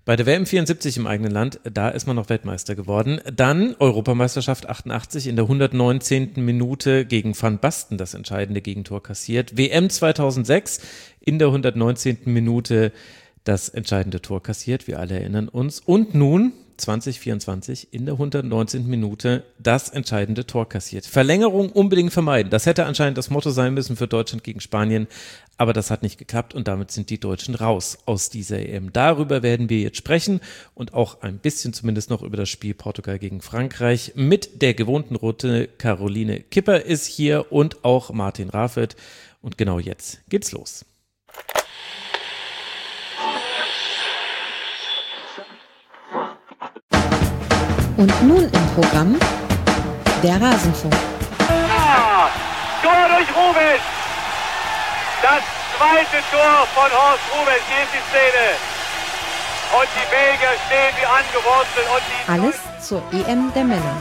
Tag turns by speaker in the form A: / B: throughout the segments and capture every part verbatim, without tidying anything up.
A: Bei der W M vierundsiebzig im eigenen Land, da ist man noch Weltmeister geworden. Dann Europameisterschaft achtundachtzig in der hundertneunzehnten Minute gegen Van Basten das entscheidende Gegentor kassiert. W M zweitausendsechs in der hundertneunzehnten Minute das entscheidende Tor kassiert, wir alle erinnern uns. Und nun zwanzig vierundzwanzig in der hundertneunzehnten Minute das entscheidende Tor kassiert. Verlängerung unbedingt vermeiden. Das hätte anscheinend das Motto sein müssen für Deutschland gegen Spanien, aber das hat nicht geklappt und damit sind die Deutschen raus aus dieser E M. Darüber werden wir jetzt sprechen und auch ein bisschen zumindest noch über das Spiel Portugal gegen Frankreich mit der gewohnten Route. Caroline Kipper ist hier und auch Martin Rafet und genau jetzt geht's los.
B: Und nun im Programm der Rasenfunk.
C: Ja, Tor durch Ruben. Das zweite Tor von Horst Ruben. Hier ist die Szene. Und die Belgier stehen wie angewurzelt. Und die
B: Alles zur E M der Männer.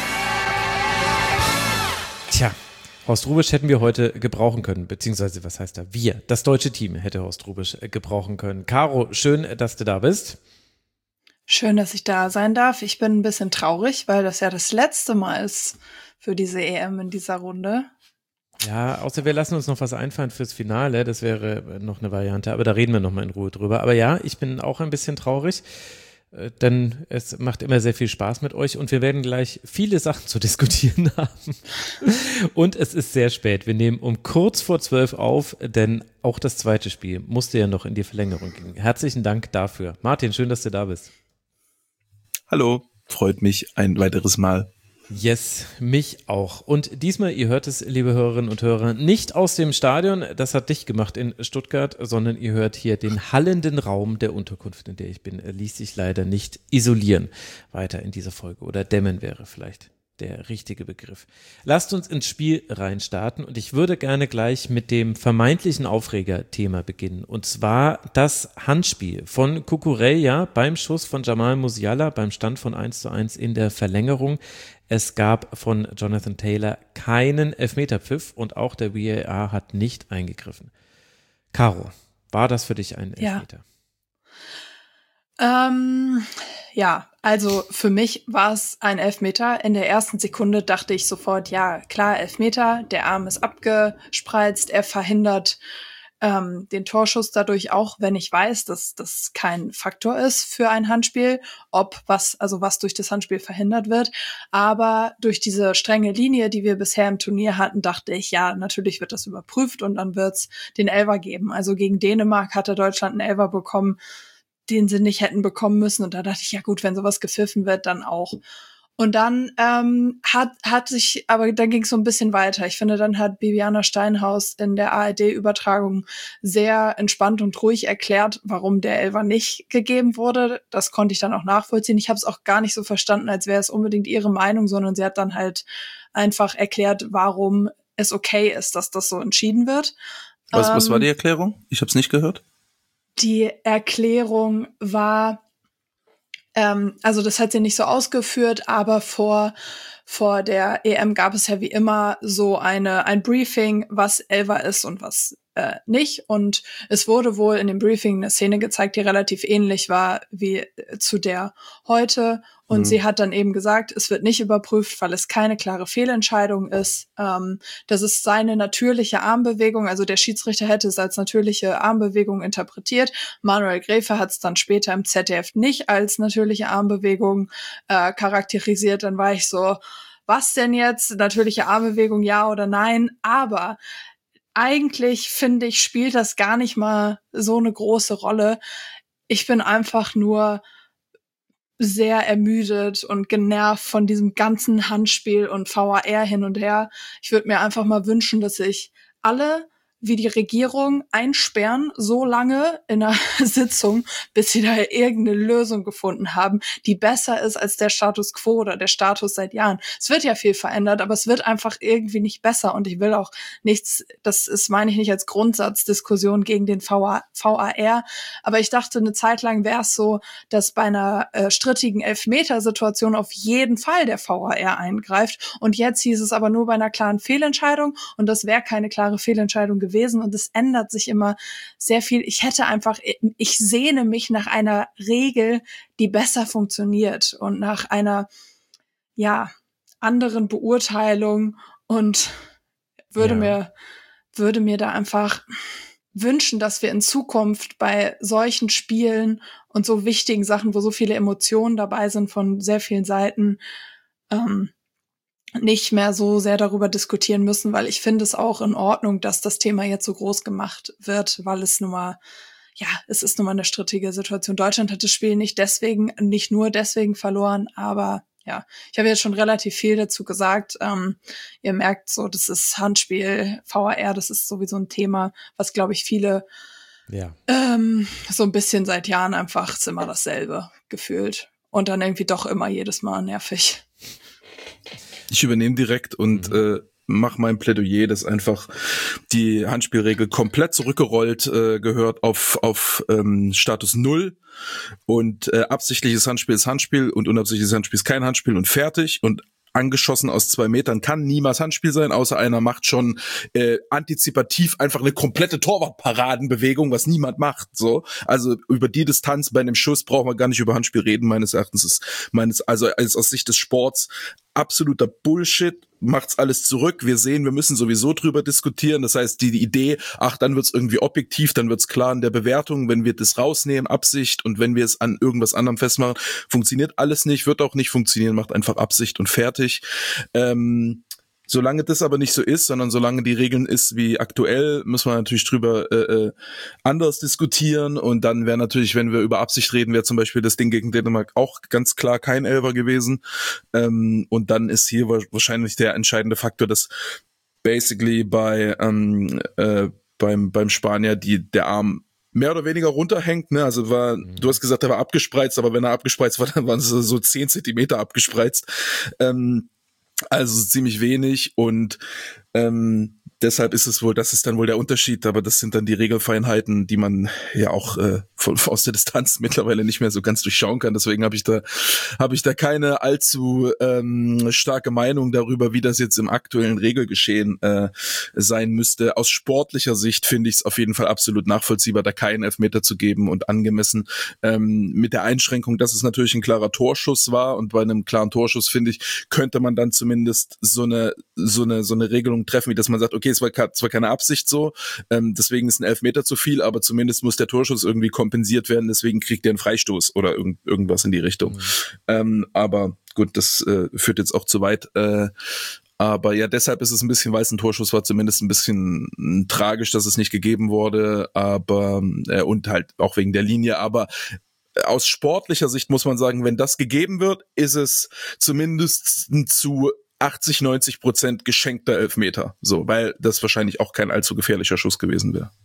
A: Tja, Horst Hrubesch hätten wir heute gebrauchen können, beziehungsweise was heißt da wir? Das deutsche Team hätte Horst Hrubesch gebrauchen können. Caro, schön, dass du da bist.
D: Schön, dass ich da sein darf. Ich bin ein bisschen traurig, weil das ja das letzte Mal ist für diese E M in dieser Runde.
A: Ja, außer wir lassen uns noch was einfallen fürs Finale. Das wäre noch eine Variante, aber da reden wir noch mal in Ruhe drüber. Aber ja, ich bin auch ein bisschen traurig, denn es macht immer sehr viel Spaß mit euch und wir werden gleich viele Sachen zu diskutieren haben. Und es ist sehr spät. Wir nehmen um kurz vor zwölf auf, denn auch das zweite Spiel musste ja noch in die Verlängerung gehen. Herzlichen Dank dafür. Martin, schön, dass du da bist.
E: Hallo, freut mich ein weiteres Mal.
A: Yes, mich auch. Und diesmal, ihr hört es, liebe Hörerinnen und Hörer, nicht aus dem Stadion, das hat dich gemacht in Stuttgart, sondern ihr hört hier den hallenden Raum der Unterkunft, in der ich bin. Er ließ sich leider nicht isolieren weiter in dieser Folge oder dämmen wäre vielleicht der richtige Begriff. Lasst uns ins Spiel reinstarten und ich würde gerne gleich mit dem vermeintlichen Aufregerthema beginnen und zwar das Handspiel von Cucurella beim Schuss von Jamal Musiala beim Stand von eins zu eins in der Verlängerung. Es gab von Jonathan Taylor keinen Elfmeterpfiff und auch der V A R hat nicht eingegriffen. Caro, war das für dich ein Elfmeter?
D: Ja. Ähm, ja, also für mich war es ein Elfmeter. In der ersten Sekunde dachte ich sofort, ja, klar, Elfmeter, der Arm ist abgespreizt, er verhindert ähm, den Torschuss dadurch auch, wenn ich weiß, dass das kein Faktor ist für ein Handspiel, ob was, also was durch das Handspiel verhindert wird. Aber durch diese strenge Linie, die wir bisher im Turnier hatten, dachte ich, ja, natürlich wird das überprüft und dann wird's den Elfer geben. Also gegen Dänemark hatte Deutschland einen Elfer bekommen, den sie nicht hätten bekommen müssen. Und da dachte ich, ja gut, wenn sowas gepfiffen wird, dann auch. Und dann ähm, hat hat sich, aber dann ging es so ein bisschen weiter. Ich finde, dann hat Bibiana Steinhaus in der A R D-Übertragung sehr entspannt und ruhig erklärt, warum der Elfer nicht gegeben wurde. Das konnte ich dann auch nachvollziehen. Ich habe es auch gar nicht so verstanden, als wäre es unbedingt ihre Meinung, sondern sie hat dann halt einfach erklärt, warum es okay ist, dass das so entschieden wird.
E: Was,
D: ähm,
E: was war die Erklärung? Ich habe es nicht gehört.
D: Die Erklärung war, ähm, also das hat sie nicht so ausgeführt, aber vor vor der E M gab es ja wie immer so eine ein Briefing, was Elfer ist und was äh, nicht. Und es wurde wohl in dem Briefing eine Szene gezeigt, die relativ ähnlich war wie äh, zu der heute. Und mhm. sie hat dann eben gesagt, es wird nicht überprüft, weil es keine klare Fehlentscheidung ist. Ähm, das ist seine natürliche Armbewegung. Also der Schiedsrichter hätte es als natürliche Armbewegung interpretiert. Manuel Gräfe hat es dann später im Z D F nicht als natürliche Armbewegung äh, charakterisiert. Dann war ich so, was denn jetzt? Natürliche Armbewegung, ja oder nein? Aber eigentlich, finde ich, spielt das gar nicht mal so eine große Rolle. Ich bin einfach nur sehr ermüdet und genervt von diesem ganzen Handspiel und V A R hin und her. Ich würde mir einfach mal wünschen, dass sich alle wie die Regierung einsperren, so lange in einer Sitzung, bis sie da irgendeine Lösung gefunden haben, die besser ist als der Status quo oder der Status seit Jahren. Es wird ja viel verändert, aber es wird einfach irgendwie nicht besser und ich will auch nichts, das ist, meine ich nicht als Grundsatzdiskussion gegen den V A R, aber ich dachte, eine Zeit lang wäre es so, dass bei einer äh, strittigen Elfmetersituation auf jeden Fall der V A R eingreift und jetzt hieß es aber nur bei einer klaren Fehlentscheidung und das wäre keine klare Fehlentscheidung gewesen. gewesen und es ändert sich immer sehr viel. Ich hätte einfach, ich sehne mich nach einer Regel, die besser funktioniert und nach einer, ja, anderen Beurteilung und würde
A: Ja.
D: mir, würde mir da einfach wünschen, dass wir in Zukunft bei solchen Spielen und so wichtigen Sachen, wo so viele Emotionen dabei sind von sehr vielen Seiten, ähm, nicht mehr so sehr darüber diskutieren müssen, weil ich finde es auch in Ordnung, dass das Thema jetzt so groß gemacht wird, weil es nun mal, ja, es ist nun mal eine strittige Situation. Deutschland hat das Spiel nicht deswegen, nicht nur deswegen verloren, aber ja, ich habe jetzt schon relativ viel dazu gesagt. Ähm, ihr merkt so, das ist Handspiel, V A R, das ist sowieso ein Thema, was, glaube ich, viele
A: Ja.
D: ähm, so ein bisschen seit Jahren einfach ist immer dasselbe gefühlt. Und dann irgendwie doch immer jedes Mal nervig.
E: Ich übernehme direkt und mhm. äh, mache mein Plädoyer, dass einfach die Handspielregel komplett zurückgerollt äh, gehört auf auf ähm, Status Null und äh, absichtliches Handspiel ist Handspiel und unabsichtliches Handspiel ist kein Handspiel und fertig und angeschossen aus zwei Metern kann niemals Handspiel sein, außer einer macht schon äh, antizipativ einfach eine komplette Torwartparadenbewegung, was niemand macht. So, also über die Distanz bei einem Schuss braucht man gar nicht über Handspiel reden. Meines Erachtens ist meines also als aus Sicht des Sports absoluter Bullshit. Macht's alles zurück. Wir sehen, wir müssen sowieso drüber diskutieren. Das heißt, die, die Idee, ach, dann wird's irgendwie objektiv, dann wird's klar in der Bewertung, wenn wir das rausnehmen, Absicht, und wenn wir es an irgendwas anderem festmachen, funktioniert alles nicht, wird auch nicht funktionieren, macht einfach Absicht und fertig. Ähm, Solange das aber nicht so ist, sondern solange die Regeln ist wie aktuell, müssen wir natürlich drüber äh, anders diskutieren. Und dann wäre natürlich, wenn wir über Absicht reden, wäre zum Beispiel das Ding gegen Dänemark auch ganz klar kein Elfer gewesen. Ähm, und dann ist hier wahrscheinlich der entscheidende Faktor, dass basically bei ähm, äh, beim beim Spanier die der Arm mehr oder weniger runterhängt, ne, also war, mhm. du hast gesagt, er war abgespreizt, aber wenn er abgespreizt war, dann waren es so zehn Zentimeter abgespreizt. Ähm, Also ziemlich wenig und ähm, deshalb ist es wohl, das ist dann wohl der Unterschied, aber das sind dann die Regelfeinheiten, die man ja auch äh, von, aus der Distanz mittlerweile nicht mehr so ganz durchschauen kann. Deswegen habe ich da habe ich da keine allzu ähm, starke Meinung darüber, wie das jetzt im aktuellen Regelgeschehen äh, sein müsste. Aus sportlicher Sicht finde ich es auf jeden Fall absolut nachvollziehbar, da keinen Elfmeter zu geben und angemessen, ähm, mit der Einschränkung, dass es natürlich ein klarer Torschuss war, und bei einem klaren Torschuss, finde ich, könnte man dann zumindest so eine so eine so eine Regelung treffen, wie dass man sagt, okay, es war zwar keine Absicht so, ähm, deswegen ist ein Elfmeter zu viel, aber zumindest muss der Torschuss irgendwie kompensiert werden, deswegen kriegt er einen Freistoß oder irgend, irgendwas in die Richtung. Mhm. Ähm, aber gut, das äh, führt jetzt auch zu weit. Äh, aber ja, deshalb ist es ein bisschen, weil es ein Torschuss war, zumindest ein bisschen äh, tragisch, dass es nicht gegeben wurde, aber äh, und halt auch wegen der Linie, aber aus sportlicher Sicht muss man sagen, wenn das gegeben wird, ist es zumindest zu achtzig, neunzig Prozent geschenkter Elfmeter. So, weil das wahrscheinlich auch kein allzu gefährlicher Schuss gewesen wäre.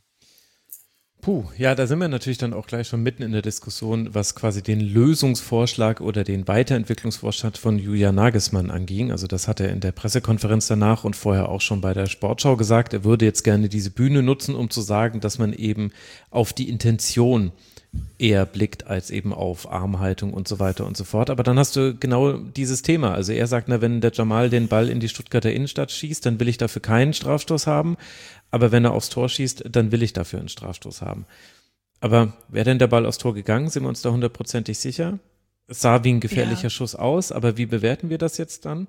A: Puh, ja, da sind wir natürlich dann auch gleich schon mitten in der Diskussion, was quasi den Lösungsvorschlag oder den Weiterentwicklungsvorschlag von Julian Nagelsmann anging. Also das hat er in der Pressekonferenz danach und vorher auch schon bei der Sportschau gesagt. Er würde jetzt gerne diese Bühne nutzen, um zu sagen, dass man eben auf die Intention eher blickt als eben auf Armhaltung und so weiter und so fort. Aber dann hast du genau dieses Thema. Also er sagt, na, wenn der Jamal den Ball in die Stuttgarter Innenstadt schießt, dann will ich dafür keinen Strafstoß haben. Aber wenn er aufs Tor schießt, dann will ich dafür einen Strafstoß haben. Aber wäre denn der Ball aufs Tor gegangen? Sind wir uns da hundertprozentig sicher? Es sah wie ein gefährlicher ja. Schuss aus, aber wie bewerten wir das jetzt dann?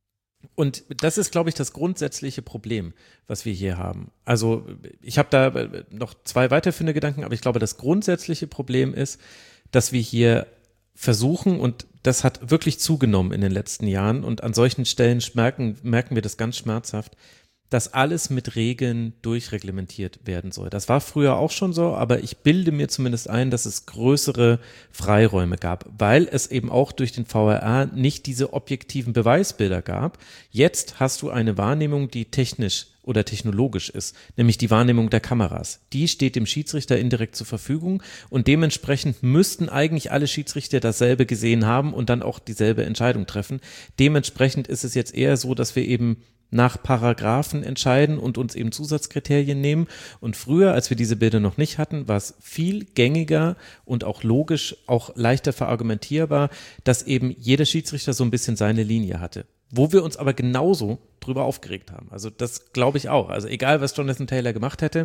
A: Und das ist, glaube ich, das grundsätzliche Problem, was wir hier haben. Also ich habe da noch zwei weiterführende Gedanken, aber ich glaube, das grundsätzliche Problem ist, dass wir hier versuchen, und das hat wirklich zugenommen in den letzten Jahren, und an solchen Stellen merken, merken wir das ganz schmerzhaft, dass alles mit Regeln durchreglementiert werden soll. Das war früher auch schon so, aber ich bilde mir zumindest ein, dass es größere Freiräume gab, weil es eben auch durch den V A R nicht diese objektiven Beweisbilder gab. Jetzt hast du eine Wahrnehmung, die technisch oder technologisch ist, nämlich die Wahrnehmung der Kameras. Die steht dem Schiedsrichter indirekt zur Verfügung, und dementsprechend müssten eigentlich alle Schiedsrichter dasselbe gesehen haben und dann auch dieselbe Entscheidung treffen. Dementsprechend ist es jetzt eher so, dass wir eben nach Paragraphen entscheiden und uns eben Zusatzkriterien nehmen. Und früher, als wir diese Bilder noch nicht hatten, war es viel gängiger und auch logisch, auch leichter verargumentierbar, dass eben jeder Schiedsrichter so ein bisschen seine Linie hatte. wo wir uns aber genauso drüber aufgeregt haben. Also das glaube ich auch. Also egal, was Jonathan Taylor gemacht hätte,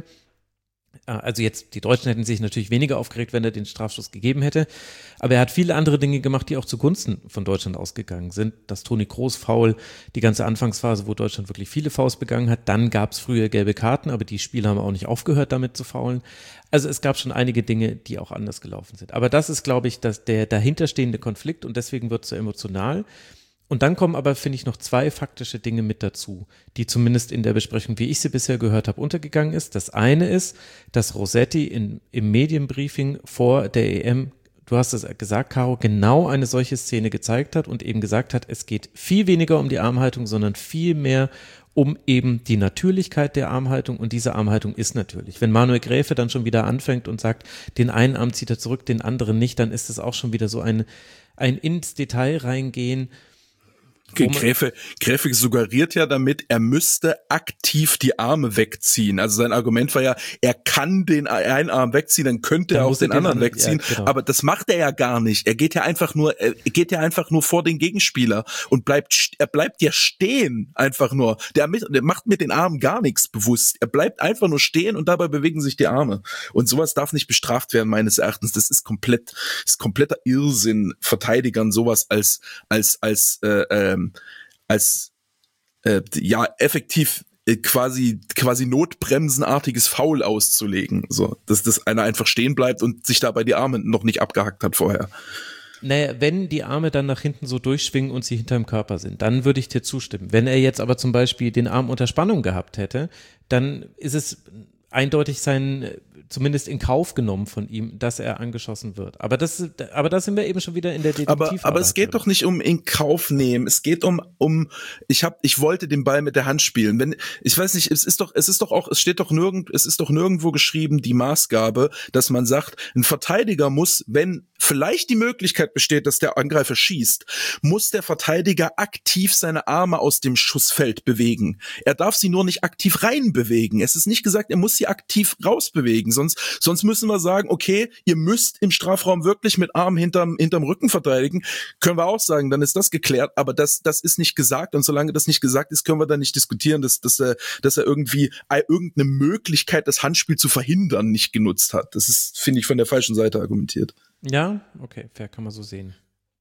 A: also jetzt, die Deutschen hätten sich natürlich weniger aufgeregt, wenn er den Strafstoß gegeben hätte, aber er hat viele andere Dinge gemacht, die auch zugunsten von Deutschland ausgegangen sind. Das Toni Kroos-Foul, die ganze Anfangsphase, wo Deutschland wirklich viele Fouls begangen hat, dann gab es früher gelbe Karten, aber die Spieler haben auch nicht aufgehört, damit zu foulen. Also es gab schon einige Dinge, die auch anders gelaufen sind. Aber das ist, glaube ich, das, der dahinterstehende Konflikt und deswegen wird es so emotional. Und dann kommen aber, finde ich, noch zwei faktische Dinge mit dazu, die zumindest in der Besprechung, wie ich sie bisher gehört habe, untergegangen ist. Das eine ist, dass Rossetti in, im Medienbriefing vor der E M, du hast es gesagt, Caro, genau eine solche Szene gezeigt hat und eben gesagt hat, es geht viel weniger um die Armhaltung, sondern viel mehr um eben die Natürlichkeit der Armhaltung und diese Armhaltung ist natürlich. Wenn Manuel Gräfe dann schon wieder anfängt und sagt, den einen Arm zieht er zurück, den anderen nicht, dann ist es auch schon wieder so ein, ein ins Detail reingehen.
E: Okay, Gräfe, Gräfe suggeriert ja damit, er müsste aktiv die Arme wegziehen. Also sein Argument war ja, er kann den einen Arm wegziehen, dann könnte dann er auch den, den anderen wegziehen. Ja, genau. Aber das macht er ja gar nicht. Er geht ja einfach nur, er geht ja einfach nur vor den Gegenspieler und bleibt, er bleibt ja stehen einfach nur. Der, der macht mit den Armen gar nichts bewusst. Er bleibt einfach nur stehen und dabei bewegen sich die Arme. Und sowas darf nicht bestraft werden, meines Erachtens. Das ist komplett, ist kompletter Irrsinn, Verteidigern sowas als, als, als, äh, ähm, als äh, ja effektiv äh, quasi quasi notbremsenartiges Foul auszulegen, so dass das einer einfach stehen bleibt und sich dabei die Arme noch nicht abgehackt hat vorher.
A: Naja, wenn die Arme dann nach hinten so durchschwingen und sie hinterm Körper sind, dann würde ich dir zustimmen. Wenn er jetzt aber zum Beispiel den Arm unter Spannung gehabt hätte, dann ist es eindeutig sein, zumindest in Kauf genommen von ihm, dass er angeschossen wird. Aber das, aber da sind wir eben schon wieder in der Detektivarbeit.
E: Aber, aber es geht oder? doch nicht um in Kauf nehmen. Es geht um, um, ich hab, ich wollte den Ball mit der Hand spielen. Wenn, ich weiß nicht, es ist doch, es ist doch auch, es steht doch nirgend, es ist doch nirgendwo geschrieben, die Maßgabe, dass man sagt, ein Verteidiger muss, wenn vielleicht die Möglichkeit besteht, dass der Angreifer schießt, muss der Verteidiger aktiv seine Arme aus dem Schussfeld bewegen. Er darf sie nur nicht aktiv reinbewegen. Es ist nicht gesagt, er muss sie aktiv rausbewegen. Sonst, sonst müssen wir sagen, okay, ihr müsst im Strafraum wirklich mit Armen hinterm, hinterm Rücken verteidigen. Können wir auch sagen, dann ist das geklärt. Aber das, das ist nicht gesagt. Und solange das nicht gesagt ist, können wir dann nicht diskutieren, dass, dass er, dass er irgendwie irgendeine Möglichkeit, das Handspiel zu verhindern, nicht genutzt hat. Das ist, finde ich, von der falschen Seite argumentiert.
A: Ja, okay, fair, kann man so sehen.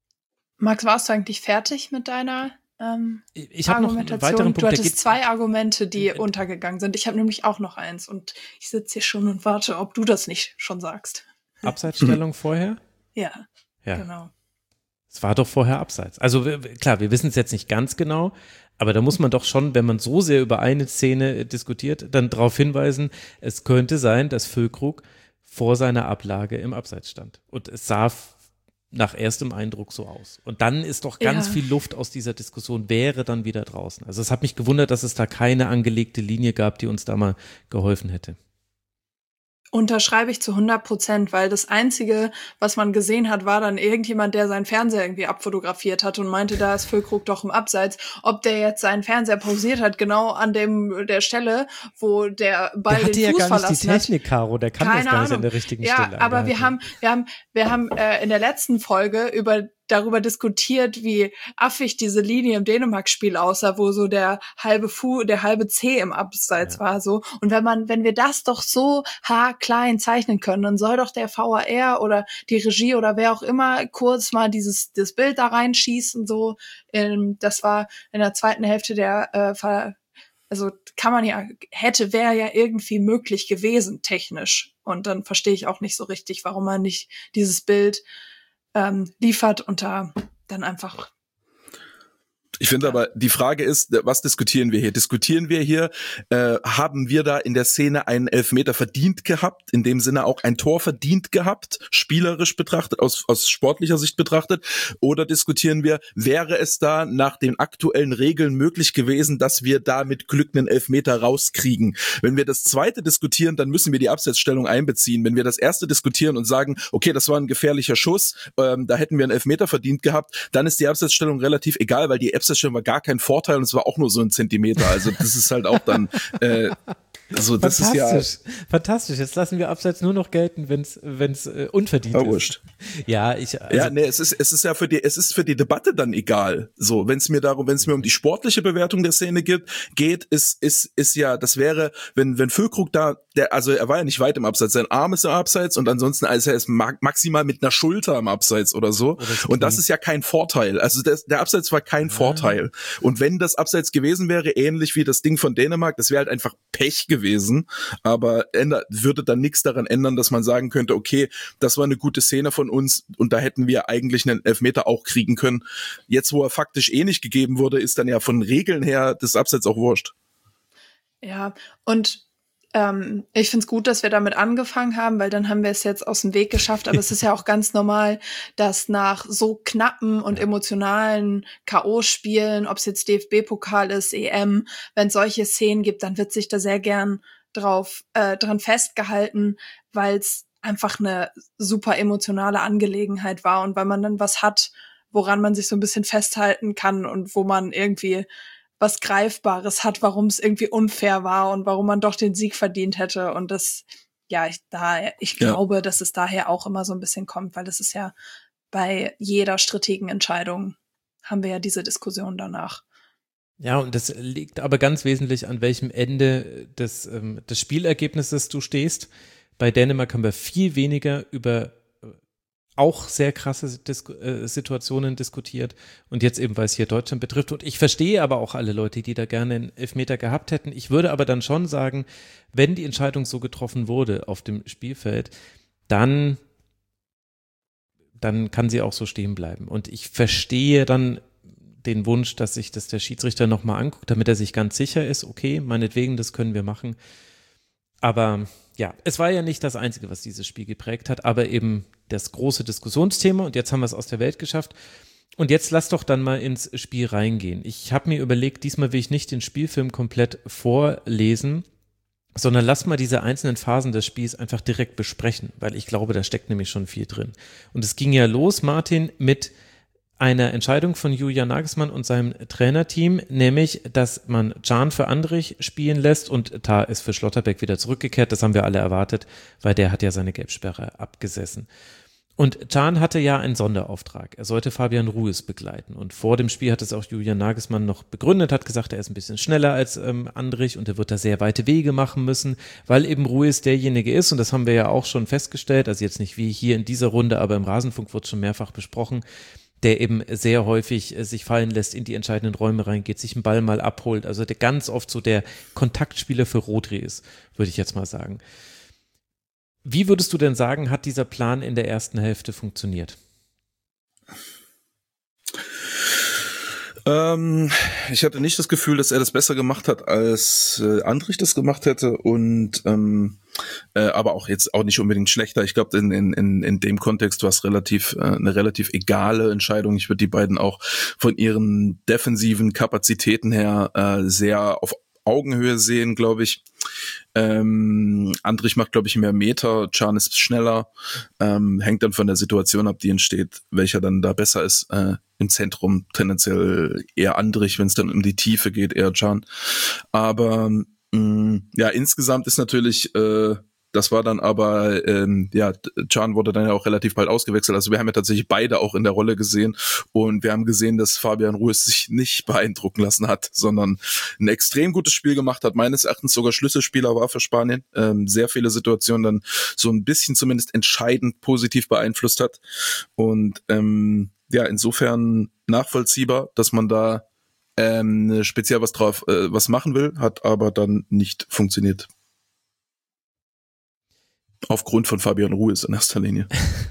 D: Max, warst du eigentlich fertig mit deiner ähm,
A: ich hab
D: Argumentation?
A: Noch einen weiteren Punkt,
D: du hattest zwei Argumente, die äh, untergegangen sind. Ich habe nämlich auch noch eins und ich sitze hier schon und warte, ob du das nicht schon sagst.
A: Abseitsstellung vorher?
D: Ja,
A: ja,
D: genau.
A: Es war doch vorher abseits. Also klar, wir wissen es jetzt nicht ganz genau, aber da muss man doch schon, wenn man so sehr über eine Szene diskutiert, dann darauf hinweisen, es könnte sein, dass Füllkrug vor seiner Ablage im Abseits stand. Und es sah nach erstem Eindruck so aus. Und dann ist doch ganz ja. viel Luft aus dieser Diskussion, wäre dann wieder draußen. Also es hat mich gewundert, dass es da keine angelegte Linie gab, die uns da mal geholfen hätte.
D: Unterschreibe ich zu hundert Prozent, weil das Einzige, was man gesehen hat, war dann irgendjemand, der seinen Fernseher irgendwie abfotografiert hat und meinte, da ist Füllkrug doch im Abseits. Ob der jetzt seinen Fernseher pausiert hat, genau an dem der Stelle, wo der Ball
A: der
D: den Fuß
A: ja gar
D: verlassen
A: nicht die Technik, Caro, der kann
D: Keine
A: das gar nicht
D: Ahnung.
A: an der richtigen
D: ja,
A: Stelle.
D: Ja, aber
A: angehalten.
D: wir haben, wir haben, wir haben äh, in der letzten Folge über darüber diskutiert, wie affig diese Linie im Dänemark-Spiel aussah, wo so der halbe Fu, der halbe Zeh im Abseits ja. war, so. Und wenn man, wenn wir das doch so haarklein zeichnen können, dann soll doch der V A R oder die Regie oder wer auch immer kurz mal dieses, das Bild da reinschießen, so. Ähm, das war in der zweiten Hälfte der, äh, also kann man ja, hätte, wäre ja irgendwie möglich gewesen, technisch. Und dann verstehe ich auch nicht so richtig, warum man nicht dieses Bild Ähm, liefert und da dann einfach.
E: Ich finde aber, die Frage ist, was diskutieren wir hier? Diskutieren wir hier, äh, haben wir da in der Szene einen Elfmeter verdient gehabt, in dem Sinne auch ein Tor verdient gehabt, spielerisch betrachtet, aus, aus sportlicher Sicht betrachtet? Oder diskutieren wir, wäre es da nach den aktuellen Regeln möglich gewesen, dass wir da mit Glück einen Elfmeter rauskriegen? Wenn wir das zweite diskutieren, dann müssen wir die Abseitsstellung einbeziehen. Wenn wir das erste diskutieren und sagen, okay, das war ein gefährlicher Schuss, ähm, da hätten wir einen Elfmeter verdient gehabt, dann ist die Abseitsstellung relativ egal, weil die Abseitsstellung war gar kein Vorteil und es war auch nur so ein Zentimeter. Also das ist halt auch dann, äh, Also das ist ja
A: fantastisch. Jetzt lassen wir Abseits nur noch gelten, wenn es wenn es äh, unverdient
E: oh,
A: ist.
E: Wurscht.
A: Ja, ich also
E: ja, nee, es ist es ist ja für die es ist für die Debatte dann egal. So, wenn es mir darum, wenn es mir um die sportliche Bewertung der Szene geht, geht ist ist ist ja, das wäre, wenn wenn Füllkrug da, der also er war ja nicht weit im Abseits, sein Arm ist im Abseits und ansonsten also er ist ma- maximal mit einer Schulter im Abseits oder so. Oder und das ist ja kein Vorteil. Also der, der Abseits war kein ja. Vorteil. Und wenn das Abseits gewesen wäre, ähnlich wie das Ding von Dänemark, das wäre halt einfach Pech gewesen, aber ändert, würde dann nichts daran ändern, dass man sagen könnte, okay, das war eine gute Szene von uns und da hätten wir eigentlich einen Elfmeter auch kriegen können. Jetzt, wo er faktisch eh nicht gegeben wurde, ist dann ja von Regeln her das Abseits auch wurscht.
D: Ja, und ähm, ich find's gut, dass wir damit angefangen haben, weil dann haben wir es jetzt aus dem Weg geschafft, aber es ist ja auch ganz normal, dass nach so knappen und emotionalen K O-Spielen, ob es jetzt D F B-Pokal ist, E M, wenn es solche Szenen gibt, dann wird sich da sehr gern drauf äh, dran festgehalten, weil es einfach eine super emotionale Angelegenheit war und weil man dann was hat, woran man sich so ein bisschen festhalten kann und wo man irgendwie was Greifbares hat, warum es irgendwie unfair war und warum man doch den Sieg verdient hätte. Und das, ja, ich, da, ich
E: ja.
D: glaube, dass es daher auch immer so ein bisschen kommt, weil das ist ja bei jeder strittigen Entscheidung haben wir ja diese Diskussion danach.
A: Ja, und das liegt aber ganz wesentlich an welchem Ende des, ähm, des Spielergebnisses du stehst. Bei Dänemark haben wir viel weniger über auch sehr krasse Dis- äh, Situationen diskutiert und jetzt eben, weil es hier Deutschland betrifft und ich verstehe aber auch alle Leute, die da gerne einen Elfmeter gehabt hätten. Ich würde aber dann schon sagen, wenn die Entscheidung so getroffen wurde auf dem Spielfeld, dann dann kann sie auch so stehen bleiben und ich verstehe dann den Wunsch, dass sich das der Schiedsrichter nochmal anguckt, damit er sich ganz sicher ist, okay, meinetwegen, das können wir machen, aber ja, es war ja nicht das Einzige, was dieses Spiel geprägt hat, aber eben das große Diskussionsthema und jetzt haben wir es aus der Welt geschafft und jetzt lass doch dann mal ins Spiel reingehen. Ich habe mir überlegt, diesmal will ich nicht den Spielfilm komplett vorlesen, sondern lass mal diese einzelnen Phasen des Spiels einfach direkt besprechen, weil ich glaube, da steckt nämlich schon viel drin. Und es ging ja los, Martin, mit einer Entscheidung von Julian Nagelsmann und seinem Trainerteam, nämlich, dass man Can für Andrich spielen lässt und Tah ist für Schlotterbeck wieder zurückgekehrt. Das haben wir alle erwartet, weil der hat ja seine Gelbsperre abgesessen. Und Can hatte ja einen Sonderauftrag. Er sollte Fabian Ruiz begleiten. Und vor dem Spiel hat es auch Julian Nagelsmann noch begründet, hat gesagt, er ist ein bisschen schneller als ähm, Andrich und er wird da sehr weite Wege machen müssen, weil eben Ruiz derjenige ist, und das haben wir ja auch schon festgestellt, also jetzt nicht wie hier in dieser Runde, aber im Rasenfunk wird schon mehrfach besprochen, der eben sehr häufig äh, sich fallen lässt, in die entscheidenden Räume reingeht, sich einen Ball mal abholt, also der ganz oft so der Kontaktspieler für Rodri ist, würde ich jetzt mal sagen. Wie würdest du denn sagen, hat dieser Plan in der ersten Hälfte funktioniert?
E: Ähm, ich hatte nicht das Gefühl, dass er das besser gemacht hat, als äh, Andrich das gemacht hätte und ähm, äh, aber auch jetzt auch nicht unbedingt schlechter. Ich glaube, in, in, in dem Kontext war es relativ äh, eine relativ egale Entscheidung. Ich würde die beiden auch von ihren defensiven Kapazitäten her äh, sehr auf Augenhöhe sehen, glaube ich. Ähm, Andrich macht, glaube ich, mehr Meter, Can ist schneller, ähm, hängt dann von der Situation ab, die entsteht, welcher dann da besser ist. Äh, im Zentrum tendenziell eher Andrich, wenn es dann um die Tiefe geht, eher Can. Aber mh, ja, insgesamt ist natürlich äh, das war dann aber, ähm, ja, Can wurde dann ja auch relativ bald ausgewechselt. Also wir haben ja tatsächlich beide auch in der Rolle gesehen. Und wir haben gesehen, dass Fabian Ruiz sich nicht beeindrucken lassen hat, sondern ein extrem gutes Spiel gemacht hat. Meines Erachtens sogar Schlüsselspieler war für Spanien. Ähm, sehr viele Situationen dann so ein bisschen zumindest entscheidend positiv beeinflusst hat. Und ähm, ja, insofern nachvollziehbar, dass man da ähm, speziell was drauf, äh, was machen will, hat aber dann nicht funktioniert. Aufgrund von Fabian Ruiz in erster Linie.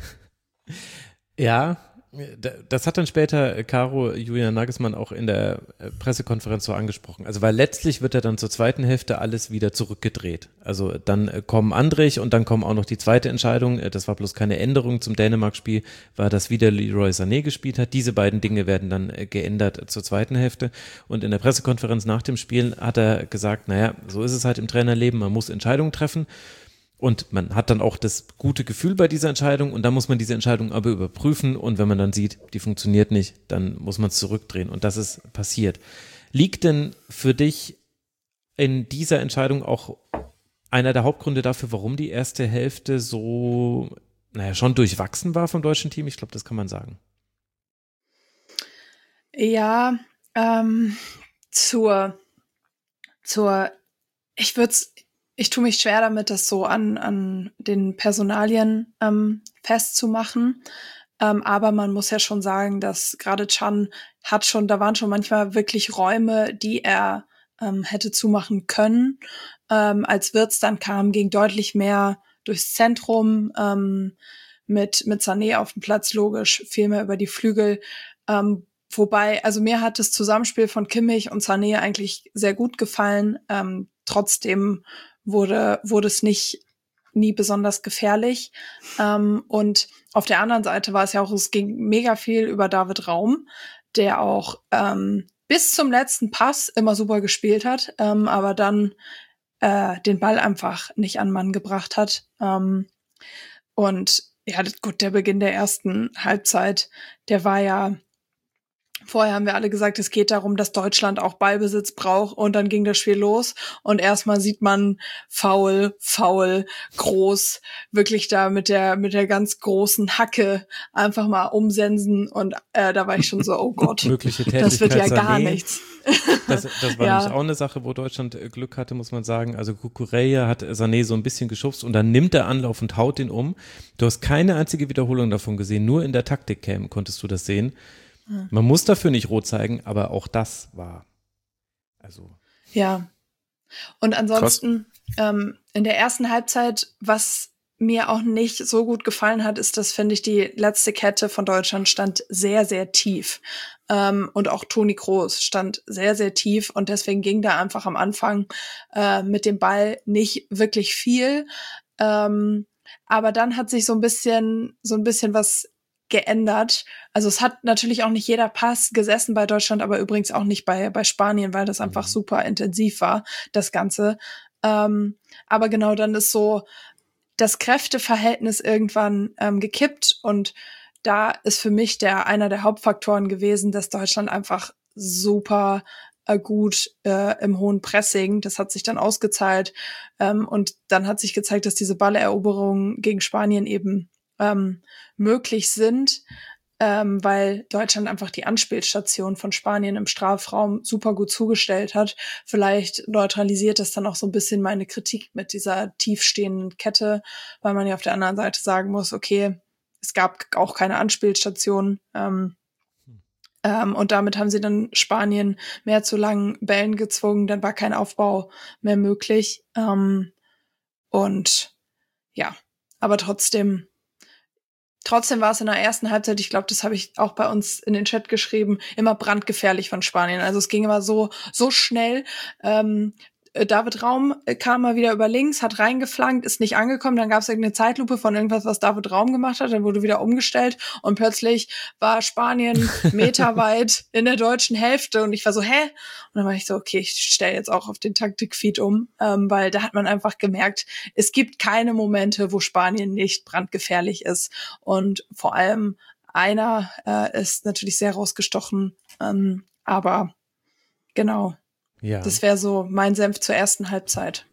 A: Ja, das hat dann später Caro Julian Nagelsmann auch in der Pressekonferenz so angesprochen. Also weil letztlich wird ja dann zur zweiten Hälfte alles wieder zurückgedreht. Also dann kommen Andrich und dann kommen auch noch die zweite Entscheidung. Das war bloß keine Änderung zum Dänemark-Spiel, war, dass wieder Leroy Sané gespielt hat. Diese beiden Dinge werden dann geändert zur zweiten Hälfte. Und in der Pressekonferenz nach dem Spiel hat er gesagt, naja, so ist es halt im Trainerleben, man muss Entscheidungen treffen. Und man hat dann auch das gute Gefühl bei dieser Entscheidung und dann muss man diese Entscheidung aber überprüfen und wenn man dann sieht, die funktioniert nicht, dann muss man es zurückdrehen und das ist passiert. Liegt denn für dich in dieser Entscheidung auch einer der Hauptgründe dafür, warum die erste Hälfte so, naja, schon durchwachsen war vom deutschen Team. Ich glaube, das kann man sagen.
D: Ja, ähm, zur, zur, ich würde ich tue mich schwer damit, das so an, an den Personalien ähm, festzumachen. Ähm, aber man muss ja schon sagen, dass gerade Can hat schon, da waren schon manchmal wirklich Räume, die er ähm, hätte zumachen können. Ähm, als Wirtz dann kam, ging deutlich mehr durchs Zentrum, ähm, mit, mit Sané auf dem Platz, logisch, viel mehr über die Flügel. Ähm, wobei, also mir hat das Zusammenspiel von Kimmich und Sané eigentlich sehr gut gefallen. Ähm, trotzdem wurde, wurde es nicht nie besonders gefährlich. Ähm, und auf der anderen Seite war es ja auch, es ging mega viel über David Raum, der auch ähm, bis zum letzten Pass immer super gespielt hat, ähm, aber dann äh, den Ball einfach nicht an Mann gebracht hat. Ähm, und ja, gut, der Beginn der ersten Halbzeit, der war ja, vorher haben wir alle gesagt, es geht darum, dass Deutschland auch Ballbesitz braucht, und dann ging das Spiel los und erstmal sieht man faul, faul, groß, wirklich da mit der mit der ganz großen Hacke einfach mal umsensen, und äh, da war ich schon so, oh Gott,
A: mögliche
D: das wird ja
A: Tätigkeit
D: gar
A: Sané.
D: nichts.
A: Das, das war
D: Ja.
A: nämlich auch eine Sache, wo Deutschland Glück hatte, muss man sagen. Also Cucurella hat Sané so ein bisschen geschubst und dann nimmt er Anlauf und haut ihn um. Du hast keine einzige Wiederholung davon gesehen, nur in der Taktikcam konntest du das sehen. Man muss dafür nicht rot zeigen, aber auch das war, also.
D: Ja. Und ansonsten ähm, in der ersten Halbzeit, was mir auch nicht so gut gefallen hat, ist, dass, finde ich, die letzte Kette von Deutschland stand sehr, sehr tief. Ähm, und auch Toni Kroos stand sehr, sehr tief, und deswegen ging da einfach am Anfang äh, mit dem Ball nicht wirklich viel. Ähm, aber dann hat sich so ein bisschen, so ein bisschen was geändert. Also es hat natürlich auch nicht jeder Pass gesessen bei Deutschland, aber übrigens auch nicht bei bei Spanien, weil das einfach super intensiv war, das Ganze. Ähm, aber genau, dann ist so das Kräfteverhältnis irgendwann ähm, gekippt, und da ist für mich der einer der Hauptfaktoren gewesen, dass Deutschland einfach super äh, gut äh, im hohen Pressing, das hat sich dann ausgezahlt, ähm, und dann hat sich gezeigt, dass diese Balleroberungen gegen Spanien eben ähm, möglich sind, ähm, weil Deutschland einfach die Anspielstation von Spanien im Strafraum super gut zugestellt hat. Vielleicht neutralisiert das dann auch so ein bisschen meine Kritik mit dieser tiefstehenden Kette, weil man ja auf der anderen Seite sagen muss, okay, es gab auch keine Anspielstation, ähm, ähm, und damit haben sie dann Spanien mehr zu langen Bällen gezwungen, dann war kein Aufbau mehr möglich, ähm, und ja, aber trotzdem Trotzdem war es in der ersten Halbzeit, ich glaube, das habe ich auch bei uns in den Chat geschrieben, immer brandgefährlich von Spanien. Also es ging immer so so schnell. Ähm, David Raum kam mal wieder über links, hat reingeflankt, ist nicht angekommen. Dann gab es irgendeine Zeitlupe von irgendwas, was David Raum gemacht hat. Dann wurde wieder umgestellt und plötzlich war Spanien meterweit in der deutschen Hälfte. Und ich war so, hä? Und dann war ich so, okay, ich stelle jetzt auch auf den Taktikfeed um, ähm, weil da hat man einfach gemerkt, es gibt keine Momente, wo Spanien nicht brandgefährlich ist. Und vor allem einer äh, ist natürlich sehr rausgestochen. Ähm, aber genau.
A: Ja.
D: Das wäre so mein Senf zur ersten Halbzeit.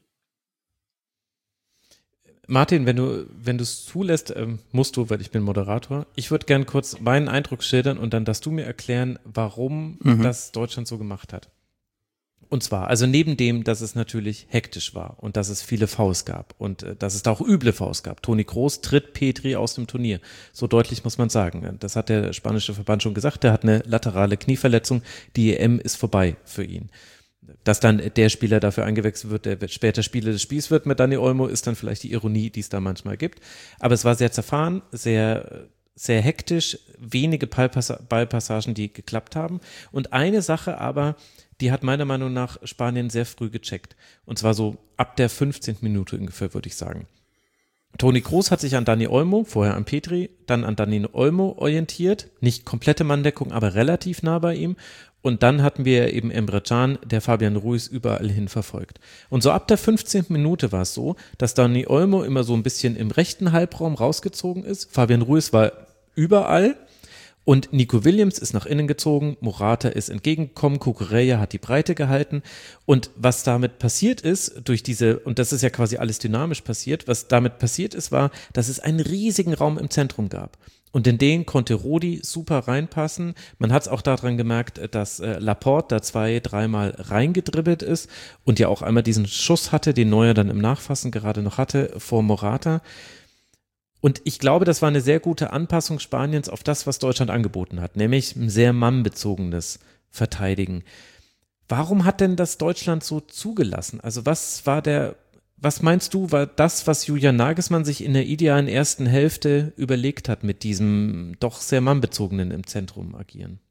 A: Martin, wenn du wenn du es zulässt, ähm, musst du, weil ich bin Moderator. Ich würde gern kurz meinen Eindruck schildern und dann darfst du mir erklären, warum
E: Mhm.
A: das Deutschland so gemacht hat. Und zwar, also neben dem, dass es natürlich hektisch war und dass es viele Fouls gab und äh, dass es da auch üble Fouls gab. Toni Kroos tritt Petri aus dem Turnier. So deutlich muss man sagen. Das hat der spanische Verband schon gesagt. Der hat eine laterale Knieverletzung. Die E M ist vorbei für ihn. Dass dann der Spieler dafür eingewechselt wird, der später Spieler des Spiels wird mit Dani Olmo, ist dann vielleicht die Ironie, die es da manchmal gibt. Aber es war sehr zerfahren, sehr, sehr hektisch, wenige Ballpassa- Ballpassagen, die geklappt haben. Und eine Sache aber, die hat meiner Meinung nach Spanien sehr früh gecheckt. Und zwar so ab der fünfzehnten Minute ungefähr, würde ich sagen. Toni Kroos hat sich an Dani Olmo, vorher an Petri, dann an Dani Olmo orientiert. Nicht komplette Manndeckung, aber relativ nah bei ihm. Und dann hatten wir eben Emre Can, der Fabian Ruiz überall hin verfolgt. Und so ab der fünfzehnten Minute war es so, dass Dani Olmo immer so ein bisschen im rechten Halbraum rausgezogen ist. Fabian Ruiz war überall. Und Nico Williams ist nach innen gezogen, Morata ist entgegengekommen, Cucurella hat die Breite gehalten und was damit passiert ist, durch diese, und das ist ja quasi alles dynamisch passiert, was damit passiert ist, war, dass es einen riesigen Raum im Zentrum gab. Und in den konnte Rodi super reinpassen. Man hat es auch daran gemerkt, dass äh, Laporte da zwei, dreimal reingedribbelt ist und ja auch einmal diesen Schuss hatte, den Neuer dann im Nachfassen gerade noch hatte vor Morata. Und ich glaube, das war eine sehr gute Anpassung Spaniens auf das, was Deutschland angeboten hat, nämlich ein sehr mannbezogenes Verteidigen. Warum hat denn das Deutschland so zugelassen? Also was war der Was meinst du, war das, was Julian Nagelsmann sich in der idealen ersten Hälfte überlegt hat, mit diesem doch sehr mannbezogenen im Zentrum agieren?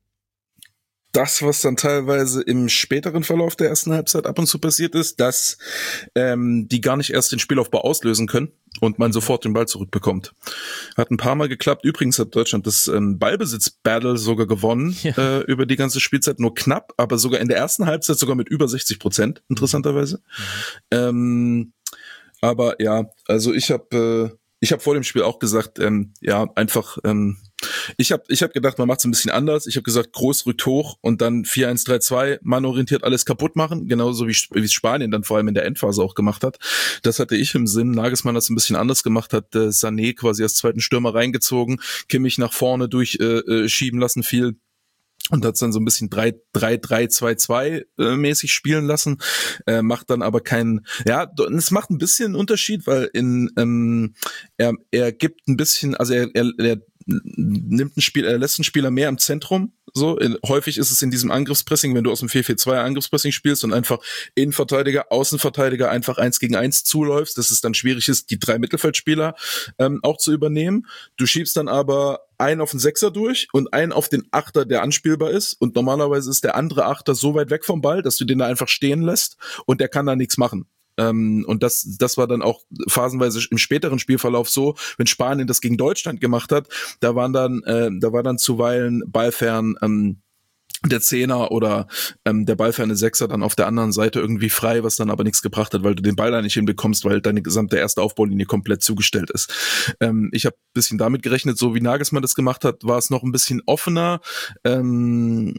E: Das, was dann teilweise im späteren Verlauf der ersten Halbzeit ab und zu passiert ist, dass ähm, die gar nicht erst den Spielaufbau auslösen können und man sofort den Ball zurückbekommt. Hat ein paar Mal geklappt. Übrigens hat Deutschland das ähm, Ballbesitz-Battle sogar gewonnen, ja. äh, über die ganze Spielzeit. Nur knapp, aber sogar in der ersten Halbzeit sogar mit über sechzig Prozent, interessanterweise. Mhm. Ähm, aber ja, also ich habe äh, ich habe vor dem Spiel auch gesagt, ähm, ja, einfach ähm, Ich habe ich hab gedacht, man macht es ein bisschen anders. Ich habe gesagt, Groß rückt hoch und dann vier eins drei zwei, mannorientiert alles kaputt machen, genauso wie wie es Spanien dann vor allem in der Endphase auch gemacht hat. Das hatte ich im Sinn. Nagelsmann hat es ein bisschen anders gemacht, hat äh, Sané quasi als zweiten Stürmer reingezogen, Kimmich nach vorne durch äh, äh, schieben lassen viel. Und hat's dann so ein bisschen drei drei drei zwei zwei äh, mäßig spielen lassen, äh, macht dann aber keinen, ja, es macht ein bisschen einen Unterschied, weil in ähm, er er gibt ein bisschen, also er er, er nimmt ein Spiel, er lässt einen Spieler mehr im Zentrum, so, in, häufig ist es in diesem Angriffspressing, wenn du aus dem vier vier zwei Angriffspressing spielst und einfach Innenverteidiger, Außenverteidiger einfach eins gegen eins zuläufst, dass es dann schwierig ist, die drei Mittelfeldspieler ähm, auch zu übernehmen. Du schiebst dann aber einen auf den Sechser durch und einen auf den Achter, der anspielbar ist, und normalerweise ist der andere Achter so weit weg vom Ball, dass du den da einfach stehen lässt und der kann da nichts machen. Ähm, und das das war dann auch phasenweise im späteren Spielverlauf so, wenn Spanien das gegen Deutschland gemacht hat, da waren dann äh, da war dann zuweilen ballfern ähm, der Zehner oder ähm, der ballferne Sechser dann auf der anderen Seite irgendwie frei, was dann aber nichts gebracht hat, weil du den Ball da nicht hinbekommst, weil deine gesamte erste Aufbaulinie komplett zugestellt ist. Ähm, ich habe ein bisschen damit gerechnet, so wie Nagelsmann das gemacht hat, war es noch ein bisschen offener. Ähm,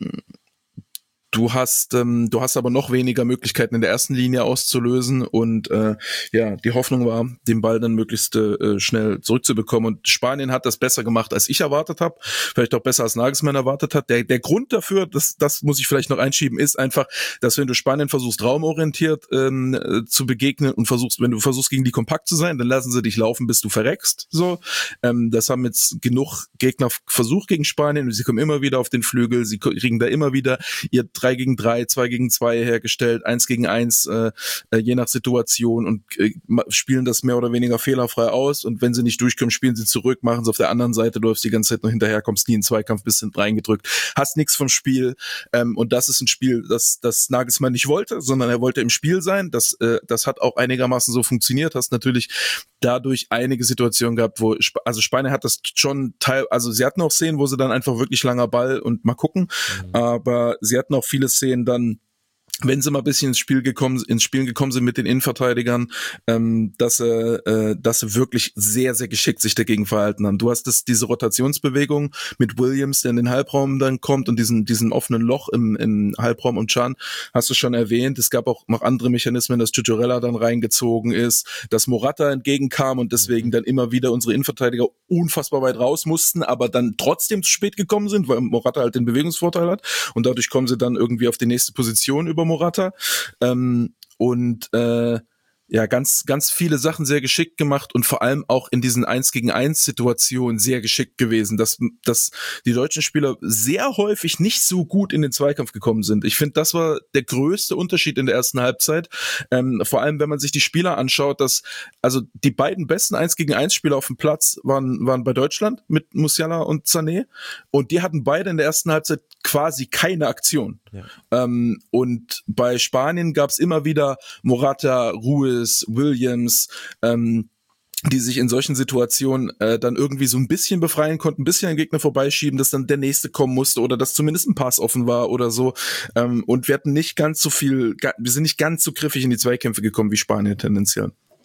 E: Du hast, ähm, du hast aber noch weniger Möglichkeiten in der ersten Linie auszulösen und äh, ja, die Hoffnung war, den Ball dann möglichst äh, schnell zurückzubekommen. Und Spanien hat das besser gemacht, als ich erwartet habe, vielleicht auch besser als Nagelsmann erwartet hat. Der der Grund dafür, das das muss ich vielleicht noch einschieben, ist einfach, dass wenn du Spanien versuchst raumorientiert ähm, äh, zu begegnen und versuchst, wenn du versuchst gegen die kompakt zu sein, dann lassen sie dich laufen, bis du verreckst. So, ähm, das haben jetzt genug Gegner versucht gegen Spanien und sie kommen immer wieder auf den Flügel, sie kriegen da immer wieder ihr drei gegen drei, zwei gegen zwei hergestellt, eins gegen eins, äh, je nach Situation und äh, spielen das mehr oder weniger fehlerfrei aus und wenn sie nicht durchkommen, spielen sie zurück, machen es auf der anderen Seite, du läufst die ganze Zeit noch hinterher, kommst nie in den Zweikampf, bist hinten reingedrückt, hast nichts vom Spiel ähm, und das ist ein Spiel, das, das Nagelsmann nicht wollte, sondern er wollte im Spiel sein, das, äh, das hat auch einigermaßen so funktioniert, hast natürlich dadurch einige Situationen gehabt, wo, also Spanien hat das schon teil, also sie hatten auch Szenen, wo sie dann einfach wirklich langer Ball und mal gucken, mhm. aber sie hatten auch viele Szenen dann, wenn sie mal ein bisschen ins Spiel gekommen, ins Spielen gekommen sind mit den Innenverteidigern, ähm, dass sie, äh, dass sie wirklich sehr, sehr geschickt sich dagegen verhalten haben. Du hast das, diese Rotationsbewegung mit Williams, der in den Halbraum dann kommt und diesen, diesen offenen Loch im, im Halbraum und Can, hast du schon erwähnt. Es gab auch noch andere Mechanismen, dass Cucurella dann reingezogen ist, dass Morata entgegenkam und deswegen dann immer wieder unsere Innenverteidiger unfassbar weit raus mussten, aber dann trotzdem zu spät gekommen sind, weil Morata halt den Bewegungsvorteil hat und dadurch kommen sie dann irgendwie auf die nächste Position über Morata ähm, und äh, ja, ganz, ganz viele Sachen sehr geschickt gemacht und vor allem auch in diesen eins gegen eins Situationen sehr geschickt gewesen, dass, dass die deutschen Spieler sehr häufig nicht so gut in den Zweikampf gekommen sind. Ich finde, das war der größte Unterschied in der ersten Halbzeit. Ähm, vor allem, wenn man sich die Spieler anschaut, dass, also die beiden besten eins gegen eins Spieler auf dem Platz waren, waren bei Deutschland mit Musiala und Sané und die hatten beide in der ersten Halbzeit quasi keine Aktion. Ja. Ähm, und bei Spanien gab es immer wieder Morata, Ruiz, Williams, ähm, die sich in solchen Situationen äh, dann irgendwie so ein bisschen befreien konnten, ein bisschen an den Gegner vorbeischieben, dass dann der nächste kommen musste oder dass zumindest ein Pass offen war oder so. Ähm, und wir hatten nicht ganz so viel, wir sind nicht ganz so griffig in die Zweikämpfe gekommen wie Spanien tendenziell.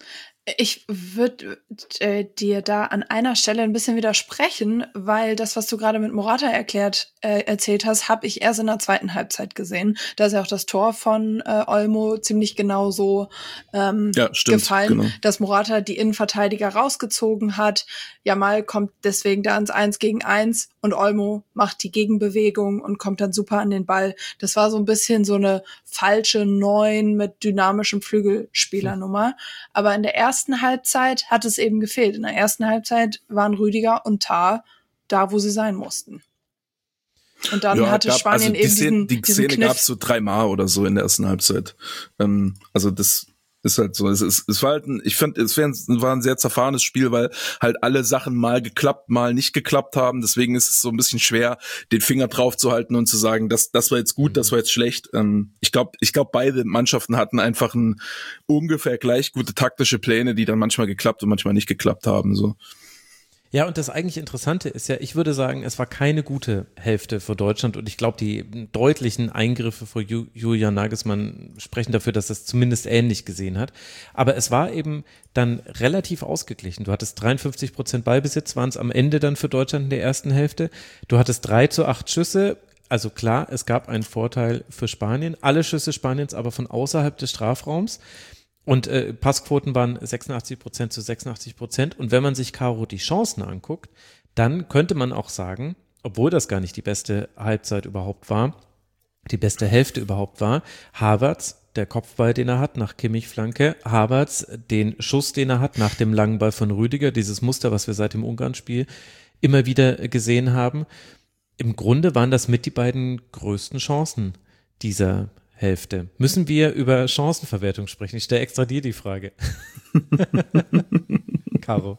D: Ich würde äh, dir da an einer Stelle ein bisschen widersprechen, weil das, was du gerade mit Morata erklärt äh, erzählt hast, habe ich erst in der zweiten Halbzeit gesehen. Da ist ja auch das Tor von äh, Olmo ziemlich genau so ähm,
E: ja, stimmt,
D: gefallen,
E: genau.
D: dass Morata die Innenverteidiger rausgezogen hat. Jamal kommt deswegen da ins Eins gegen Eins und Olmo macht die Gegenbewegung und kommt dann super an den Ball. Das war so ein bisschen so eine falsche Neun mit dynamischem Flügelspielernummer. Aber in der ersten ersten Halbzeit hat es eben gefehlt. In der ersten Halbzeit waren Rüdiger und Tah da, wo sie sein mussten. Und dann
E: ja,
D: hatte
E: gab,
D: Spanien
E: also die
D: eben
E: Szene,
D: diesen,
E: die
D: diesen
E: Szene gab es so dreimal oder so in der ersten Halbzeit. Ähm, also das ist halt so. Es, ist, es war halt ein, ich fand, es war ein sehr zerfahrenes Spiel, weil halt alle Sachen mal geklappt, mal nicht geklappt haben. Deswegen ist es so ein bisschen schwer, den Finger drauf zu halten und zu sagen, das, das war jetzt gut, mhm. das war jetzt schlecht. Ähm, ich glaube, ich glaube, beide Mannschaften hatten einfach ein, ungefähr gleich gute taktische Pläne, die dann manchmal geklappt und manchmal nicht geklappt haben. So.
A: Ja, und das eigentlich Interessante ist ja, ich würde sagen, es war keine gute Hälfte für Deutschland und ich glaube, die deutlichen Eingriffe von Ju- Julian Nagelsmann sprechen dafür, dass das zumindest ähnlich gesehen hat. Aber es war eben dann relativ ausgeglichen. Du hattest dreiundfünfzig Prozent Ballbesitz, waren es am Ende dann für Deutschland in der ersten Hälfte. Du hattest drei zu acht Schüsse. Also klar, es gab einen Vorteil für Spanien. Alle Schüsse Spaniens aber von außerhalb des Strafraums. Und äh, Passquoten waren sechsundachtzig Prozent zu sechsundachtzig Prozent. Und wenn man sich, Caro, die Chancen anguckt, dann könnte man auch sagen, obwohl das gar nicht die beste Halbzeit überhaupt war, die beste Hälfte überhaupt war, Havertz, der Kopfball, den er hat, nach Kimmich-Flanke, Havertz, den Schuss, den er hat, nach dem langen Ball von Rüdiger, dieses Muster, was wir seit dem Ungarn-Spiel immer wieder gesehen haben. Im Grunde waren das mit die beiden größten Chancen dieser Hälfte. Müssen wir über Chancenverwertung sprechen? Ich stelle extra dir die Frage. Caro.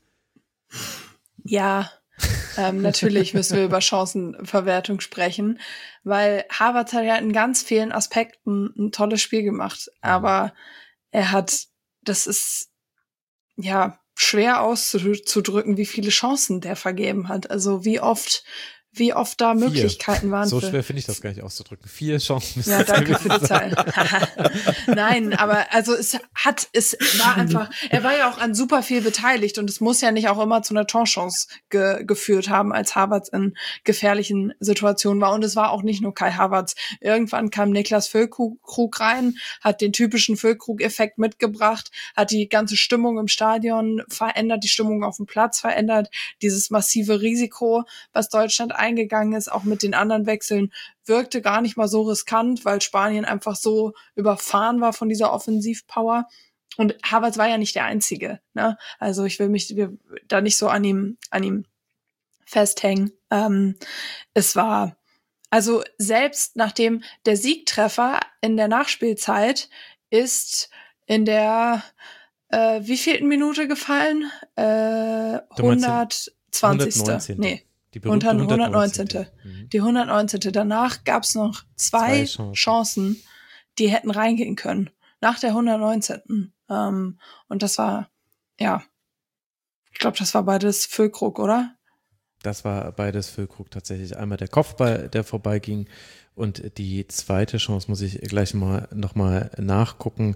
D: Ja, ähm, natürlich müssen wir über Chancenverwertung sprechen, weil Havertz hat ja in ganz vielen Aspekten ein tolles Spiel gemacht, aber er hat, das ist ja schwer auszudrücken, wie viele Chancen der vergeben hat. Also wie oft wie oft da Vier. Möglichkeiten waren.
A: So
D: für
A: schwer finde ich das gar nicht auszudrücken. Vier Chancen.
D: Ja, danke für die Zahl. Nein, aber also es hat, es war einfach, er war ja auch an super viel beteiligt und es muss ja nicht auch immer zu einer Torchance ge- geführt haben, als Havertz in gefährlichen Situationen war. Und es war auch nicht nur Kai Havertz. Irgendwann kam Niklas Füllkrug rein, hat den typischen Füllkrug-Effekt mitgebracht, hat die ganze Stimmung im Stadion verändert, die Stimmung auf dem Platz verändert, dieses massive Risiko, was Deutschland eingegangen ist, auch mit den anderen Wechseln, wirkte gar nicht mal so riskant, weil Spanien einfach so überfahren war von dieser Offensivpower. Und Havertz war ja nicht der Einzige, ne? Also ich will mich wir, da nicht so an ihm, an ihm festhängen. Ähm, es war, also selbst nachdem der Siegtreffer in der Nachspielzeit ist in der äh, wievielten Minute gefallen? Äh, hundertzwanzigste Nee.
A: Die berühmte
D: hundertneunzehnte
A: Mhm.
D: Die hundertneunzehnte Danach gab's noch zwei,
A: zwei Chancen.
D: Chancen, die hätten reingehen können. Nach der hundertneunzehnten Ähm, und das war, ja, ich glaube, das war beides Füllkrug, oder?
A: Das war beides Füllkrug tatsächlich. Einmal der Kopfball, der vorbeiging und die zweite Chance muss ich gleich mal nochmal nachgucken.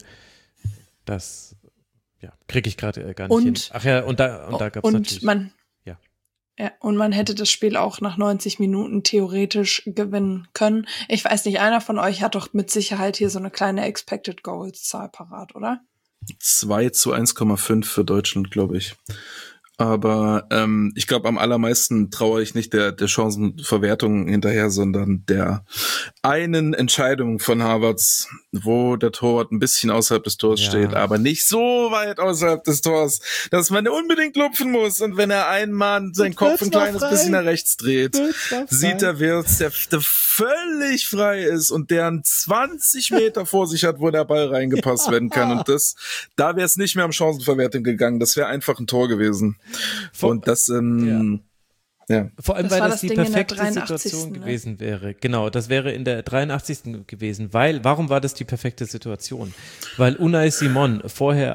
A: Das ja, kriege ich gerade gar nicht
D: und,
A: hin. Ach ja, und da, und da gab's
D: und
A: natürlich...
D: Man, Ja, und man hätte das Spiel auch nach neunzig Minuten theoretisch gewinnen können. Ich weiß nicht, einer von euch hat doch mit Sicherheit hier so eine kleine Expected Goals Zahl parat, oder?
E: zwei zu eins Komma fünf für Deutschland, glaube ich. Aber ähm, ich glaube, am allermeisten traue ich nicht der, der Chancenverwertung hinterher, sondern der einen Entscheidung von Havertz, wo der Torwart ein bisschen außerhalb des Tors
A: Ja.
E: steht, aber nicht so weit außerhalb des Tors, dass man unbedingt lupfen muss. Und wenn er einmal seinen Kopf ein kleines bisschen nach rechts dreht, sieht er Wirtz, der, der völlig frei ist und der einen zwanzig Meter vor sich hat, wo der Ball reingepasst werden kann. Und das, da wäre es nicht mehr um Chancenverwertung gegangen. Das wäre einfach ein Tor gewesen.
A: Vor,
E: und das, ähm, ja. ja.
A: Vor allem,
D: Das
A: weil
D: war
A: das
D: das
A: die
D: Ding in der
A: perfekte
D: dreiundachtzigsten
A: Situation
D: ne?
A: gewesen wäre. Genau, das wäre in der dreiundachtzigsten gewesen. Weil, warum war das die perfekte Situation? Weil Unai Simon vorher auf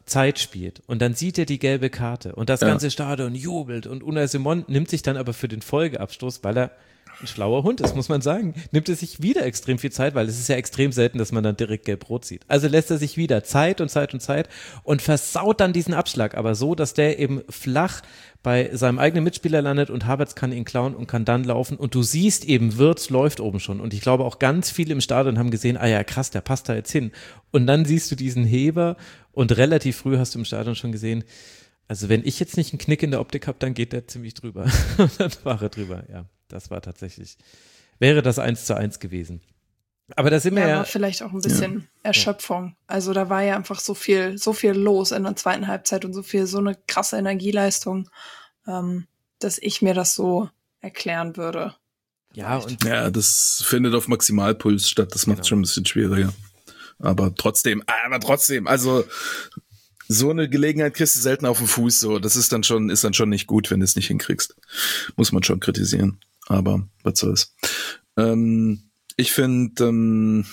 A: Zeit spielt und dann sieht er die gelbe Karte und das
E: Ja.
A: ganze Stadion jubelt und Unai Simon nimmt sich dann aber für den Folgeabstoß, weil er ein schlauer Hund ist, muss man sagen, nimmt er sich wieder extrem viel Zeit, weil es ist ja extrem selten, dass man dann direkt gelb-rot sieht. Also lässt er sich wieder Zeit und Zeit und Zeit und versaut dann diesen Abschlag, aber so, dass der eben flach bei seinem eigenen Mitspieler landet und Havertz kann ihn klauen und kann dann laufen und du siehst eben, Wirtz läuft oben schon und ich glaube auch ganz viele im Stadion haben gesehen, ah ja krass, der passt da jetzt hin und dann siehst du diesen Heber und relativ früh hast du im Stadion schon gesehen, also wenn ich jetzt nicht einen Knick in der Optik habe, dann geht der ziemlich drüber und dann war er drüber, ja. Das war tatsächlich, wäre das eins zu eins gewesen. Aber da sind wir
D: ja,
A: ja.
D: war vielleicht auch ein bisschen ja. Erschöpfung. Also da war ja einfach so viel, so viel los in der zweiten Halbzeit und so viel, so eine krasse Energieleistung, ähm, dass ich mir das so erklären würde.
A: Ja, und
E: ja, das findet auf Maximalpuls statt. Das macht
A: Genau.
E: schon ein bisschen schwieriger. Aber trotzdem, aber trotzdem, also so eine Gelegenheit kriegst du selten auf den Fuß. So, das ist dann schon, ist dann schon nicht gut, wenn du es nicht hinkriegst. Muss man schon kritisieren. Aber was soll's. Ähm, ich finde, ähm,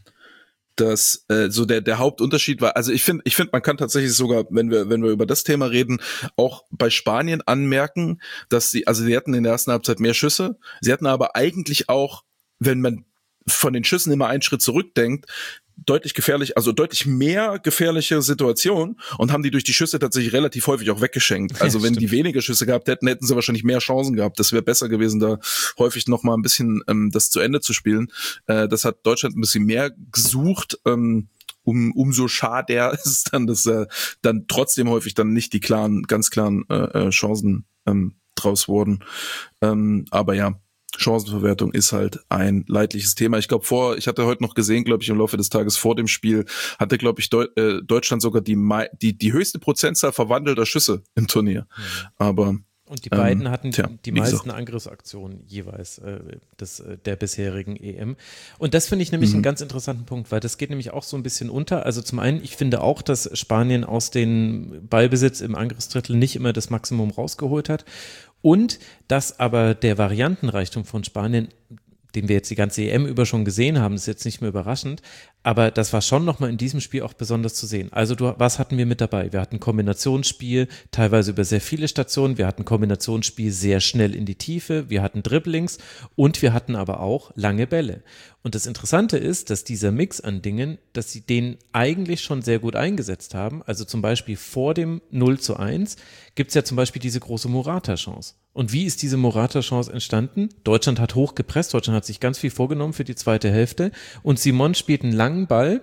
E: dass äh, so der der Hauptunterschied war, also ich finde, ich finde, man kann tatsächlich sogar, wenn wir wenn wir über das Thema reden, auch bei Spanien anmerken, dass sie, also sie hatten in der ersten Halbzeit mehr Schüsse, sie hatten aber eigentlich auch, wenn man von den Schüssen immer einen Schritt zurückdenkt, deutlich gefährlich, also deutlich mehr gefährliche Situationen und haben die durch die Schüsse tatsächlich relativ häufig auch weggeschenkt. Also
A: Ja,
E: wenn
A: stimmt.
E: die weniger Schüsse gehabt hätten, hätten sie wahrscheinlich mehr Chancen gehabt. Das wäre besser gewesen, da häufig noch mal ein bisschen ähm, das zu Ende zu spielen. Äh, das hat Deutschland ein bisschen mehr gesucht. Ähm, um, umso schader ist es dann, dass äh, dann trotzdem häufig dann nicht die klaren, ganz klaren äh, äh, Chancen ähm, draus wurden. Ähm, aber ja, Chancenverwertung ist halt ein leidliches Thema. Ich glaube vor, ich hatte heute noch gesehen, glaube ich, im Laufe des Tages vor dem Spiel, hatte, glaube ich, Deu- äh, Deutschland sogar die, mei- die die höchste Prozentzahl verwandelter Schüsse im Turnier.
A: Mhm.
E: Aber
A: Und die beiden
E: Ähm,
A: hatten
E: tja,
A: die
E: wie
A: meisten
E: gesagt.
A: Angriffsaktionen jeweils äh, des, äh, der bisherigen E M. Und das finde ich nämlich
E: Mhm.
A: einen ganz interessanten Punkt, weil das geht nämlich auch so ein bisschen unter. Also zum einen, ich finde auch, dass Spanien aus dem Ballbesitz im Angriffsdrittel nicht immer das Maximum rausgeholt hat. Und dass aber der Variantenreichtum von Spanien, den wir jetzt die ganze E M über schon gesehen haben, ist jetzt nicht mehr überraschend, aber das war schon nochmal in diesem Spiel auch besonders zu sehen. Also du, was hatten wir mit dabei? Wir hatten Kombinationsspiel, teilweise über sehr viele Stationen, wir hatten Kombinationsspiel sehr schnell in die Tiefe, wir hatten Dribblings und wir hatten aber auch lange Bälle. Und das Interessante ist, dass dieser Mix an Dingen, dass sie den eigentlich schon sehr gut eingesetzt haben. Also zum Beispiel vor dem null zu eins gibt es ja zum Beispiel diese große Morata-Chance. Und wie ist diese Morata-Chance entstanden? Deutschland hat hoch gepresst, Deutschland hat sich ganz viel vorgenommen für die zweite Hälfte und Simon spielt einen langen Ball,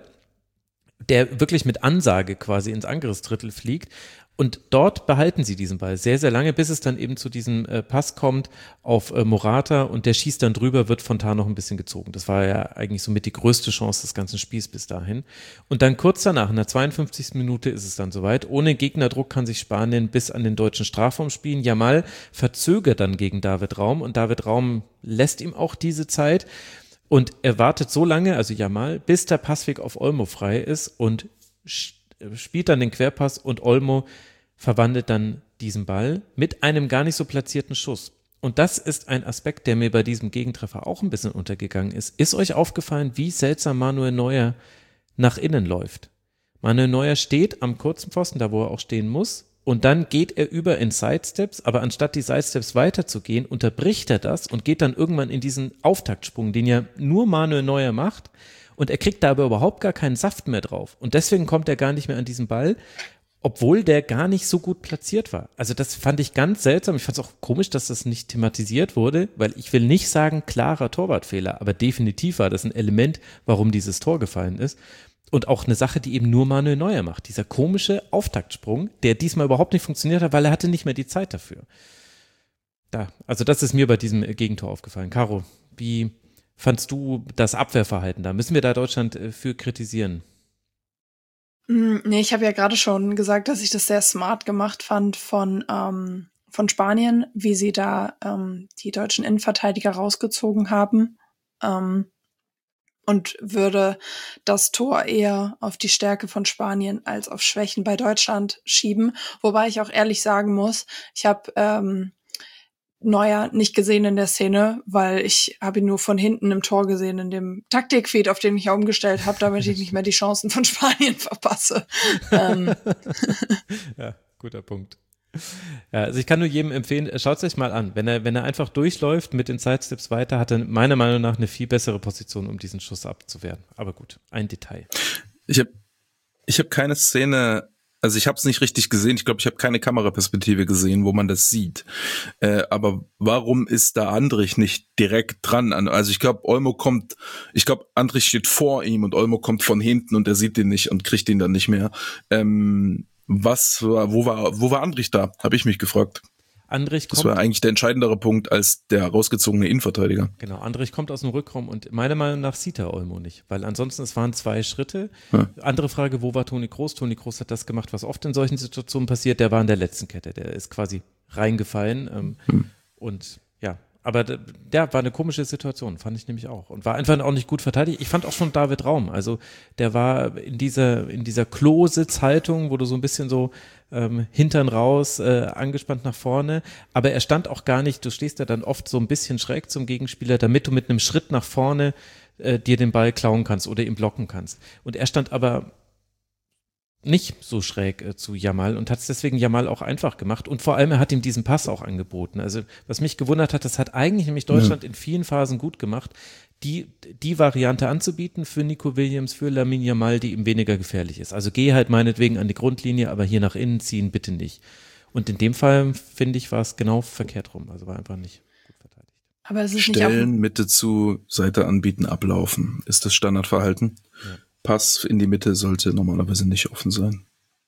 A: der wirklich mit Ansage quasi ins Angriffsdrittel fliegt. Und dort behalten sie diesen Ball sehr, sehr lange, bis es dann eben zu diesem äh, Pass kommt auf äh, Morata und der schießt dann drüber, wird Fontana noch ein bisschen gezogen. Das war ja eigentlich somit die größte Chance des ganzen Spiels bis dahin. Und dann kurz danach, in der zweiundfünfzigsten Minute ist es dann soweit. Ohne Gegnerdruck kann sich Spanien bis an den deutschen Strafraum spielen. Jamal verzögert dann gegen David Raum und David Raum lässt ihm auch diese Zeit und er wartet so lange, also Jamal, bis der Passweg auf Olmo frei ist und spielt dann den Querpass und Olmo verwandelt dann diesen Ball mit einem gar nicht so platzierten Schuss. Und das ist ein Aspekt, der mir bei diesem Gegentreffer auch ein bisschen untergegangen ist. Ist euch aufgefallen, wie seltsam Manuel Neuer nach innen läuft? Manuel Neuer steht am kurzen Pfosten, da wo er auch stehen muss, und dann geht er über in Sidesteps, aber anstatt die Sidesteps weiterzugehen, unterbricht er das und geht dann irgendwann in diesen Auftaktsprung, den ja nur Manuel Neuer macht. Und er kriegt da aber überhaupt gar keinen Saft mehr drauf. Und deswegen kommt er gar nicht mehr an diesen Ball, obwohl der gar nicht so gut platziert war. Also das fand ich ganz seltsam. Ich fand es auch komisch, dass das nicht thematisiert wurde, weil ich will nicht sagen, klarer Torwartfehler, aber definitiv war das ein Element, warum dieses Tor gefallen ist. Und auch eine Sache, die eben nur Manuel Neuer macht. Dieser komische Auftaktsprung, der diesmal überhaupt nicht funktioniert hat, weil er hatte nicht mehr die Zeit dafür. Da, also das ist mir bei diesem Gegentor aufgefallen. Caro, wie fandst du das Abwehrverhalten da? Müssen wir da Deutschland für kritisieren?
D: Nee, ich habe ja gerade schon gesagt, dass ich das sehr smart gemacht fand von, ähm, von Spanien, wie sie da ähm, die deutschen Innenverteidiger rausgezogen haben. Ähm, und würde das Tor eher auf die Stärke von Spanien als auf Schwächen bei Deutschland schieben. Wobei ich auch ehrlich sagen muss, ich habe ähm, Neuer nicht gesehen in der Szene, weil ich habe ihn nur von hinten im Tor gesehen, in dem Taktikfeed, auf den ich umgestellt habe, damit ich nicht mehr die Chancen von Spanien verpasse. ähm.
A: Ja, guter Punkt. Ja, also ich kann nur jedem empfehlen, schaut es euch mal an. Wenn er, wenn er einfach durchläuft mit den Sidesteps weiter, hat er meiner Meinung nach eine viel bessere Position, um diesen Schuss abzuwehren. Aber gut, ein Detail.
E: Ich habe ich hab keine Szene, also ich habe es nicht richtig gesehen. Ich glaube, ich habe keine Kameraperspektive gesehen, wo man das sieht. Äh, aber warum ist da Andrich nicht direkt dran? Also ich glaube, Olmo kommt, ich glaube, Andrich steht vor ihm und Olmo kommt von hinten und er sieht ihn nicht und kriegt ihn dann nicht mehr. Ähm, was war, wo war, wo war Andrich da? Habe ich mich gefragt.
A: Andrich kommt,
E: das war eigentlich der entscheidendere Punkt als der rausgezogene Innenverteidiger.
A: Genau, Andrich kommt aus dem Rückraum und meiner Meinung nach sieht er Olmo nicht, weil ansonsten es waren zwei Schritte. Ja. Andere Frage, wo war Toni Kroos? Toni Kroos hat das gemacht, was oft in solchen Situationen passiert, der war in der letzten Kette, der ist quasi reingefallen ähm, hm. und ja, aber der, der war eine komische Situation, fand ich nämlich auch und war einfach auch nicht gut verteidigt. Ich fand auch schon David Raum, also der war in dieser in dieser Klo-Sitzhaltung, wo du so ein bisschen so ähm, Hintern raus, äh, angespannt nach vorne, aber er stand auch gar nicht, du stehst ja dann oft so ein bisschen schräg zum Gegenspieler, damit du mit einem Schritt nach vorne äh, dir den Ball klauen kannst oder ihn blocken kannst. Und er stand aber nicht so schräg äh, zu Yamal und hat es deswegen Yamal auch einfach gemacht und vor allem er hat ihm diesen Pass auch angeboten. Also was mich gewundert hat, das hat eigentlich nämlich Deutschland ja. in vielen Phasen gut gemacht, die die Variante anzubieten für Nico Williams, für Lamine Yamal, die ihm weniger gefährlich ist. Also geh halt meinetwegen an die Grundlinie, aber hier nach innen ziehen bitte nicht. Und in dem Fall, finde ich, war es genau verkehrt rum. Also war einfach nicht gut verteidigt.
D: Aber es ist
E: Stellen,
D: nicht auch
E: Mitte zu, Seite anbieten, ablaufen. Ist das Standardverhalten? Ja. Pass in die Mitte sollte normalerweise nicht offen sein.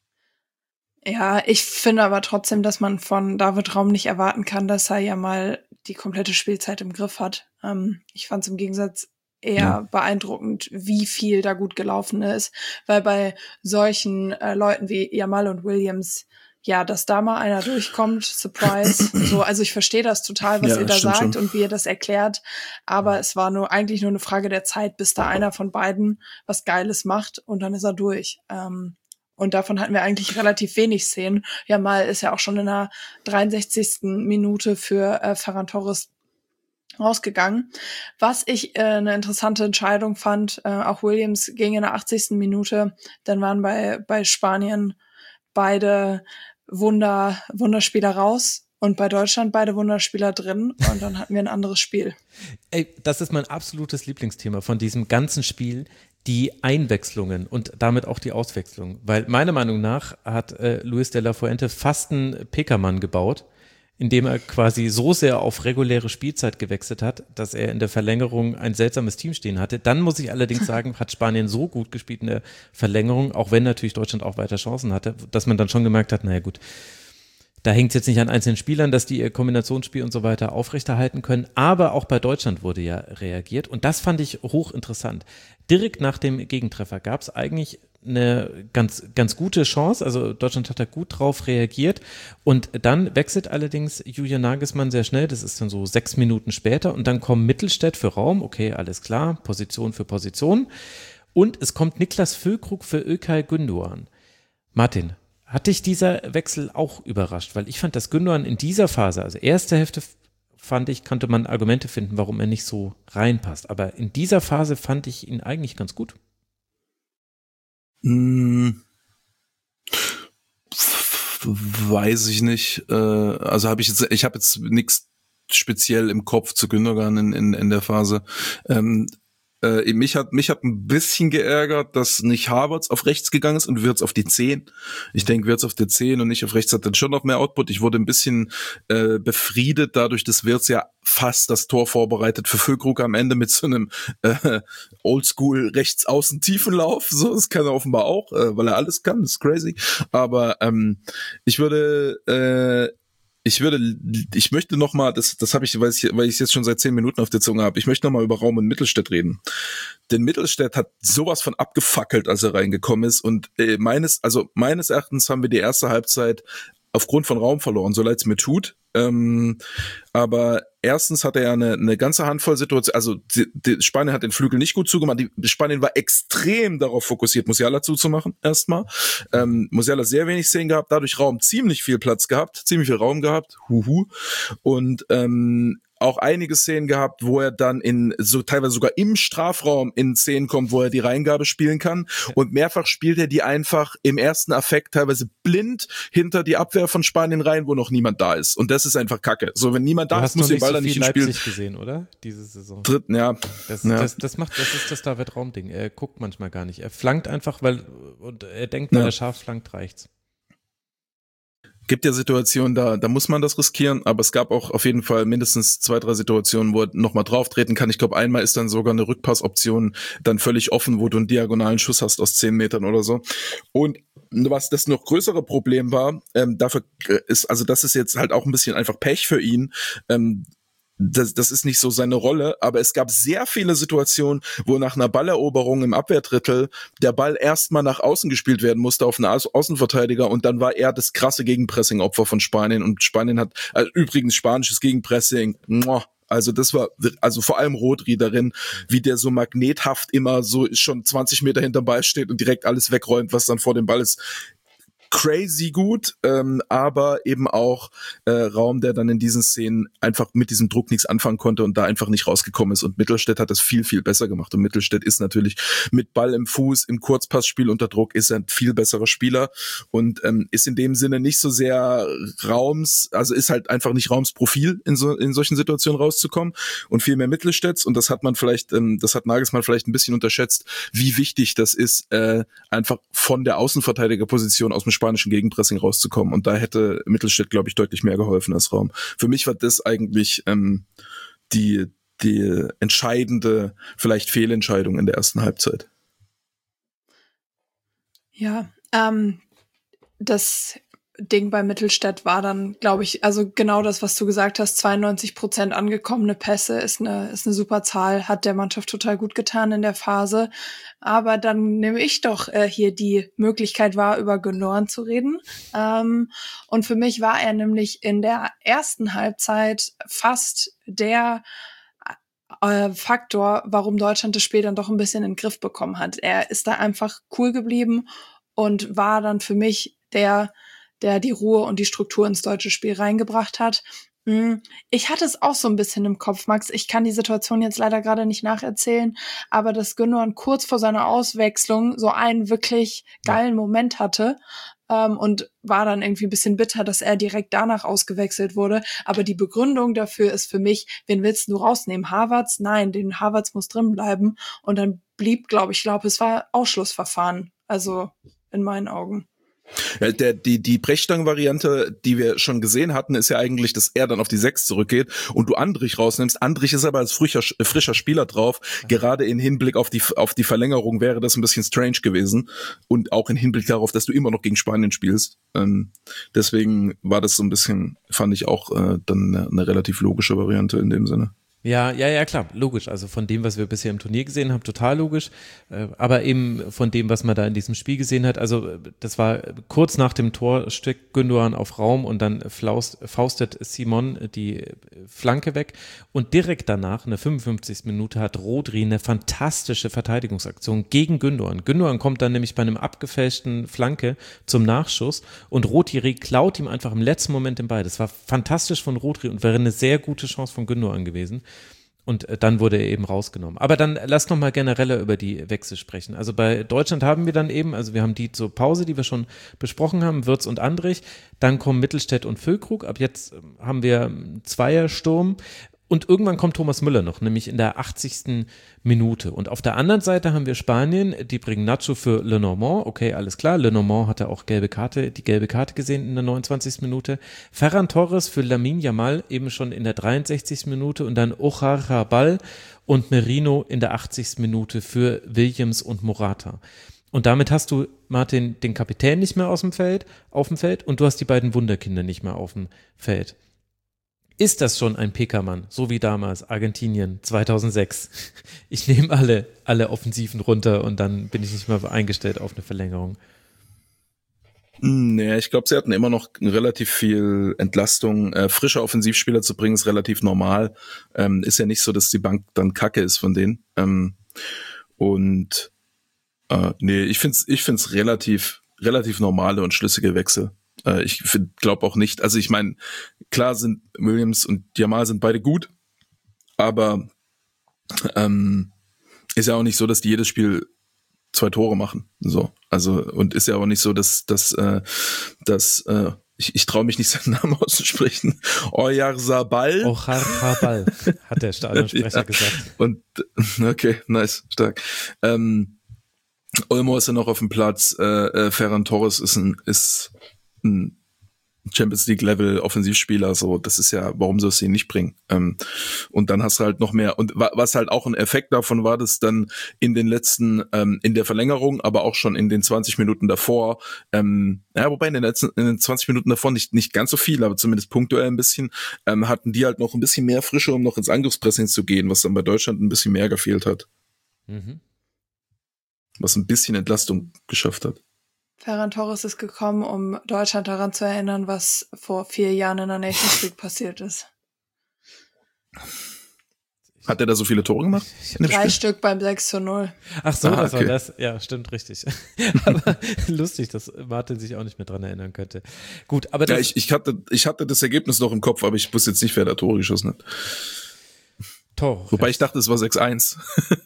D: Ja, ich finde aber trotzdem, dass man von David Raum nicht erwarten kann, dass er ja mal die komplette Spielzeit im Griff hat. Ähm, ich fand es im Gegensatz eher ja. beeindruckend, wie viel da gut gelaufen ist, weil bei solchen äh, Leuten wie Yamal und Williams, ja, dass da mal einer durchkommt, Surprise, so, also ich verstehe das total, was
E: ja,
D: ihr da sagt
E: schon.
D: und wie ihr das erklärt, aber es war nur eigentlich nur eine Frage der Zeit, bis da einer von beiden was Geiles macht und dann ist er durch. Ähm, und davon hatten wir eigentlich relativ wenig Szenen. Yamal ist ja auch schon in der dreiundsechzigsten Minute für äh, Ferran Torres rausgegangen. Was ich äh, eine interessante Entscheidung fand, äh, auch Williams ging in der achtzigsten Minute, dann waren bei bei Spanien beide Wunder Wunderspieler raus und bei Deutschland beide Wunderspieler drin und dann hatten wir ein anderes Spiel.
A: Ey, das ist mein absolutes Lieblingsthema von diesem ganzen Spiel, die Einwechslungen und damit auch die Auswechslung, weil meiner Meinung nach hat äh, Luis de la Fuente fast einen Pekermann gebaut, indem er quasi so sehr auf reguläre Spielzeit gewechselt hat, dass er in der Verlängerung ein seltsames Team stehen hatte. Dann muss ich allerdings sagen, hat Spanien so gut gespielt in der Verlängerung, auch wenn natürlich Deutschland auch weiter Chancen hatte, dass man dann schon gemerkt hat, naja gut, da hängt es jetzt nicht an einzelnen Spielern, dass die ihr Kombinationsspiel und so weiter aufrechterhalten können, aber auch bei Deutschland wurde ja reagiert und das fand ich hochinteressant. Direkt nach dem Gegentreffer gab es eigentlich eine ganz, ganz gute Chance, also Deutschland hat da gut drauf reagiert und dann wechselt allerdings Julian Nagelsmann sehr schnell, das ist dann so sechs Minuten später und dann kommt Mittelstädt für Raum, okay, alles klar, Position für Position und es kommt Niklas Füllkrug für Ilkay Gündoğan. Martin, hat dich dieser Wechsel auch überrascht? Weil ich fand, dass Gündoğan in dieser Phase, also erste Hälfte fand ich, konnte man Argumente finden, warum er nicht so reinpasst. Aber in dieser Phase fand ich ihn eigentlich ganz gut.
E: Hm, weiß ich nicht. Also habe ich jetzt, ich habe jetzt nichts speziell im Kopf zu Gündoğan in, in, in der Phase. Ähm, äh, mich hat mich hat ein bisschen geärgert, dass nicht Havertz auf rechts gegangen ist und Wirtz auf die zehn. Ich denke, Wirtz auf die zehn und nicht auf rechts hat dann schon noch mehr Output. Ich wurde ein bisschen äh, befriedet dadurch, dass Wirtz ja fast das Tor vorbereitet für Füllkrug am Ende mit so einem äh, Oldschool rechts außen Tiefenlauf. So, das kann er offenbar auch, äh, weil er alles kann. Das ist crazy. Aber ähm, ich würde äh, Ich würde, ich möchte noch mal, das, das habe ich, weil ich, weil ich es jetzt schon seit zehn Minuten auf der Zunge habe. Ich möchte noch mal über Raum und Mittelstädt reden. Denn Mittelstädt hat sowas von abgefackelt, als er reingekommen ist. Und äh, meines, also meines Erachtens haben wir die erste Halbzeit aufgrund von Raum verloren, so leid es mir tut. Ähm, aber erstens hatte er eine, eine ganze Handvoll Situationen, also die, die Spanien hat den Flügel nicht gut zugemacht, die Spanien war extrem darauf fokussiert, Musiala zuzumachen, erstmal. Ähm, Musiala sehr wenig Szenen gehabt, dadurch Raum ziemlich viel Platz gehabt, ziemlich viel Raum gehabt, huhu. Und ähm, auch einige Szenen gehabt, wo er dann in so teilweise sogar im Strafraum in Szenen kommt, wo er die Reingabe spielen kann, und mehrfach spielt er die einfach im ersten Affekt teilweise blind hinter die Abwehr von Spanien rein, wo noch niemand da ist, und das ist einfach Kacke. So, wenn niemand da ist, muss den Ball dann nicht spielen.
A: Du hast noch nicht so viel Leipzig gesehen, oder? Diese Saison.
E: Dritten, ja.
A: Das,
E: ja.
A: Das, das macht, das ist das David-Raum-Ding. Er guckt manchmal gar nicht. Er flankt einfach, weil, und er denkt, weil
E: ja.
A: er scharf flankt, reicht's.
E: Gibt ja Situationen, da da muss man das riskieren, aber es gab auch auf jeden Fall mindestens zwei, drei Situationen, wo er nochmal drauf treten kann. Ich glaube, einmal ist dann sogar eine Rückpassoption dann völlig offen, wo du einen diagonalen Schuss hast aus zehn Metern oder so. Und was das noch größere Problem war, ähm, dafür ist, also das ist jetzt halt auch ein bisschen einfach Pech für ihn, ähm, Das, das ist nicht so seine Rolle, aber es gab sehr viele Situationen, wo nach einer Balleroberung im Abwehrdrittel der Ball erstmal nach außen gespielt werden musste auf einen Au- Außenverteidiger, und dann war er das krasse Gegenpressing-Opfer von Spanien, und Spanien hat, also übrigens spanisches Gegenpressing, muah, also das war, also vor allem Rodri darin, wie der so magnethaft immer so schon zwanzig Meter hinterm Ball steht und direkt alles wegräumt, was dann vor dem Ball ist. Crazy gut, ähm, aber eben auch äh, Raum, der dann in diesen Szenen einfach mit diesem Druck nichts anfangen konnte und da einfach nicht rausgekommen ist. Und Mittelstädt hat das viel, viel besser gemacht. Und Mittelstädt ist natürlich mit Ball im Fuß, im Kurzpassspiel unter Druck, ist ein viel besserer Spieler und ähm, ist in dem Sinne nicht so sehr Raums, also ist halt einfach nicht Raumsprofil, in so in solchen Situationen rauszukommen, und viel mehr Mittelstädts. Und das hat man vielleicht, ähm, das hat Nagelsmann vielleicht ein bisschen unterschätzt, wie wichtig das ist, äh, einfach von der Außenverteidigerposition aus dem spanischen Gegenpressing rauszukommen. Und da hätte Mittelstädt, glaube ich, deutlich mehr geholfen als Raum. Für mich war das eigentlich ähm, die, die entscheidende, vielleicht Fehlentscheidung in der ersten Halbzeit.
D: Ja, ähm, das Ding bei Mittelstädt war dann, glaube ich, also genau das, was du gesagt hast, zweiundneunzig Prozent angekommene Pässe ist eine, ist eine super Zahl, hat der Mannschaft total gut getan in der Phase. Aber dann nehme ich doch äh, hier die Möglichkeit wahr, über Gündoğan zu reden. Ähm, und für mich war er nämlich in der ersten Halbzeit fast der äh, Faktor, warum Deutschland das Spiel dann doch ein bisschen in den Griff bekommen hat. Er ist da einfach cool geblieben und war dann für mich der der die Ruhe und die Struktur ins deutsche Spiel reingebracht hat. Ich hatte es auch so ein bisschen im Kopf, Max. Ich kann die Situation jetzt leider gerade nicht nacherzählen, aber dass Gündoğan kurz vor seiner Auswechslung so einen wirklich geilen Moment hatte ähm, und war dann irgendwie ein bisschen bitter, dass er direkt danach ausgewechselt wurde. Aber die Begründung dafür ist für mich, wen willst du rausnehmen? Havertz? Nein, den Havertz muss drin bleiben. Und dann blieb, glaube ich, glaube es war Ausschlussverfahren. Also in meinen Augen.
E: Ja, der, die, die Brechstangen-Variante, die wir schon gesehen hatten, ist ja eigentlich, dass er dann auf die sechs zurückgeht und du Andrich rausnimmst. Andrich ist aber als frischer, frischer Spieler drauf. Gerade in Hinblick auf die, auf die Verlängerung wäre das ein bisschen strange gewesen. Und auch in Hinblick darauf, dass du immer noch gegen Spanien spielst. Ähm, deswegen war das so ein bisschen, fand ich auch äh, dann eine, eine relativ logische Variante in dem Sinne.
A: Ja, ja, ja, klar, logisch. Also von dem, was wir bisher im Turnier gesehen haben, total logisch. Aber eben von dem, was man da in diesem Spiel gesehen hat, also das war kurz nach dem Tor, steckt Gündoğan auf Raum und dann faustet Simon die Flanke weg. Und direkt danach, in der fünfundfünfzigsten Minute, hat Rodri eine fantastische Verteidigungsaktion gegen Gündoğan. Gündoğan kommt dann nämlich bei einem abgefälschten Flanke zum Nachschuss und Rodri klaut ihm einfach im letzten Moment den Ball. Das war fantastisch von Rodri und wäre eine sehr gute Chance von Gündoğan gewesen. Und dann wurde er eben rausgenommen. Aber dann lass noch mal genereller über die Wechsel sprechen. Also bei Deutschland haben wir dann eben, also wir haben die zur Pause, die wir schon besprochen haben, Wirtz und Andrich. Dann kommen Mittelstädt und Füllkrug. Ab jetzt haben wir einen Zweiersturm. Und irgendwann kommt Thomas Müller noch, nämlich in der achtzigsten Minute. Und auf der anderen Seite haben wir Spanien, die bringen Nacho für Lenormand. Okay, alles klar. Lenormand hatte auch gelbe Karte, die gelbe Karte gesehen in der neunundzwanzigsten Minute. Ferran Torres für Lamine Yamal eben schon in der dreiundsechzigsten Minute. Und dann Oyarzabal und Merino in der achtzigsten Minute für Williams und Morata. Und damit hast du, Martin, den Kapitän nicht mehr aus dem Feld, auf dem Feld und du hast die beiden Wunderkinder nicht mehr auf dem Feld. Ist das schon ein Pickermann, so wie damals Argentinien zweitausendsechs? Ich nehme alle, alle Offensiven runter und dann bin ich nicht mehr eingestellt auf eine Verlängerung.
E: Nee, ich glaube, sie hatten immer noch relativ viel Entlastung. Äh, frische Offensivspieler zu bringen, ist relativ normal. Ähm, ist ja nicht so, dass die Bank dann kacke ist von denen. Ähm, und äh, nee, ich find's, ich find's relativ, relativ normale und schlüssige Wechsel. Äh, ich glaube auch nicht, also ich meine, klar sind Williams und Jamal sind beide gut, aber ähm, ist ja auch nicht so, dass die jedes Spiel zwei Tore machen, so, also, und ist ja auch nicht so, dass, dass, äh, dass, äh, ich, ich traue mich nicht, seinen Namen auszusprechen, Oyarzabal.
A: Oyarzabal, hat der Stadionsprecher
E: ja.
A: gesagt.
E: Und, okay, nice, stark. Ähm, Olmo ist ja noch auf dem Platz, äh, äh, Ferran Torres ist ein, ist ein Champions League Level Offensivspieler, so, das ist ja, warum sollst du ihn nicht bringen? Ähm, und dann hast du halt noch mehr, und wa- was halt auch ein Effekt davon war, dass dann in den letzten, ähm, in der Verlängerung, aber auch schon in den zwanzig Minuten davor, ähm, ja, wobei in den letzten, in den zwanzig Minuten davor nicht, nicht ganz so viel, aber zumindest punktuell ein bisschen, ähm, hatten die halt noch ein bisschen mehr Frische, um noch ins Angriffspressing zu gehen, was dann bei Deutschland ein bisschen mehr gefehlt hat.
A: Mhm.
E: Was ein bisschen Entlastung geschafft hat.
D: Ferran Torres ist gekommen, um Deutschland daran zu erinnern, was vor vier Jahren in der Nations League passiert ist.
E: Hat er da so viele Tore gemacht?
D: Drei Stück beim sechs zu null.
A: Ach so,
E: ah,
A: das
E: okay.
A: war das. Ja, stimmt, richtig. Aber lustig, dass Martin sich auch nicht mehr dran erinnern könnte. Gut, aber das,
E: Ja, ich, ich, hatte, ich hatte das Ergebnis noch im Kopf, aber ich wusste jetzt nicht, wer da Tore geschossen hat.
A: Tor.
E: Wobei ich dachte, es war sechs eins.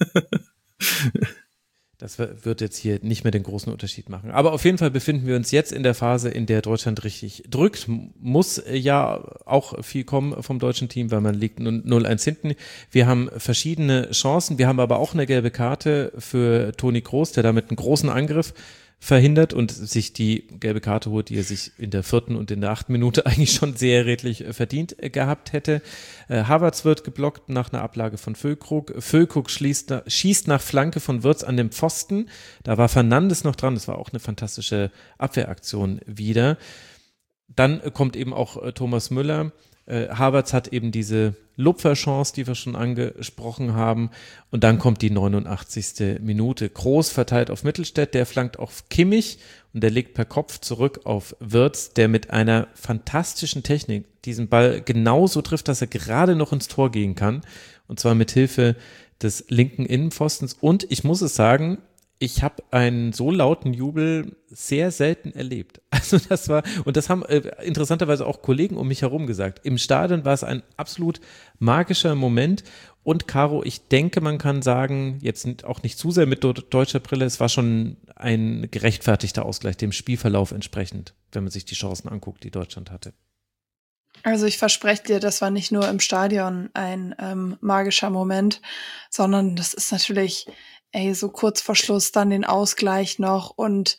A: Das wird jetzt hier nicht mehr den großen Unterschied machen. Aber auf jeden Fall befinden wir uns jetzt in der Phase, in der Deutschland richtig drückt. Muss ja auch viel kommen vom deutschen Team, weil man liegt null eins hinten. Wir haben verschiedene Chancen. Wir haben aber auch eine gelbe Karte für Toni Kroos, der damit einen großen Angriff verhindert und sich die gelbe Karte holt, die er sich in der vierten und in der achten Minute eigentlich schon sehr redlich verdient gehabt hätte. Äh, Havertz wird geblockt nach einer Ablage von Füllkrug. Füllkrug schließt, schießt nach Flanke von Wirtz an den Pfosten. Da war Fernandes noch dran. Das war auch eine fantastische Abwehraktion wieder. Dann kommt eben auch äh, Thomas Müller. Äh, Havertz hat eben diese Lupferchance, die wir schon angesprochen haben. Und dann kommt die neunundachtzigste Minute. Kroos verteilt auf Mittelstädt, der flankt auf Kimmich und der legt per Kopf zurück auf Wirtz, der mit einer fantastischen Technik diesen Ball genauso trifft, dass er gerade noch ins Tor gehen kann. Und zwar mit Hilfe des linken Innenpfostens. Und ich muss es sagen, ich habe einen so lauten Jubel sehr selten erlebt. Also das war, und das haben äh, interessanterweise auch Kollegen um mich herum gesagt. Im Stadion war es ein absolut magischer Moment. Und Caro, ich denke, man kann sagen, jetzt auch nicht zu sehr mit deutscher Brille, es war schon ein gerechtfertigter Ausgleich dem Spielverlauf entsprechend, wenn man sich die Chancen anguckt, die Deutschland hatte.
D: Also ich verspreche dir, das war nicht nur im Stadion ein ähm, magischer Moment, sondern das ist natürlich, ey, so kurz vor Schluss dann den Ausgleich noch. Und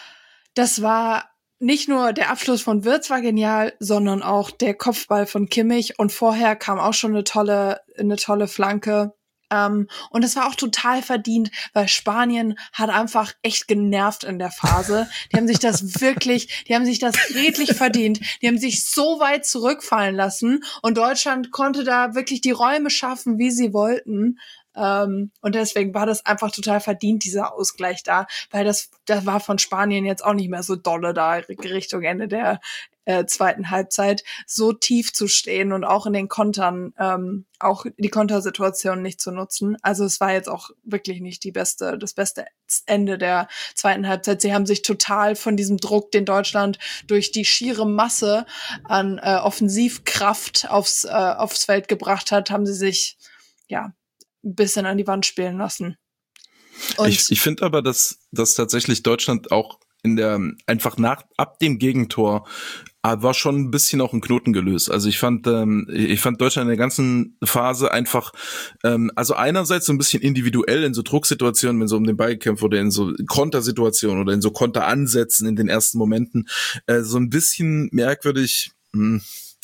D: das war nicht nur der Abschluss von Wirtz war genial, sondern auch der Kopfball von Kimmich. Und vorher kam auch schon eine tolle, eine tolle Flanke. Um, und es war auch total verdient, weil Spanien hat einfach echt genervt in der Phase. Die haben sich das wirklich, die haben sich das redlich verdient. Die haben sich so weit zurückfallen lassen und Deutschland konnte da wirklich die Räume schaffen, wie sie wollten. Um, und deswegen war das einfach total verdient, dieser Ausgleich da, weil das, das war von Spanien jetzt auch nicht mehr so dolle da Richtung Ende der äh, zweiten Halbzeit, so tief zu stehen und auch in den Kontern, ähm, auch die Kontersituation nicht zu nutzen. Also es war jetzt auch wirklich nicht die beste, das beste Ende der zweiten Halbzeit. Sie haben sich total von diesem Druck, den Deutschland durch die schiere Masse an äh, Offensivkraft aufs, äh, aufs Feld gebracht hat, haben sie sich, ja, ein bisschen an die Wand spielen lassen. Und
E: ich ich finde aber, dass, dass tatsächlich Deutschland auch in der, einfach nach, ab dem Gegentor, war schon ein bisschen auch ein Knoten gelöst. Also ich fand, ähm, ich fand Deutschland in der ganzen Phase einfach, ähm, also einerseits so ein bisschen individuell in so Drucksituationen, wenn so um den Ball gekämpft oder in so Kontersituationen oder in so Konteransätzen in den ersten Momenten, äh, so ein bisschen merkwürdig, mh,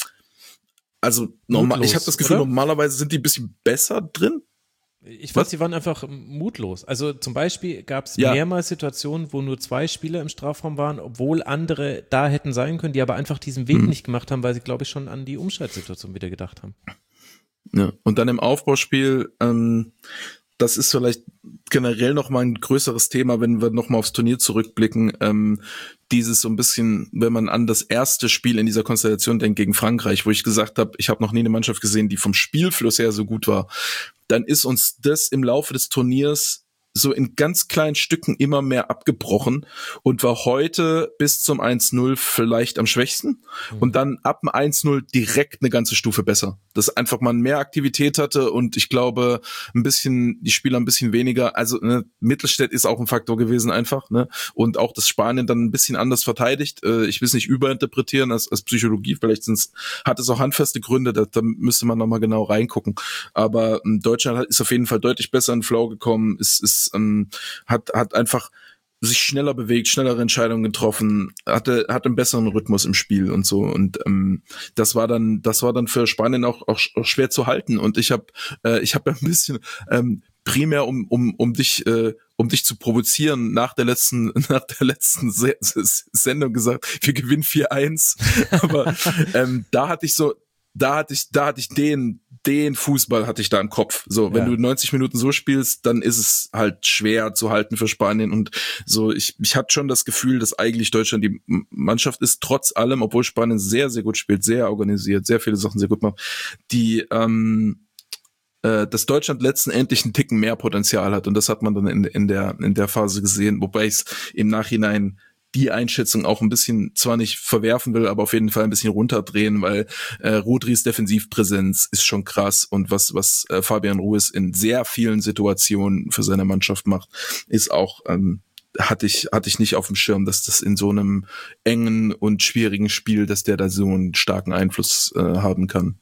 E: also normal,
A: Mutlos,
E: ich habe das Gefühl,
A: oder?
E: Normalerweise sind die ein bisschen besser drin.
A: Ich fand,
E: Was?
A: sie waren einfach mutlos. Also zum Beispiel gab es
E: Ja.
A: mehrmals Situationen, wo nur zwei Spieler im Strafraum waren, obwohl andere da hätten sein können, die aber einfach diesen Weg
E: Mhm.
A: nicht gemacht haben, weil sie, glaube ich, schon an die Umschaltsituation wieder gedacht haben.
E: Ja. Und dann im Aufbauspiel, ähm, das ist vielleicht generell noch mal ein größeres Thema, wenn wir noch mal aufs Turnier zurückblicken. Ähm, dieses so ein bisschen, wenn man an das erste Spiel in dieser Konstellation denkt gegen Frankreich, wo ich gesagt habe, ich habe noch nie eine Mannschaft gesehen, die vom Spielfluss her so gut war, dann ist uns das im Laufe des Turniers so in ganz kleinen Stücken immer mehr abgebrochen und war heute bis zum eins null vielleicht am schwächsten mhm. und dann ab dem eins null direkt eine ganze Stufe besser. Dass einfach man mehr Aktivität hatte und ich glaube ein bisschen, die Spieler ein bisschen weniger, also ne, Mittelstädt ist auch ein Faktor gewesen einfach, ne, und auch das Spanien dann ein bisschen anders verteidigt. Äh, ich will es nicht überinterpretieren als, als Psychologie, vielleicht sind's, hat es auch handfeste Gründe, da, da müsste man nochmal genau reingucken. Aber ähm, Deutschland ist auf jeden Fall deutlich besser in den Flow gekommen, ist, ist Ähm, hat hat einfach sich schneller bewegt, schnellere Entscheidungen getroffen, hatte hatte einen besseren Rhythmus im Spiel und so und ähm, das war dann das war dann für Spanien auch auch, auch schwer zu halten und ich habe äh, ich habe ein bisschen ähm, primär um um um dich äh, um dich zu provozieren nach der letzten nach der letzten Se- Se- Sendung gesagt, wir gewinnen vier eins, aber ähm, da hatte ich so da hatte ich da hatte ich den den Fußball hatte ich da im Kopf. So, wenn ja. du neunzig Minuten so spielst, dann ist es halt schwer zu halten für Spanien und so. Ich ich hatte schon das Gefühl, dass eigentlich Deutschland die Mannschaft ist, trotz allem, obwohl Spanien sehr sehr gut spielt, sehr organisiert, sehr viele Sachen sehr gut macht, die ähm, äh, dass Deutschland letztendlich einen Ticken mehr Potenzial hat und das hat man dann in in der in der Phase gesehen, wobei ich es im Nachhinein die Einschätzung auch ein bisschen zwar nicht verwerfen will, aber auf jeden Fall ein bisschen runterdrehen, weil äh, Rodris Defensivpräsenz ist schon krass und was was äh, Fabian Ruiz in sehr vielen Situationen für seine Mannschaft macht, ist auch ähm, hatte ich hatte ich nicht auf dem Schirm, dass das in so einem engen und schwierigen Spiel, dass der da so einen starken Einfluss äh, haben kann.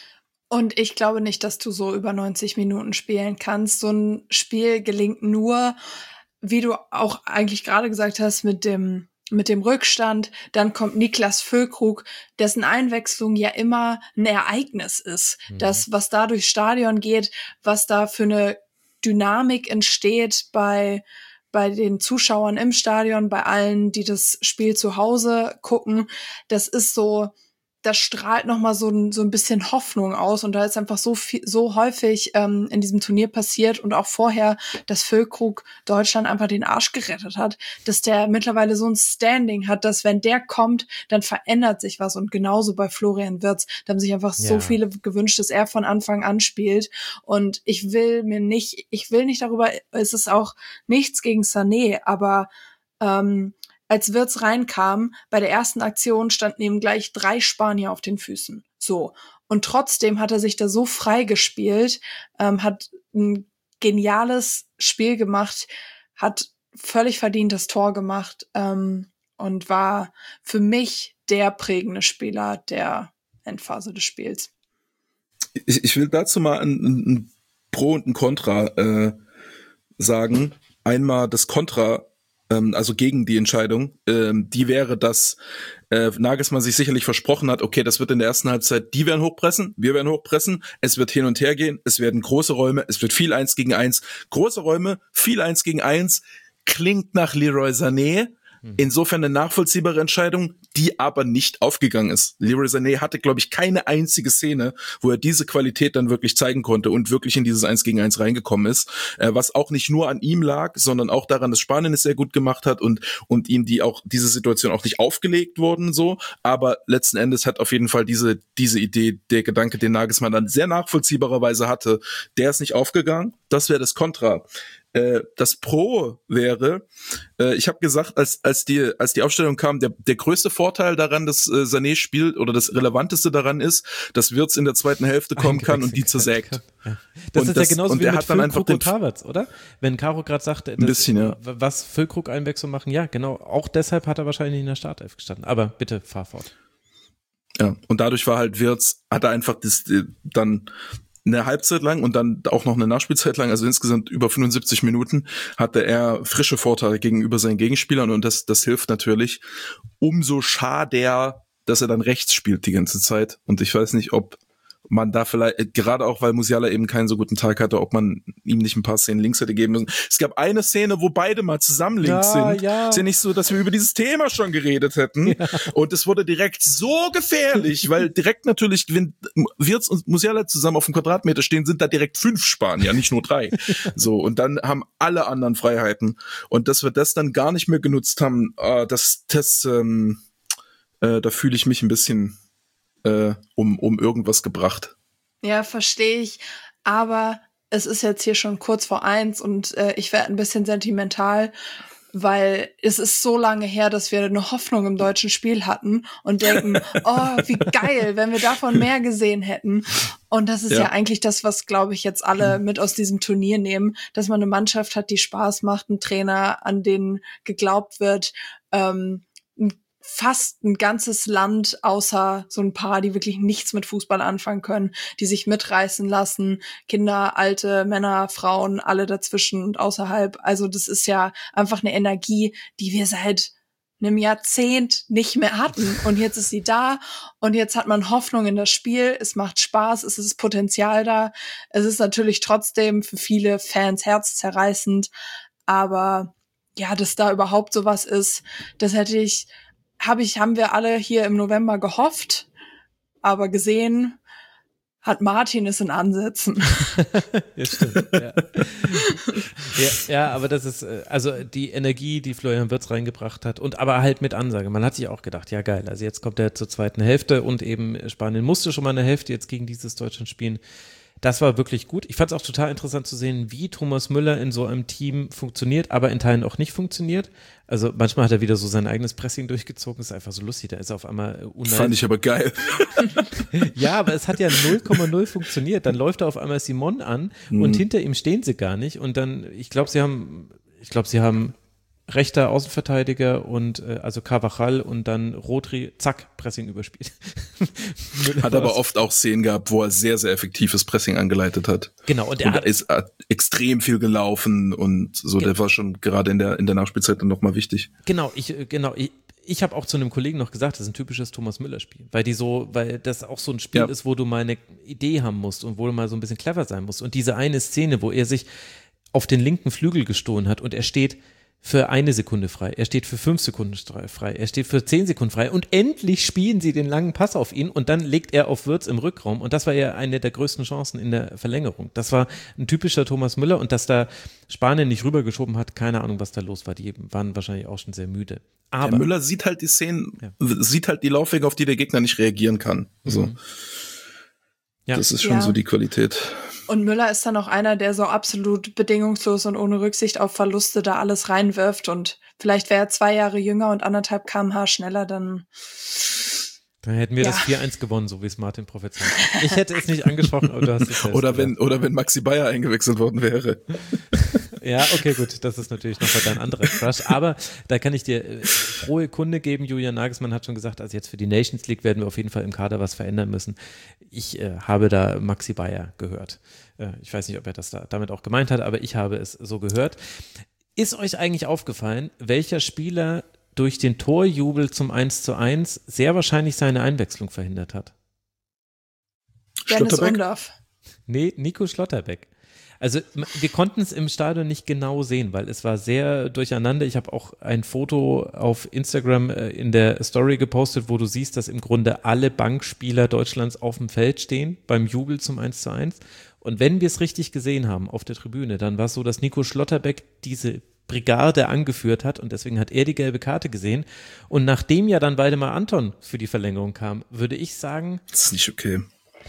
D: Und ich glaube nicht, dass du so über neunzig Minuten spielen kannst. So ein Spiel gelingt nur, wie du auch eigentlich gerade gesagt hast, mit dem mit dem Rückstand, dann kommt Niklas Füllkrug, dessen Einwechslung ja immer ein Ereignis ist. Mhm. Das, was da durchs Stadion geht, was da für eine Dynamik entsteht bei bei den Zuschauern im Stadion, bei allen, die das Spiel zu Hause gucken, das ist so, das strahlt nochmal so ein, so ein bisschen Hoffnung aus und da ist einfach so viel, so häufig ähm, in diesem Turnier passiert und auch vorher, dass Füllkrug Deutschland einfach den Arsch gerettet hat, dass der mittlerweile so ein Standing hat, dass wenn der kommt, dann verändert sich was und genauso bei Florian Wirtz, da haben sich einfach ja. so viele gewünscht, dass er von Anfang an spielt und ich will mir nicht, ich will nicht darüber, es ist auch nichts gegen Sané, aber ähm, als Wirtz reinkam, bei der ersten Aktion standen ihm gleich drei Spanier auf den Füßen. So. Und trotzdem hat er sich da so frei gespielt, ähm, hat ein geniales Spiel gemacht, hat völlig verdient das Tor gemacht ähm, und war für mich der prägende Spieler der Endphase des Spiels.
E: Ich, ich will dazu mal ein, ein Pro und ein Contra äh, sagen. Einmal das Contra, also gegen die Entscheidung, ähm, die wäre, dass äh, Nagelsmann sich sicherlich versprochen hat, okay, das wird in der ersten Halbzeit, die werden hochpressen, wir werden hochpressen, es wird hin und her gehen, es werden große Räume, es wird viel eins gegen eins, große Räume, viel eins gegen eins, klingt nach Leroy Sané, insofern eine nachvollziehbare Entscheidung, die aber nicht aufgegangen ist. Leroy Sané hatte, glaube ich, keine einzige Szene, wo er diese Qualität dann wirklich zeigen konnte und wirklich in dieses eins gegen eins reingekommen ist, äh, was auch nicht nur an ihm lag, sondern auch daran, dass Spanien es sehr gut gemacht hat und und ihm die auch diese Situation auch nicht aufgelegt wurden so, aber letzten Endes hat auf jeden Fall diese diese Idee, der Gedanke, den Nagelsmann dann sehr nachvollziehbarerweise hatte, der ist nicht aufgegangen. Das wäre das Kontra. Äh, das Pro wäre, äh, ich habe gesagt, als als die als die Aufstellung kam, der der größte Vorteil daran, dass äh, Sané spielt oder das relevanteste daran ist, dass Wirtz in der zweiten Hälfte kommen kann und die zersägt.
A: Ja. Das
E: und
A: ist
E: das,
A: ja genauso
E: und
A: wie
E: der
A: mit
E: hat dann einfach
A: Füllkrug
E: den
A: und Havertz, oder? Wenn Caro gerade sagte,
E: ein bisschen, ja.
A: was Füllkrug Einwechslung machen, ja, genau. Auch deshalb hat er wahrscheinlich in der Startelf gestanden. Aber bitte fahr fort.
E: Ja, und dadurch war halt Wirtz, hat er einfach das dann eine Halbzeit lang und dann auch noch eine Nachspielzeit lang, also insgesamt über fünfundsiebzig Minuten, hatte er frische Vorteile gegenüber seinen Gegenspielern und das das hilft natürlich. Umso schade, dass er dann rechts spielt die ganze Zeit und ich weiß nicht, ob man da vielleicht, gerade auch, weil Musiala eben keinen so guten Tag hatte, ob man ihm nicht ein paar Szenen links hätte geben müssen. Es gab eine Szene, wo beide mal zusammen links
A: ja,
E: sind.
A: Ja.
E: Ist ja nicht so, dass wir über dieses Thema schon geredet hätten. Ja. Und es wurde direkt so gefährlich, weil direkt natürlich, wenn Wirtz und Musiala zusammen auf dem Quadratmeter stehen, sind da direkt fünf Spanier, nicht nur drei. So, und dann haben alle anderen Freiheiten. Und dass wir das dann gar nicht mehr genutzt haben, äh, das, das, ähm, äh, da fühle ich mich ein bisschen äh, um, um irgendwas gebracht.
D: Ja, verstehe ich. Aber es ist jetzt hier schon kurz vor eins und äh, ich werde ein bisschen sentimental, weil es ist so lange her, dass wir eine Hoffnung im deutschen Spiel hatten und denken, oh, wie geil, wenn wir davon mehr gesehen hätten. Und das ist ja, ja eigentlich das, was, glaube ich, jetzt alle mit aus diesem Turnier nehmen, dass man eine Mannschaft hat, die Spaß macht, einen Trainer, an den geglaubt wird, ähm, fast ein ganzes Land, außer so ein paar, die wirklich nichts mit Fußball anfangen können, die sich mitreißen lassen, Kinder, Alte, Männer, Frauen, alle dazwischen und außerhalb. Also das ist ja einfach eine Energie, die wir seit einem Jahrzehnt nicht mehr hatten. Und jetzt ist sie da und jetzt hat man Hoffnung in das Spiel. Es macht Spaß, es ist Potenzial da. Es ist natürlich trotzdem für viele Fans herzzerreißend, aber ja, dass da überhaupt sowas ist, das hätte ich Habe ich, haben wir alle hier im November gehofft, aber gesehen hat Martin es in Ansätzen.
A: Ja, stimmt, ja. ja, ja, aber das ist, also die Energie, die Florian Wirtz reingebracht hat und aber halt mit Ansage. Man hat sich auch gedacht, ja geil, also jetzt kommt er zur zweiten Hälfte und eben Spanien musste schon mal eine Hälfte jetzt gegen dieses Deutschland spielen. Das war wirklich gut. Ich fand es auch total interessant zu sehen, wie Thomas Müller in so einem Team funktioniert, aber in Teilen auch nicht funktioniert. Also manchmal hat er wieder so sein eigenes Pressing durchgezogen. Das ist einfach so lustig. Da ist er auf einmal unheimlich.
E: Fand ich aber geil.
A: Ja, aber es hat ja null Komma null funktioniert. Dann läuft er auf einmal Simon an mhm. und hinter ihm stehen sie gar nicht. Und dann, ich glaube, sie haben, ich glaube, sie haben rechter Außenverteidiger und äh, also Carvajal und dann Rodri, zack, Pressing überspielt.
E: Hat aber oft auch Szenen gehabt, wo er sehr, sehr effektives Pressing angeleitet hat.
A: Genau. Und er
E: und
A: hat,
E: ist äh, extrem viel gelaufen und so, genau. Der war schon gerade in der in der Nachspielzeit dann nochmal wichtig.
A: Genau, ich, genau, ich, ich habe auch zu einem Kollegen noch gesagt, das ist ein typisches Thomas Müller-Spiel, weil die so, weil das auch so ein Spiel ja. ist, wo du mal eine Idee haben musst und wo du mal so ein bisschen clever sein musst. Und diese eine Szene, wo er sich auf den linken Flügel gestohlen hat und er steht für eine Sekunde frei, er steht für fünf Sekunden frei, er steht für zehn Sekunden frei und endlich spielen sie den langen Pass auf ihn und dann legt er auf Wirtz im Rückraum und das war ja eine der größten Chancen in der Verlängerung. Das war ein typischer Thomas Müller und dass da Spanien nicht rübergeschoben hat, keine Ahnung, was da los war, die waren wahrscheinlich auch schon sehr müde. Aber
E: der Müller sieht halt die Szenen, ja. sieht halt die Laufwege, auf die der Gegner nicht reagieren kann. So.
A: Mhm. Ja.
E: Das ist schon ja. so die Qualität.
D: Und Müller ist dann auch einer, der so absolut bedingungslos und ohne Rücksicht auf Verluste da alles reinwirft. Und vielleicht wäre er zwei Jahre jünger und anderthalb Kilometer pro Stunde schneller, dann
A: Dann hätten wir ja. das vier eins gewonnen, so wie es Martin prophezeit hat. Ich hätte es nicht angesprochen, aber du hast es
E: oder wenn gesagt. Oder wenn Maxi Bayer eingewechselt worden wäre.
A: Ja, okay, gut, das ist natürlich noch mal ein anderer Crush, aber da kann ich dir äh, frohe Kunde geben. Julian Nagelsmann hat schon gesagt, also jetzt für die Nations League werden wir auf jeden Fall im Kader was verändern müssen. Ich äh, habe da Maxi Bayer gehört. Äh, ich weiß nicht, ob er das da damit auch gemeint hat, aber ich habe es so gehört. Ist euch eigentlich aufgefallen, welcher Spieler durch den Torjubel zum eins zu eins sehr wahrscheinlich seine Einwechslung verhindert hat?
D: Dennis Undorf.
A: Nee, Nico Schlotterbeck. Also wir konnten es im Stadion nicht genau sehen, weil es war sehr durcheinander. Ich habe auch ein Foto auf Instagram äh, in der Story gepostet, wo du siehst, dass im Grunde alle Bankspieler Deutschlands auf dem Feld stehen beim Jubel zum eins zu eins. Und wenn wir es richtig gesehen haben auf der Tribüne, dann war es so, dass Nico Schlotterbeck diese Brigade angeführt hat und deswegen hat er die gelbe Karte gesehen. Und nachdem ja dann Waldemar Anton für die Verlängerung kam, würde ich sagen…
E: Das ist nicht okay.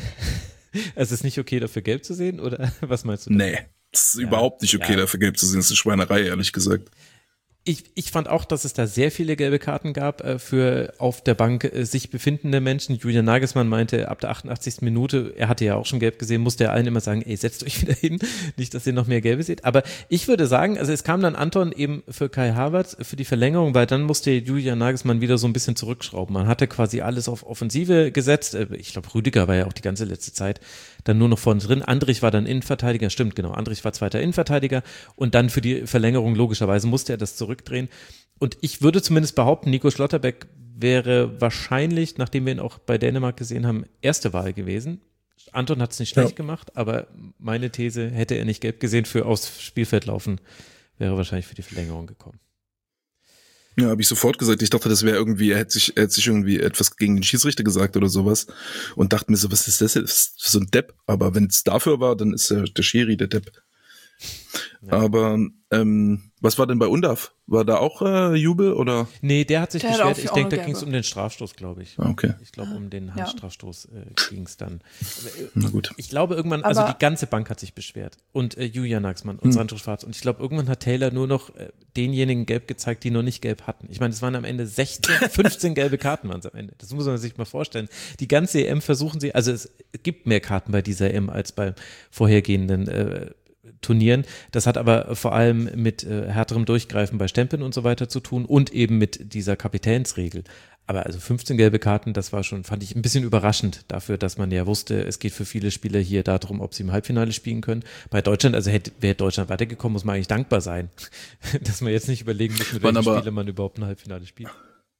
A: Es ist nicht okay, dafür gelb zu sehen, oder was meinst du?
E: Nee, es ist ja, überhaupt nicht okay, ja. dafür gelb zu sehen. Das ist eine Schweinerei, ehrlich gesagt.
A: Ich, ich fand auch, dass es da sehr viele gelbe Karten gab äh, für auf der Bank äh, sich befindende Menschen. Julian Nagelsmann meinte, ab der achtundachtzigsten Minute, er hatte ja auch schon gelb gesehen, musste er allen immer sagen, ey, setzt euch wieder hin, nicht, dass ihr noch mehr Gelbe seht. Aber ich würde sagen, also es kam dann Anton eben für Kai Havertz für die Verlängerung, weil dann musste Julian Nagelsmann wieder so ein bisschen zurückschrauben. Man hatte quasi alles auf Offensive gesetzt. Ich glaube, Rüdiger war ja auch die ganze letzte Zeit dann nur noch vorne drin. Andrich war dann Innenverteidiger, stimmt, genau. Andrich war zweiter Innenverteidiger und dann für die Verlängerung logischerweise musste er das zurückdrehen. Und ich würde zumindest behaupten, Nico Schlotterbeck wäre wahrscheinlich, nachdem wir ihn auch bei Dänemark gesehen haben, erste Wahl gewesen. Anton hat es nicht schlecht
E: Ja.
A: gemacht, aber meine These, hätte er nicht gelb gesehen für aufs Spielfeld laufen, wäre wahrscheinlich für die Verlängerung gekommen.
E: Ja, habe ich sofort gesagt. Ich dachte, das wäre irgendwie, er hätte sich, er hätte sich irgendwie etwas gegen den Schiedsrichter gesagt oder sowas und dachte mir so, was ist das jetzt für so ein Depp? Aber wenn es dafür war, dann ist der, der Schiri der Depp. Ja. Aber ähm, was war denn bei Undav? War da auch äh, Jubel oder?
A: Nee, der hat sich
D: Der hat
A: beschwert.
D: auch-
A: Ich
D: auch
A: denke, da
D: eine
A: ging es
D: gelbe.
A: um den Strafstoß, glaube ich.
E: Ah, okay.
A: Ich glaube, um den Handstrafstoß äh, ging es dann.
E: Na gut.
A: Ich glaube irgendwann, also
D: Aber-
A: die ganze Bank hat sich beschwert und äh, Julian Nagelsmann und
E: Hm.
A: Sandro Schwarz und ich glaube, irgendwann hat Taylor nur noch äh, denjenigen gelb gezeigt, die noch nicht gelb hatten. Ich meine, es waren am Ende sechzehn, fünfzehn gelbe Karten waren es am Ende. Das muss man sich mal vorstellen. Die ganze E M versuchen sie, also es gibt mehr Karten bei dieser E M als bei vorhergehenden äh, Turnieren. Das hat aber vor allem mit äh, härterem Durchgreifen bei Stempeln und so weiter zu tun und eben mit dieser Kapitänsregel. Aber also fünfzehn gelbe Karten, das war schon, fand ich ein bisschen überraschend dafür, dass man ja wusste, es geht für viele Spieler hier darum, ob sie im Halbfinale spielen können. Bei Deutschland, also hätte, wäre Deutschland weitergekommen, muss man eigentlich dankbar sein, dass man jetzt nicht überlegen muss, mit
E: Waren
A: welchen
E: aber-
A: Spielern man überhaupt ein Halbfinale spielt.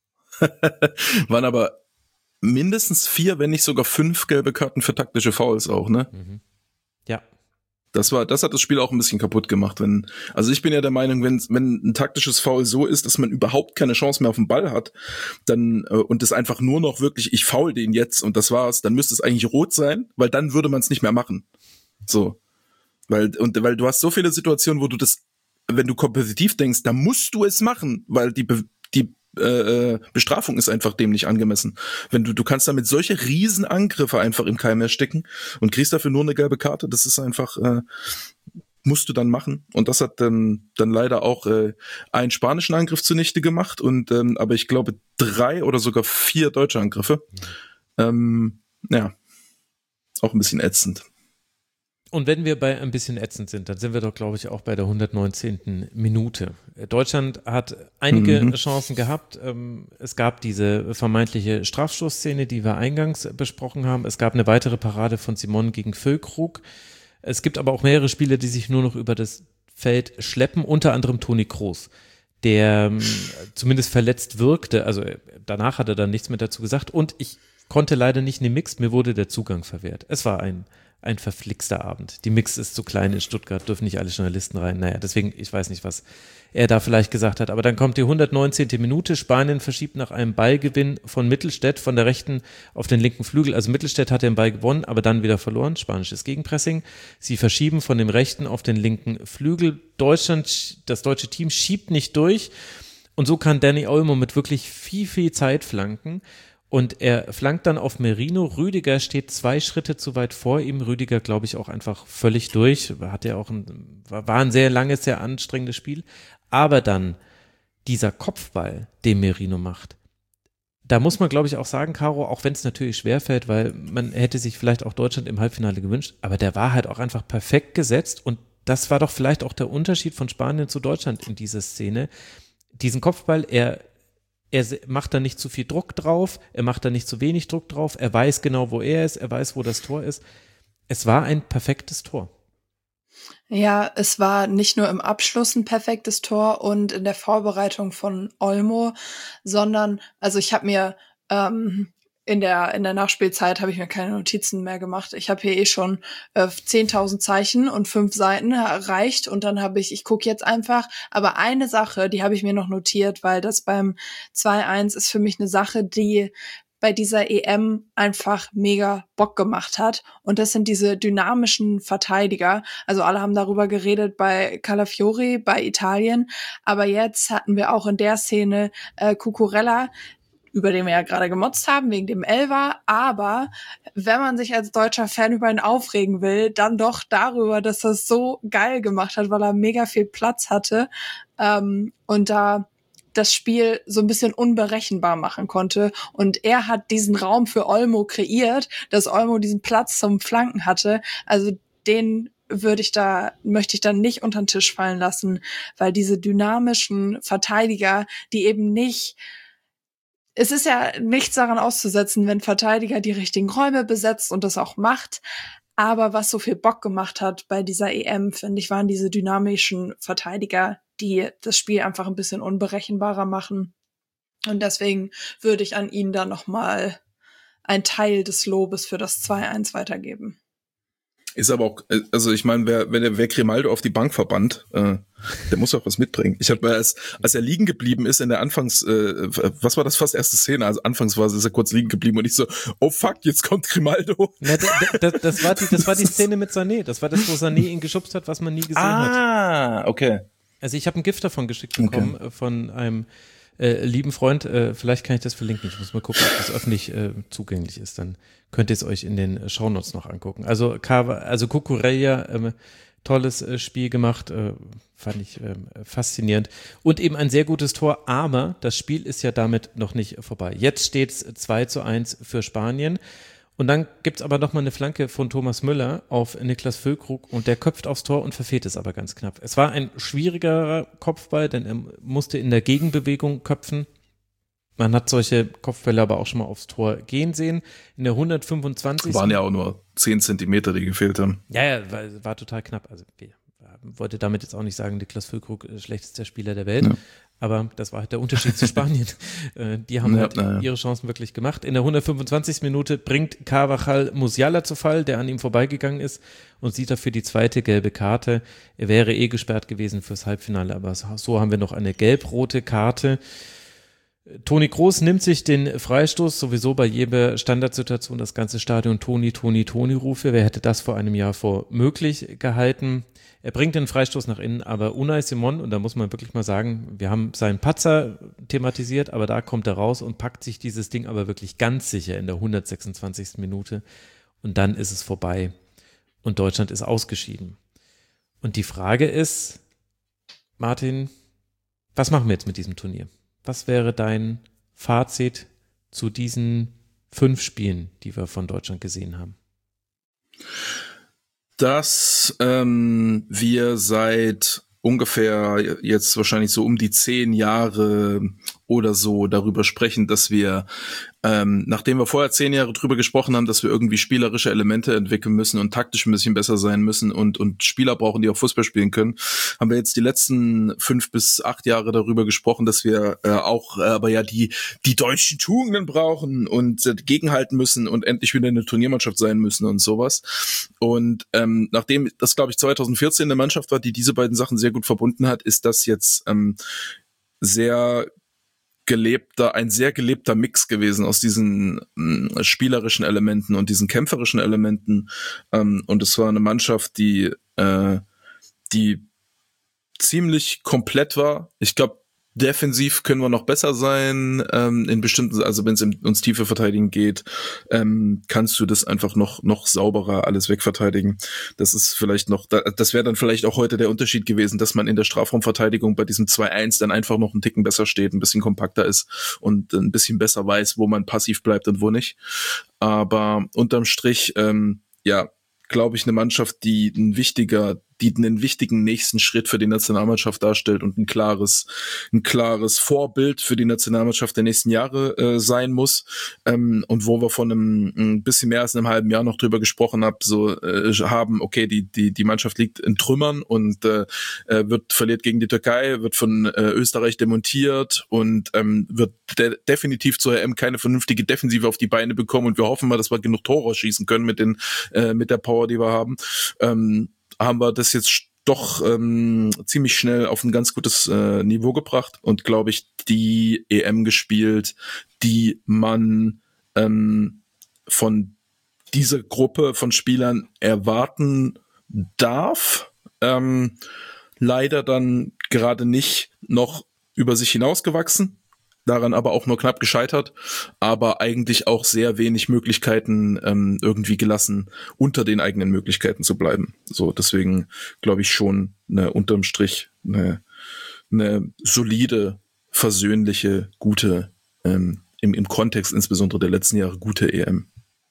E: Waren aber mindestens vier, wenn nicht sogar fünf gelbe Karten für taktische Fouls auch, ne?
A: Ja.
E: Das war, das hat das Spiel auch ein bisschen kaputt gemacht, wenn, also ich bin ja der Meinung, wenn, wenn ein taktisches Foul so ist, dass man überhaupt keine Chance mehr auf den Ball hat, dann, äh, und es einfach nur noch wirklich, ich foul den jetzt und das war's, dann müsste es eigentlich rot sein, weil dann würde man es nicht mehr machen. So. Weil, und, weil du hast so viele Situationen, wo du das, wenn du kompetitiv denkst, da musst du es machen, weil die, Be- die, äh, Bestrafung ist einfach dem nicht angemessen. Wenn du, du kannst damit solche Riesenangriffe einfach im Keim ersticken und kriegst dafür nur eine gelbe Karte, das ist einfach, äh, musst du dann machen. Und das hat ähm, dann leider auch äh, einen spanischen Angriff zunichte gemacht und, ähm, aber ich glaube drei oder sogar vier deutsche Angriffe. Ähm, ja, auch ein bisschen ätzend.
A: Und wenn wir bei ein bisschen ätzend sind, dann sind wir doch, glaube ich, auch bei der hundertneunzehnten Minute. Deutschland hat einige
E: Mhm.
A: Chancen gehabt. Es gab diese vermeintliche Strafstoßszene, die wir eingangs besprochen haben. Es gab eine weitere Parade von Simon gegen Füllkrug. Es gibt aber auch mehrere Spieler, die sich nur noch über das Feld schleppen, unter anderem Toni Kroos, der zumindest verletzt wirkte. Also danach hat er dann nichts mehr dazu gesagt. Und ich konnte leider nicht in den Mix, mir wurde der Zugang verwehrt. Es war ein ein verflixter Abend. Die Mix ist zu klein in Stuttgart, dürfen nicht alle Journalisten rein. Naja, deswegen, ich weiß nicht, was er da vielleicht gesagt hat. Aber dann kommt die hundertneunzehnte Minute. Spanien verschiebt nach einem Ballgewinn von Mittelstädt von der rechten auf den linken Flügel. Also Mittelstädt hat den Ball gewonnen, aber dann wieder verloren. Spanisches Gegenpressing. Sie verschieben von dem rechten auf den linken Flügel. Deutschland, das deutsche Team schiebt nicht durch. Und so kann Dani Olmo mit wirklich viel, viel Zeit flanken. Und er flankt dann auf Merino. Rüdiger steht zwei Schritte zu weit vor ihm. Rüdiger, glaube ich, auch einfach völlig durch. Hat ja auch ein, war ein sehr langes, sehr anstrengendes Spiel. Aber dann dieser Kopfball, den Merino macht, da muss man, glaube ich, auch sagen, Caro, auch wenn es natürlich schwerfällt, weil man hätte sich vielleicht auch Deutschland im Halbfinale gewünscht, aber der war halt auch einfach perfekt gesetzt. Und das war doch vielleicht auch der Unterschied von Spanien zu Deutschland in dieser Szene. Diesen Kopfball, er Er macht da nicht zu viel Druck drauf, er macht da nicht zu wenig Druck drauf, er weiß genau, wo er ist, er weiß, wo das Tor ist. Es war ein perfektes Tor.
D: Ja, es war nicht nur im Abschluss ein perfektes Tor und in der Vorbereitung von Olmo, sondern, also ich habe mir ähm, in der in der Nachspielzeit habe ich mir keine Notizen mehr gemacht. Ich habe hier eh schon äh, zehntausend Zeichen und fünf Seiten erreicht und dann habe ich, ich gucke jetzt einfach, aber eine Sache, die habe ich mir noch notiert, weil das beim zwei eins ist für mich eine Sache, die bei dieser E M einfach mega Bock gemacht hat. Und das sind diese dynamischen Verteidiger. Also alle haben darüber geredet bei Calafiori, bei Italien. Aber jetzt hatten wir auch in der Szene äh, Cucurella, über den wir ja gerade gemotzt haben, wegen dem Elfer. Aber wenn man sich als deutscher Fan über ihn aufregen will, dann doch darüber, dass er es so geil gemacht hat, weil er mega viel Platz hatte ähm, und da das Spiel so ein bisschen unberechenbar machen konnte. Und er hat diesen Raum für Olmo kreiert, dass Olmo diesen Platz zum Flanken hatte. Also den würde ich da, möchte ich dann nicht unter den Tisch fallen lassen, weil diese dynamischen Verteidiger, die eben nicht, es ist ja nichts daran auszusetzen, wenn Verteidiger die richtigen Räume besetzt und das auch macht. Aber was so viel Bock gemacht hat bei dieser E M, finde ich, waren diese dynamischen Verteidiger, die das Spiel einfach ein bisschen unberechenbarer machen. Und deswegen würde ich an ihn da nochmal ein Teil des Lobes für das zwei eins weitergeben.
E: Ist aber auch, also ich meine, wer, wenn der wer Grimaldo auf die Bank verbannt, äh, der muss auch was mitbringen. Ich habe als als er liegen geblieben ist in der Anfangs, äh, was war das fast erste Szene? Also anfangs war ist er kurz liegen geblieben und ich so, oh fuck, jetzt kommt Grimaldo.
A: Na, da, da, das war die, das war die Szene mit Sané. Das war das, wo Sané ihn geschubst hat, was man nie gesehen
E: ah,
A: hat.
E: Ah, okay.
A: Also ich habe ein Gift davon geschickt bekommen okay. von einem äh, lieben Freund. Äh, vielleicht kann ich das verlinken. Ich muss mal gucken, ob das öffentlich äh, zugänglich ist. Dann könnt ihr es euch in den Shownotes noch angucken. Also Cava, also Cucurella, ähm, tolles äh, Spiel gemacht, äh, fand ich äh, faszinierend. Und eben ein sehr gutes Tor, aber das Spiel ist ja damit noch nicht vorbei. Jetzt steht es zwei zu eins für Spanien. Und dann gibt's aber noch mal eine Flanke von Thomas Müller auf Niklas Füllkrug und der köpft aufs Tor und verfehlt es aber ganz knapp. Es war ein schwierigerer Kopfball, denn er musste in der Gegenbewegung köpfen. Man hat solche Kopfbälle aber auch schon mal aufs Tor gehen sehen. In der hundertfünfundzwanzigsten
E: Waren ja auch nur zehn Zentimeter, die gefehlt haben.
A: Ja, ja, war, war total knapp. Also ich wollte damit jetzt auch nicht sagen, Niklas Füllkrug ist schlechtester Spieler der Welt. Ja. Aber das war halt der Unterschied zu Spanien. Die haben ja, halt ja. ihre Chancen wirklich gemacht. In der hundertfünfundzwanzigsten Minute bringt Carvajal Musiala zu Fall, der an ihm vorbeigegangen ist und sieht dafür die zweite gelbe Karte. Er wäre eh gesperrt gewesen fürs Halbfinale, aber so haben wir noch eine gelb-rote Karte. Toni Kroos nimmt sich den Freistoß, sowieso bei jeder Standardsituation das ganze Stadion Toni, Toni, Toni rufe. Wer hätte das vor einem Jahr vor möglich gehalten? Er bringt den Freistoß nach innen, aber Unai Simon, und da muss man wirklich mal sagen, wir haben seinen Patzer thematisiert, aber da kommt er raus und packt sich dieses Ding aber wirklich ganz sicher in der hundertsechsundzwanzigsten Minute und dann ist es vorbei und Deutschland ist ausgeschieden. Und die Frage ist, Martin, was machen wir jetzt mit diesem Turnier? Was wäre dein Fazit zu diesen fünf Spielen, die wir von Deutschland gesehen haben?
E: Dass ähm, wir seit ungefähr jetzt wahrscheinlich so um die zehn Jahre oder so darüber sprechen, dass wir, ähm, nachdem wir vorher zehn Jahre drüber gesprochen haben, dass wir irgendwie spielerische Elemente entwickeln müssen und taktisch ein bisschen besser sein müssen und und Spieler brauchen, die auch Fußball spielen können, haben wir jetzt die letzten fünf bis acht Jahre darüber gesprochen, dass wir äh, auch äh, aber ja die die deutschen Tugenden brauchen und äh, gegenhalten müssen und endlich wieder eine Turniermannschaft sein müssen und sowas. Und ähm, nachdem das, glaube ich, zweitausendvierzehn eine Mannschaft war, die diese beiden Sachen sehr gut verbunden hat, ist das jetzt ähm, sehr gelebter, ein sehr gelebter Mix gewesen aus diesen äh, spielerischen Elementen und diesen kämpferischen Elementen. Ähm, und es war eine Mannschaft, die, äh, die ziemlich komplett war. Ich glaube, defensiv können wir noch besser sein. Ähm, in bestimmten, also wenn es ums tiefe Verteidigen geht, ähm, kannst du das einfach noch noch sauberer alles wegverteidigen. Das ist vielleicht noch, das wäre dann vielleicht auch heute der Unterschied gewesen, dass man in der Strafraumverteidigung bei diesem zwei eins dann einfach noch einen Ticken besser steht, ein bisschen kompakter ist und ein bisschen besser weiß, wo man passiv bleibt und wo nicht. Aber unterm Strich, ähm, ja, glaube ich, eine Mannschaft, die ein wichtiger, die einen wichtigen nächsten Schritt für die Nationalmannschaft darstellt und ein klares, ein klares Vorbild für die Nationalmannschaft der nächsten Jahre äh, sein muss. Ähm, und wo wir von einem ein bisschen mehr als einem halben Jahr noch drüber gesprochen hab, so äh, haben, okay, die die die Mannschaft liegt in Trümmern und äh, wird verliert gegen die Türkei, wird von äh, Österreich demontiert und ähm, wird de- definitiv zur E M keine vernünftige Defensive auf die Beine bekommen und wir hoffen mal, dass wir genug Tore schießen können mit den äh, mit der Power, die wir haben. Ähm, haben wir das jetzt doch ähm, ziemlich schnell auf ein ganz gutes äh, Niveau gebracht und, glaube ich, die E M gespielt, die man ähm, von dieser Gruppe von Spielern erwarten darf. Ähm, leider dann gerade nicht noch über sich hinausgewachsen. Daran aber auch nur knapp gescheitert, aber eigentlich auch sehr wenig Möglichkeiten ähm, irgendwie gelassen, unter den eigenen Möglichkeiten zu bleiben. So, deswegen glaube ich schon eine unterm Strich eine, eine solide, versöhnliche, gute, ähm, im, im Kontext insbesondere der letzten Jahre gute E M.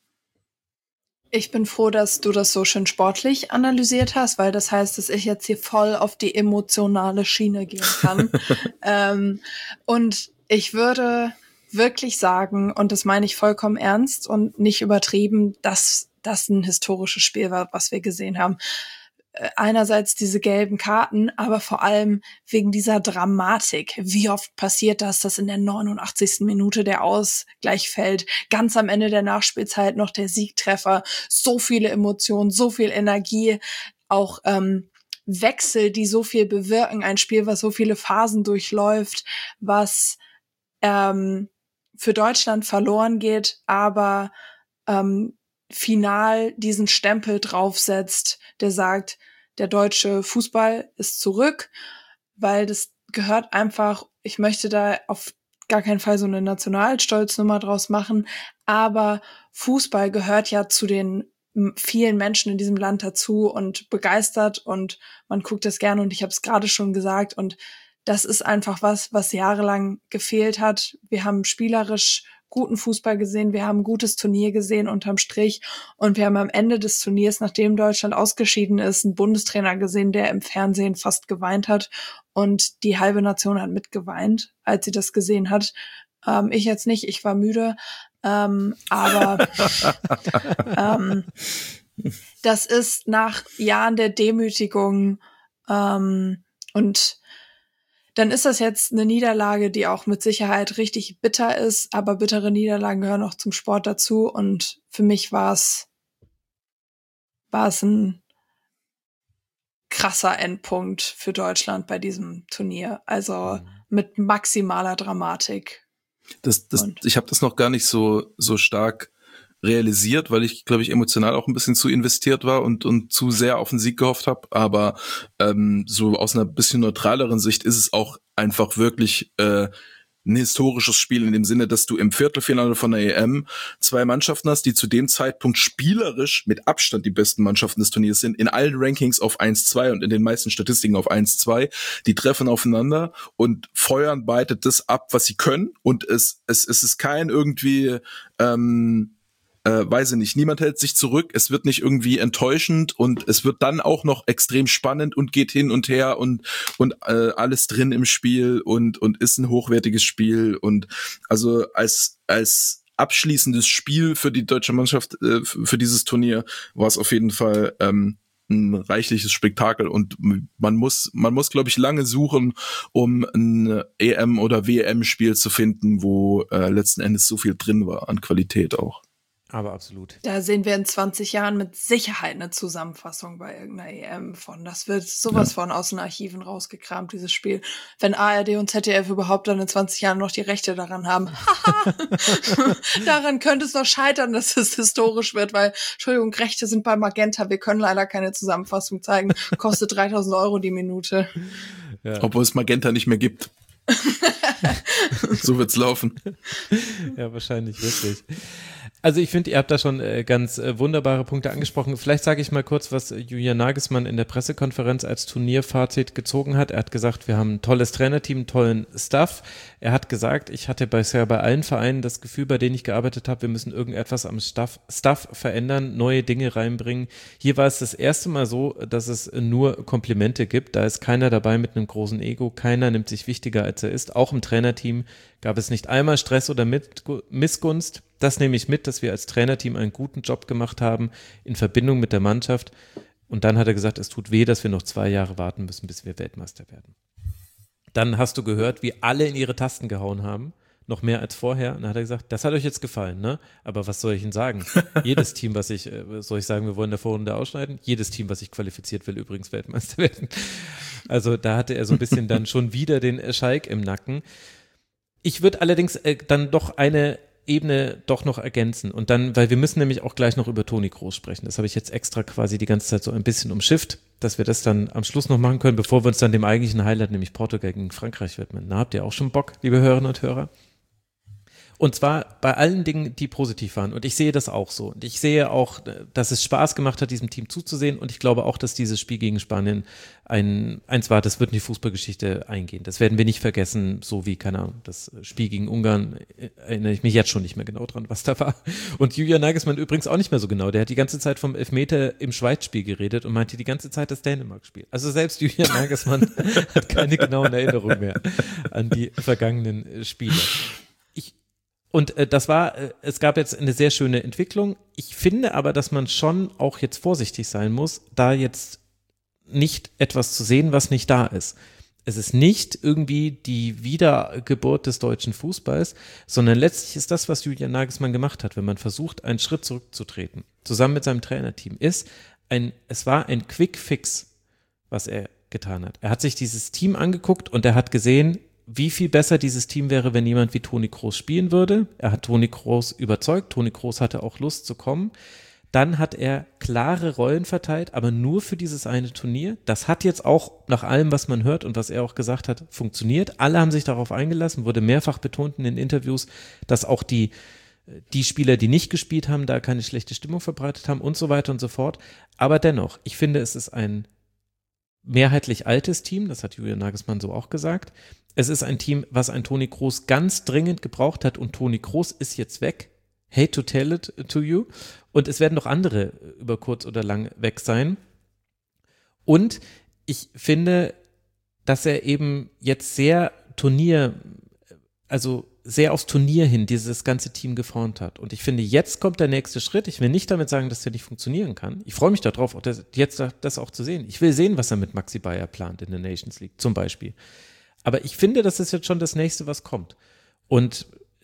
D: Ich bin froh, dass du das so schön sportlich analysiert hast, weil das heißt, dass ich jetzt hier voll auf die emotionale Schiene gehen kann. ähm, und ich würde wirklich sagen, und das meine ich vollkommen ernst und nicht übertrieben, dass das ein historisches Spiel war, was wir gesehen haben. einerseits diese gelben Karten, aber vor allem wegen dieser Dramatik. Wie oft passiert das, dass in der neunundachtzigsten Minute der Ausgleich fällt, ganz am Ende der Nachspielzeit noch der Siegtreffer, so viele Emotionen, so viel Energie, auch ähm, Wechsel, die so viel bewirken, ein Spiel, was so viele Phasen durchläuft, was ähm, für Deutschland verloren geht, aber ähm, final diesen Stempel draufsetzt, der sagt, der deutsche Fußball ist zurück, weil das gehört einfach, ich möchte da auf gar keinen Fall so eine Nationalstolznummer draus machen, aber Fußball gehört ja zu den vielen Menschen in diesem Land dazu und begeistert und man guckt das gerne und ich habe es gerade schon gesagt und das ist einfach was, was jahrelang gefehlt hat. Wir haben spielerisch guten Fußball gesehen, wir haben ein gutes Turnier gesehen unterm Strich und wir haben am Ende des Turniers, nachdem Deutschland ausgeschieden ist, einen Bundestrainer gesehen, der im Fernsehen fast geweint hat und die halbe Nation hat mitgeweint, als sie das gesehen hat. Ähm, ich jetzt nicht, ich war müde, ähm, aber ähm, das ist nach Jahren der Demütigung ähm, und dann ist das jetzt eine Niederlage, die auch mit Sicherheit richtig bitter ist, aber bittere Niederlagen gehören auch zum Sport dazu und für mich war es war es ein krasser Endpunkt für Deutschland bei diesem Turnier, also mit maximaler Dramatik.
E: Das, das, ich habe das noch gar nicht so so stark realisiert, weil ich, glaube ich, emotional auch ein bisschen zu investiert war und und zu sehr auf den Sieg gehofft habe. Aber ähm, so aus einer bisschen neutraleren Sicht ist es auch einfach wirklich äh, ein historisches Spiel in dem Sinne, dass du im Viertelfinale von der E M zwei Mannschaften hast, die zu dem Zeitpunkt spielerisch mit Abstand die besten Mannschaften des Turniers sind, in allen Rankings auf eins zwei und in den meisten Statistiken auf eins zwei. Die treffen aufeinander und feuern beide das ab, was sie können. Und es es, es ist kein irgendwie ähm, Äh, weiß ich nicht, niemand hält sich zurück, es wird nicht irgendwie enttäuschend und es wird dann auch noch extrem spannend und geht hin und her und und äh, alles drin im Spiel und und ist ein hochwertiges Spiel und also als als abschließendes Spiel für die deutsche Mannschaft äh, für dieses Turnier war es auf jeden Fall ähm, ein reichliches Spektakel und man muss man muss glaube ich lange suchen, um ein E M- oder W M-Spiel zu finden, wo äh, letzten Endes so viel drin war an Qualität auch.
A: Aber absolut.
D: Da sehen wir in zwanzig Jahren mit Sicherheit eine Zusammenfassung bei irgendeiner E M von. Das wird sowas ja. von aus den Archiven rausgekramt, dieses Spiel. Wenn A R D und Z D F überhaupt dann in zwanzig Jahren noch die Rechte daran haben. Daran könnte es noch scheitern, dass es historisch wird, weil, Entschuldigung, Rechte sind bei Magenta. Wir können leider keine Zusammenfassung zeigen. Kostet dreitausend Euro die Minute.
E: Ja. Obwohl es Magenta nicht mehr gibt. So wird's laufen.
A: Ja, wahrscheinlich wirklich. Also ich finde, ihr habt da schon äh, ganz äh, wunderbare Punkte angesprochen. Vielleicht sage ich mal kurz, was Julian Nagelsmann in der Pressekonferenz als Turnierfazit gezogen hat. Er hat gesagt, wir haben ein tolles Trainerteam, einen tollen Staff. Er hat gesagt, ich hatte bisher bei allen Vereinen das Gefühl, bei denen ich gearbeitet habe, wir müssen irgendetwas am Staff, Staff verändern, neue Dinge reinbringen. Hier war es das erste Mal so, dass es nur Komplimente gibt. Da ist keiner dabei mit einem großen Ego. Keiner nimmt sich wichtiger, als er ist. Auch im Trainerteam gab es nicht einmal Stress oder Missgunst. Das nehme ich mit, dass wir als Trainerteam einen guten Job gemacht haben in Verbindung mit der Mannschaft. Und dann hat er gesagt, es tut weh, dass wir noch zwei Jahre warten müssen, bis wir Weltmeister werden. Dann hast du gehört, wie alle in ihre Tasten gehauen haben, noch mehr als vorher. Und dann hat er gesagt, das hat euch jetzt gefallen, ne? Aber was soll ich Ihnen sagen? Jedes Team, was ich, soll ich sagen, wir wollen in der Vorrunde ausschneiden? Jedes Team, was sich qualifiziert, will übrigens Weltmeister werden. Also da hatte er so ein bisschen dann schon wieder den Schalk im Nacken. Ich würde allerdings äh, dann doch eine Ebene doch noch ergänzen und dann, weil wir müssen nämlich auch gleich noch über Toni Kroos sprechen. Das habe ich jetzt extra quasi die ganze Zeit so ein bisschen umschifft, dass wir das dann am Schluss noch machen können, bevor wir uns dann dem eigentlichen Highlight, nämlich Portugal gegen Frankreich widmen. Na, habt ihr auch schon Bock, liebe Hörerinnen und Hörer? Und zwar bei allen Dingen, die positiv waren. Und ich sehe das auch so. Und ich sehe auch, dass es Spaß gemacht hat, diesem Team zuzusehen. Und ich glaube auch, dass dieses Spiel gegen Spanien ein, eins war, das wird in die Fußballgeschichte eingehen. Das werden wir nicht vergessen, so wie, keine Ahnung, das Spiel gegen Ungarn, erinnere ich mich jetzt schon nicht mehr genau dran, was da war. Und Julian Nagelsmann übrigens auch nicht mehr so genau. Der hat die ganze Zeit vom Elfmeter im Schweiz-Spiel geredet und meinte die ganze Zeit das Dänemark-Spiel. Also selbst Julian Nagelsmann hat keine genauen Erinnerungen mehr an die vergangenen Spiele. Und äh, das war, äh, es gab jetzt eine sehr schöne Entwicklung. Ich finde aber, dass man schon auch jetzt vorsichtig sein muss, da jetzt nicht etwas zu sehen, was nicht da ist. Es ist nicht irgendwie die Wiedergeburt des deutschen Fußballs, sondern letztlich ist das, was Julian Nagelsmann gemacht hat, wenn man versucht, einen Schritt zurückzutreten, zusammen mit seinem Trainerteam, ist ein, es war ein Quick Fix, was er getan hat. Er hat sich dieses Team angeguckt und er hat gesehen, wie viel besser dieses Team wäre, wenn jemand wie Toni Kroos spielen würde. Er hat Toni Kroos überzeugt, Toni Kroos hatte auch Lust zu kommen. Dann hat er klare Rollen verteilt, aber nur für dieses eine Turnier. Das hat jetzt auch nach allem, was man hört und was er auch gesagt hat, funktioniert. Alle haben sich darauf eingelassen, wurde mehrfach betont in den Interviews, dass auch die, die Spieler, die nicht gespielt haben, da keine schlechte Stimmung verbreitet haben und so weiter und so fort. Aber dennoch, ich finde, es ist ein mehrheitlich altes Team, das hat Julian Nagelsmann so auch gesagt. Es ist ein Team, was ein Toni Kroos ganz dringend gebraucht hat und Toni Kroos ist jetzt weg. Hate to tell it to you. Und es werden noch andere über kurz oder lang weg sein. Und ich finde, dass er eben jetzt sehr Turnier, also sehr aufs Turnier hin dieses ganze Team geformt hat. Und ich finde, jetzt kommt der nächste Schritt. Ich will nicht damit sagen, dass der nicht funktionieren kann. Ich freue mich darauf, jetzt das auch zu sehen. Ich will sehen, was er mit Maxi Bayer plant in der Nations League zum Beispiel. Aber ich finde, das ist jetzt schon das Nächste, was kommt. Und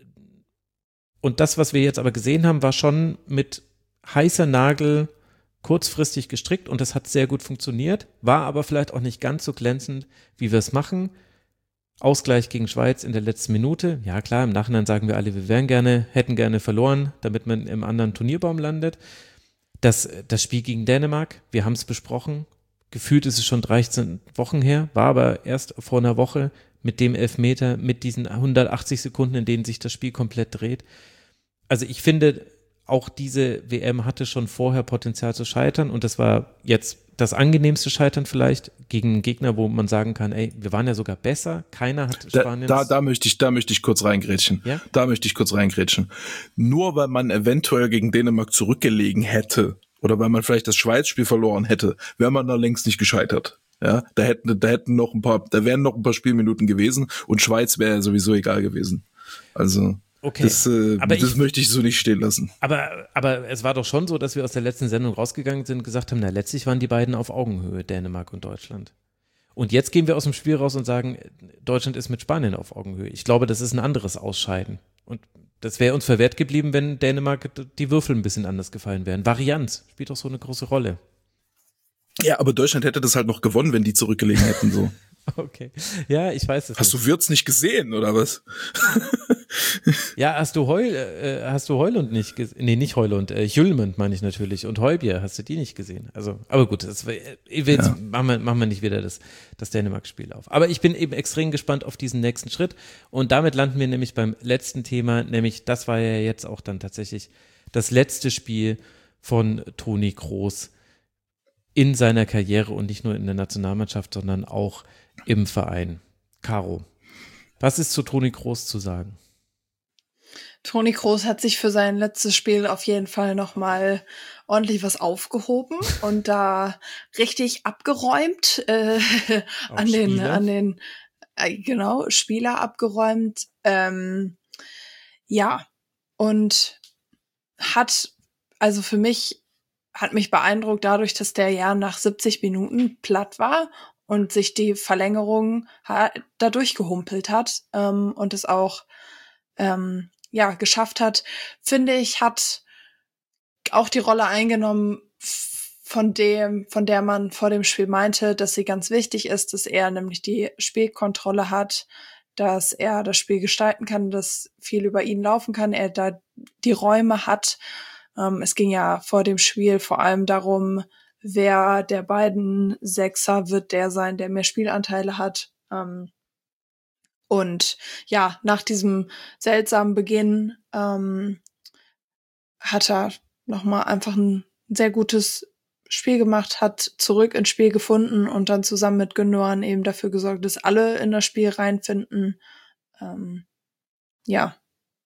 A: Und das, was wir jetzt aber gesehen haben, war schon mit heißer Nadel kurzfristig gestrickt und das hat sehr gut funktioniert, war aber vielleicht auch nicht ganz so glänzend, wie wir es machen. Ausgleich gegen Schweiz in der letzten Minute. Ja klar, im Nachhinein sagen wir alle, wir wären gerne, hätten gerne verloren, damit man im anderen Turnierbaum landet. Das, das Spiel gegen Dänemark, wir haben es besprochen. Gefühlt ist es schon dreizehn Wochen her, war aber erst vor einer Woche mit dem Elfmeter, mit diesen hundertachtzig Sekunden, in denen sich das Spiel komplett dreht. Also ich finde, auch diese W M hatte schon vorher Potenzial zu scheitern und das war jetzt das angenehmste Scheitern vielleicht gegen einen Gegner, wo man sagen kann, ey, wir waren ja sogar besser, keiner hat Spanien.
E: Da, da, da möchte ich, da möchte ich kurz reingrätschen.
A: Ja?
E: Da möchte ich kurz reingrätschen. Nur weil man eventuell gegen Dänemark zurückgelegen hätte oder weil man vielleicht das Schweiz-Spiel verloren hätte, wäre man da längst nicht gescheitert. Ja, da hätten, da hätten noch ein paar, da wären noch ein paar Spielminuten gewesen und Schweiz wäre sowieso egal gewesen. Also,
A: okay.
E: das, äh,
A: aber
E: das
A: ich,
E: möchte ich so nicht stehen lassen.
A: Aber, aber es war doch schon so, dass wir aus der letzten Sendung rausgegangen sind und gesagt haben, na, letztlich waren die beiden auf Augenhöhe, Dänemark und Deutschland. Und jetzt gehen wir aus dem Spiel raus und sagen, Deutschland ist mit Spanien auf Augenhöhe. Ich glaube, das ist ein anderes Ausscheiden. Und das wäre uns verwehrt geblieben, wenn Dänemark die Würfel ein bisschen anders gefallen wären. Varianz spielt doch so eine große Rolle.
E: Ja, aber Deutschland hätte das halt noch gewonnen, wenn die zurückgelegen hätten, so.
A: Okay. Ja, ich weiß es.
E: Hast
A: nicht.
E: du Würz nicht gesehen, oder was?
A: Ja, hast du Heul, äh, hast du Heulund nicht gesehen? Nee, nicht Heulund, äh, Hjulmand meine ich natürlich. Und Heubier, hast du die nicht gesehen? Also, aber gut, das, äh, jetzt ja. machen, wir, machen wir nicht wieder das, das Dänemark-Spiel auf. Aber ich bin eben extrem gespannt auf diesen nächsten Schritt. Und damit landen wir nämlich beim letzten Thema, nämlich das war ja jetzt auch dann tatsächlich das letzte Spiel von Toni Kroos in seiner Karriere und nicht nur in der Nationalmannschaft, sondern auch im Verein. Caro, was ist zu Toni Kroos zu sagen?
D: Toni Kroos hat sich für sein letztes Spiel auf jeden Fall nochmal ordentlich was aufgehoben und da richtig abgeräumt äh, an den,
A: Spieler?
D: an den, äh, genau, Spieler abgeräumt. Ähm, ja, und hat, also für mich, hat mich beeindruckt dadurch, dass der ja nach siebzig Minuten platt war und sich die Verlängerung ha- da durchgehumpelt hat ähm, und es auch ähm, ja geschafft hat, finde ich, hat auch die Rolle eingenommen, von dem, von der man vor dem Spiel meinte, dass sie ganz wichtig ist, dass er nämlich die Spielkontrolle hat, dass er das Spiel gestalten kann, dass viel über ihn laufen kann, er da die Räume hat. Ähm, es ging ja vor dem Spiel vor allem darum, wer der beiden Sechser wird der sein, der mehr Spielanteile hat. Ähm, und ja, nach diesem seltsamen Beginn ähm, hat er nochmal einfach ein sehr gutes Spiel gemacht, hat zurück ins Spiel gefunden und dann zusammen mit Gündogan eben dafür gesorgt, dass alle in das Spiel reinfinden. Ähm, ja.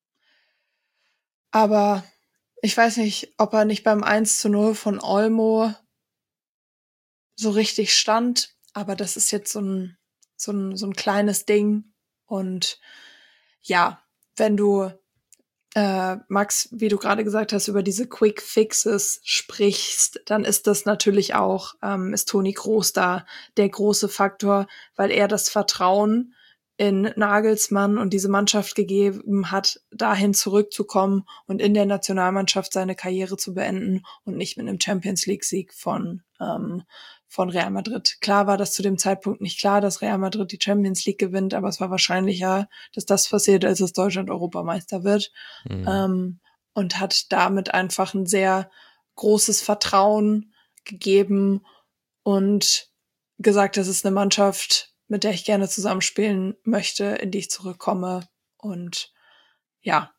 D: Aber ich weiß nicht, ob er nicht beim eins zu null von Olmo so richtig stand, aber das ist jetzt so ein, so ein, so ein kleines Ding. Und ja, wenn du äh, Max, wie du gerade gesagt hast, über diese Quick Fixes sprichst, dann ist das natürlich auch, ähm, ist Toni Kroos da der große Faktor, weil er das Vertrauen in Nagelsmann und diese Mannschaft gegeben hat, dahin zurückzukommen und in der Nationalmannschaft seine Karriere zu beenden und nicht mit einem Champions-League-Sieg von ähm, von Real Madrid. Klar war das zu dem Zeitpunkt nicht klar, dass Real Madrid die Champions League gewinnt, aber es war wahrscheinlicher, dass das passiert, als dass Deutschland Europameister wird. Mhm. Ähm, und hat damit einfach ein sehr großes Vertrauen gegeben und gesagt, das ist eine Mannschaft, mit der ich gerne zusammenspielen möchte, in die ich zurückkomme. Und ja.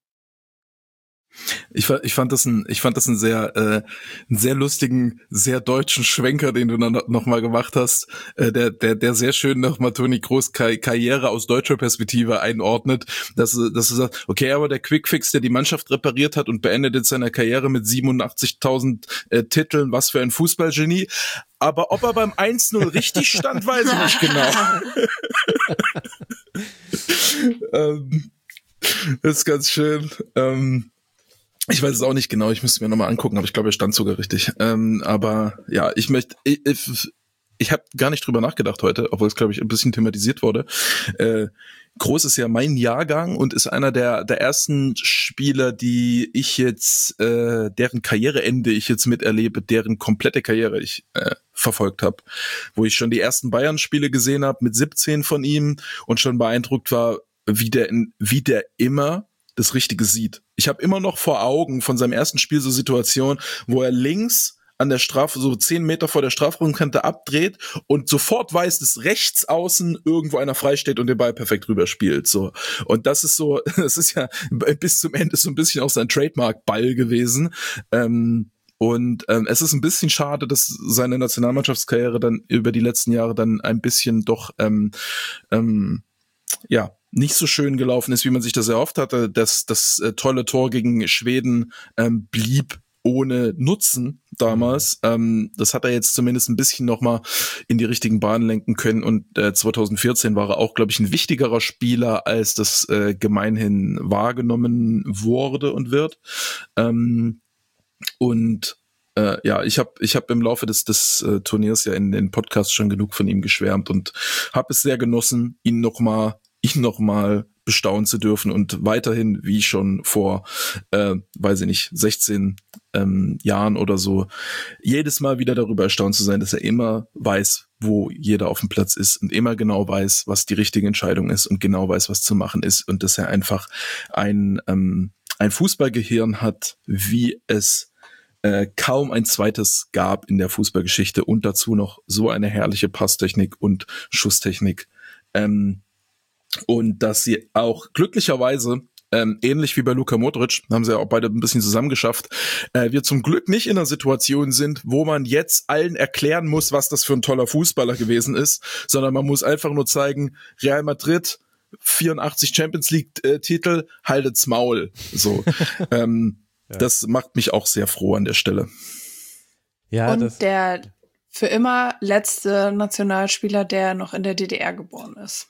E: Ich, ich fand das ein, ich fand das einen sehr, äh, einen sehr lustigen, sehr deutschen Schwenker, den du dann noch mal gemacht hast, äh, der, der, der sehr schön nochmal Toni Kroos Ka- Karriere aus deutscher Perspektive einordnet, dass, dass du sagst, okay, aber der Quickfix, der die Mannschaft repariert hat und beendet jetzt seine Karriere mit siebenundachtzigtausend äh, Titeln, was für ein Fußballgenie. Aber ob er beim eins null richtig stand, weiß ich nicht genau. ähm, das ist ganz schön. Ähm, Ich weiß es auch nicht genau, ich müsste mir nochmal angucken, aber ich glaube, er stand sogar richtig. Ähm, aber ja, ich möchte, ich, ich, ich habe gar nicht drüber nachgedacht heute, obwohl es, glaube ich, ein bisschen thematisiert wurde. Äh, Kroos ist ja mein Jahrgang und ist einer der der ersten Spieler, die ich jetzt, äh, deren Karriereende ich jetzt miterlebe, deren komplette Karriere ich äh, verfolgt habe. Wo ich schon die ersten Bayern-Spiele gesehen habe mit siebzehn von ihm und schon beeindruckt war, wie der, in, wie der immer das Richtige sieht. Ich habe immer noch vor Augen von seinem ersten Spiel so Situationen, wo er links an der Strafe, so zehn Meter vor der Strafraumkante abdreht und sofort weiß, dass rechts außen irgendwo einer frei steht und den Ball perfekt rüberspielt. So. Und das ist so, das ist ja bis zum Ende so ein bisschen auch sein Trademark-Ball gewesen. Ähm, und ähm, es ist ein bisschen schade, dass seine Nationalmannschaftskarriere dann über die letzten Jahre dann ein bisschen doch ähm, ähm, ja, nicht so schön gelaufen ist, wie man sich das erhofft hatte. Das, das äh, tolle Tor gegen Schweden ähm, blieb ohne Nutzen damals. Ähm, das hat er jetzt zumindest ein bisschen nochmal in die richtigen Bahnen lenken können. Und äh, zwanzig vierzehn war er auch, glaube ich, ein wichtigerer Spieler, als das äh, gemeinhin wahrgenommen wurde und wird. Ähm, und äh, ja, ich habe ich hab im Laufe des, des äh, Turniers ja in den Podcasts schon genug von ihm geschwärmt und habe es sehr genossen, ihn nochmal ihn noch mal bestaunen zu dürfen und weiterhin, wie schon vor, äh, weiß ich nicht, sechzehn ähm, Jahren oder so, jedes Mal wieder darüber erstaunt zu sein, dass er immer weiß, wo jeder auf dem Platz ist und immer genau weiß, was die richtige Entscheidung ist und genau weiß, was zu machen ist und dass er einfach ein, ähm, ein Fußballgehirn hat, wie es äh, kaum ein zweites gab in der Fußballgeschichte und dazu noch so eine herrliche Passtechnik und Schusstechnik. Ähm, Und dass sie auch glücklicherweise, ähm, ähnlich wie bei Luka Modric, haben sie ja auch beide ein bisschen zusammengeschafft, äh, wir zum Glück nicht in einer Situation sind, wo man jetzt allen erklären muss, was das für ein toller Fußballer gewesen ist, sondern man muss einfach nur zeigen, Real Madrid, vierundachtzig Champions League-Titel, äh, haltet's Maul. So, ähm, ja. Das macht mich auch sehr froh an der Stelle.
D: Ja, und das der für immer letzte Nationalspieler, der noch in der D D R geboren ist.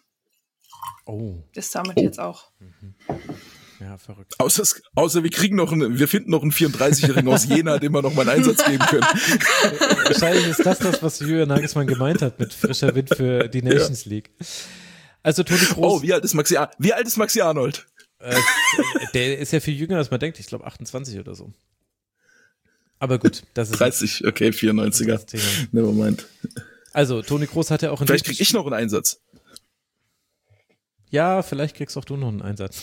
A: Oh.
D: Ist damit
E: oh.
D: jetzt auch.
A: Mhm. Ja, verrückt.
E: Außer, außer wir kriegen noch einen, wir finden noch einen vierunddreißigjährigen aus Jena, dem wir noch mal einen Einsatz geben können.
A: Wahrscheinlich ist das das, was Julian Nagelsmann gemeint hat mit frischer Wind für die Nations ja. League. Also Toni Kroos.
E: Oh, wie alt ist Maxi, Ar- wie alt ist Maxi Arnold?
A: Äh, der ist ja viel jünger, als man denkt. Ich glaube achtundzwanzig oder so. Aber gut, das ist
E: dreißig, okay, vierundneunziger. Nevermind.
A: Also, Toni Kroos hat ja auch in
E: Vielleicht krieg ich noch einen Einsatz.
A: Ja, vielleicht kriegst auch du noch einen Einsatz.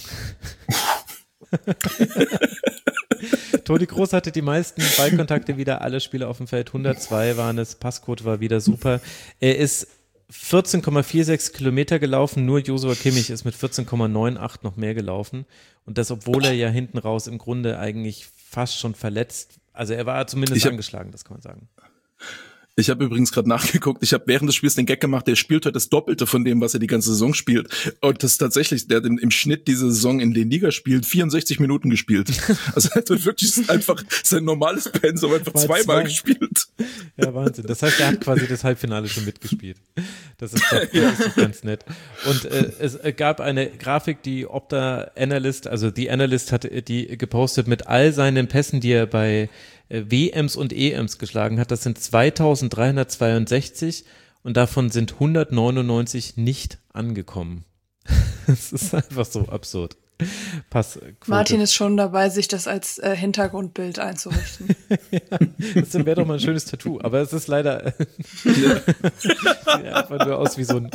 A: Toni Kroos hatte die meisten Ballkontakte wieder, alle Spieler auf dem Feld, hundertzwei waren es, Passquote war wieder super. Er ist vierzehn Komma sechsundvierzig Kilometer gelaufen, nur Joshua Kimmich ist mit vierzehn Komma achtzig noch mehr gelaufen und das, obwohl er ja hinten raus im Grunde eigentlich fast schon verletzt, also er war zumindest
E: hab,
A: angeschlagen, das kann man sagen.
E: Ich habe übrigens gerade nachgeguckt, ich habe während des Spiels den Gag gemacht, der spielt heute das Doppelte von dem, was er die ganze Saison spielt. Und das ist tatsächlich, der hat im, im Schnitt diese Saison in den Liga spielt, vierundsechzig Minuten gespielt. Also er hat wirklich einfach sein normales Pensum einfach
A: Mal
E: zweimal
A: zwei.
E: gespielt.
A: Ja, Wahnsinn. Das heißt, er hat quasi das Halbfinale schon mitgespielt. Das ist doch, das ist doch ganz nett. Und äh, es gab eine Grafik, die Opta Analyst, also die Analyst hat die gepostet mit all seinen Pässen, die er bei W Ms und E Ms geschlagen hat. Das sind zweitausenddreihundertzweiundsechzig und davon sind hundertneunundneunzig nicht angekommen. Das ist einfach so absurd. Passquote.
D: Martin ist schon dabei, sich das als äh, Hintergrundbild einzurichten.
A: Ja, das wäre doch mal ein schönes Tattoo, aber es ist leider ja, einfach nur aus wie so ein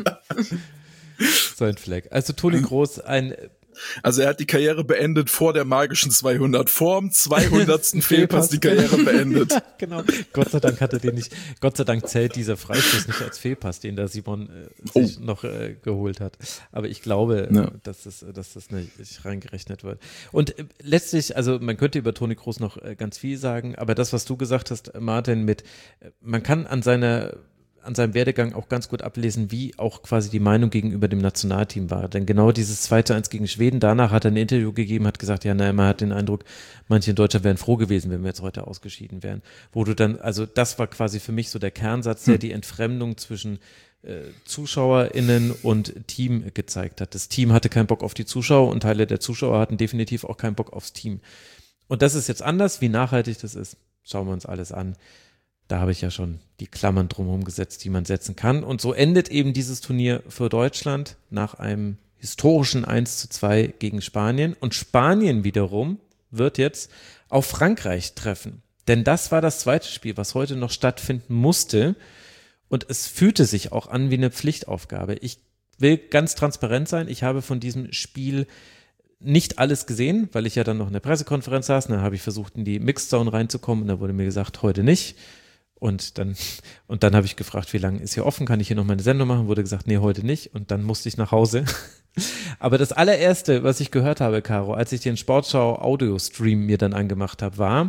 A: so ein Fleck. Also Toni Kroos, ein
E: Also er hat die Karriere beendet vor der magischen zweihundert. Vorm zweihundertsten Fehlpass die Karriere beendet.
A: Ja, genau. Gott sei Dank hatte den nicht, Gott sei Dank zählt dieser Freistoß nicht als Fehlpass, den da Simon äh, sich oh. noch äh, geholt hat. Aber ich glaube, ja. dass, das, dass das nicht reingerechnet wird. Und äh, letztlich, also man könnte über Toni Kroos noch äh, ganz viel sagen, aber das, was du gesagt hast, Martin, mit, äh, man kann an seiner an seinem Werdegang auch ganz gut ablesen, wie auch quasi die Meinung gegenüber dem Nationalteam war. Denn genau dieses zwei zu eins gegen Schweden, danach hat er ein Interview gegeben, hat gesagt, ja, naja, man hat den Eindruck, manche in Deutschland wären froh gewesen, wenn wir jetzt heute ausgeschieden wären. Wo du dann, also das war quasi für mich so der Kernsatz, der die Entfremdung zwischen äh, ZuschauerInnen und Team gezeigt hat. Das Team hatte keinen Bock auf die Zuschauer und Teile der Zuschauer hatten definitiv auch keinen Bock aufs Team. Und das ist jetzt anders. Wie nachhaltig das ist, schauen wir uns alles an. Da habe ich ja schon die Klammern drumherum gesetzt, die man setzen kann. Und so endet eben dieses Turnier für Deutschland nach einem historischen eins zu zwei gegen Spanien. Und Spanien wiederum wird jetzt auf Frankreich treffen. Denn das war das zweite Spiel, was heute noch stattfinden musste. Und es fühlte sich auch an wie eine Pflichtaufgabe. Ich will ganz transparent sein. Ich habe von diesem Spiel nicht alles gesehen, weil ich ja dann noch in der Pressekonferenz saß. Und dann habe ich versucht, in die Mixed Zone reinzukommen. Und da wurde mir gesagt, heute nicht. Und dann, und dann habe ich gefragt, wie lange ist hier offen? Kann ich hier noch meine Sendung machen? Wurde gesagt, nee, heute nicht. Und dann musste ich nach Hause. Aber das allererste, was ich gehört habe, Caro, als ich den Sportschau-Audio-Stream mir dann angemacht habe, war,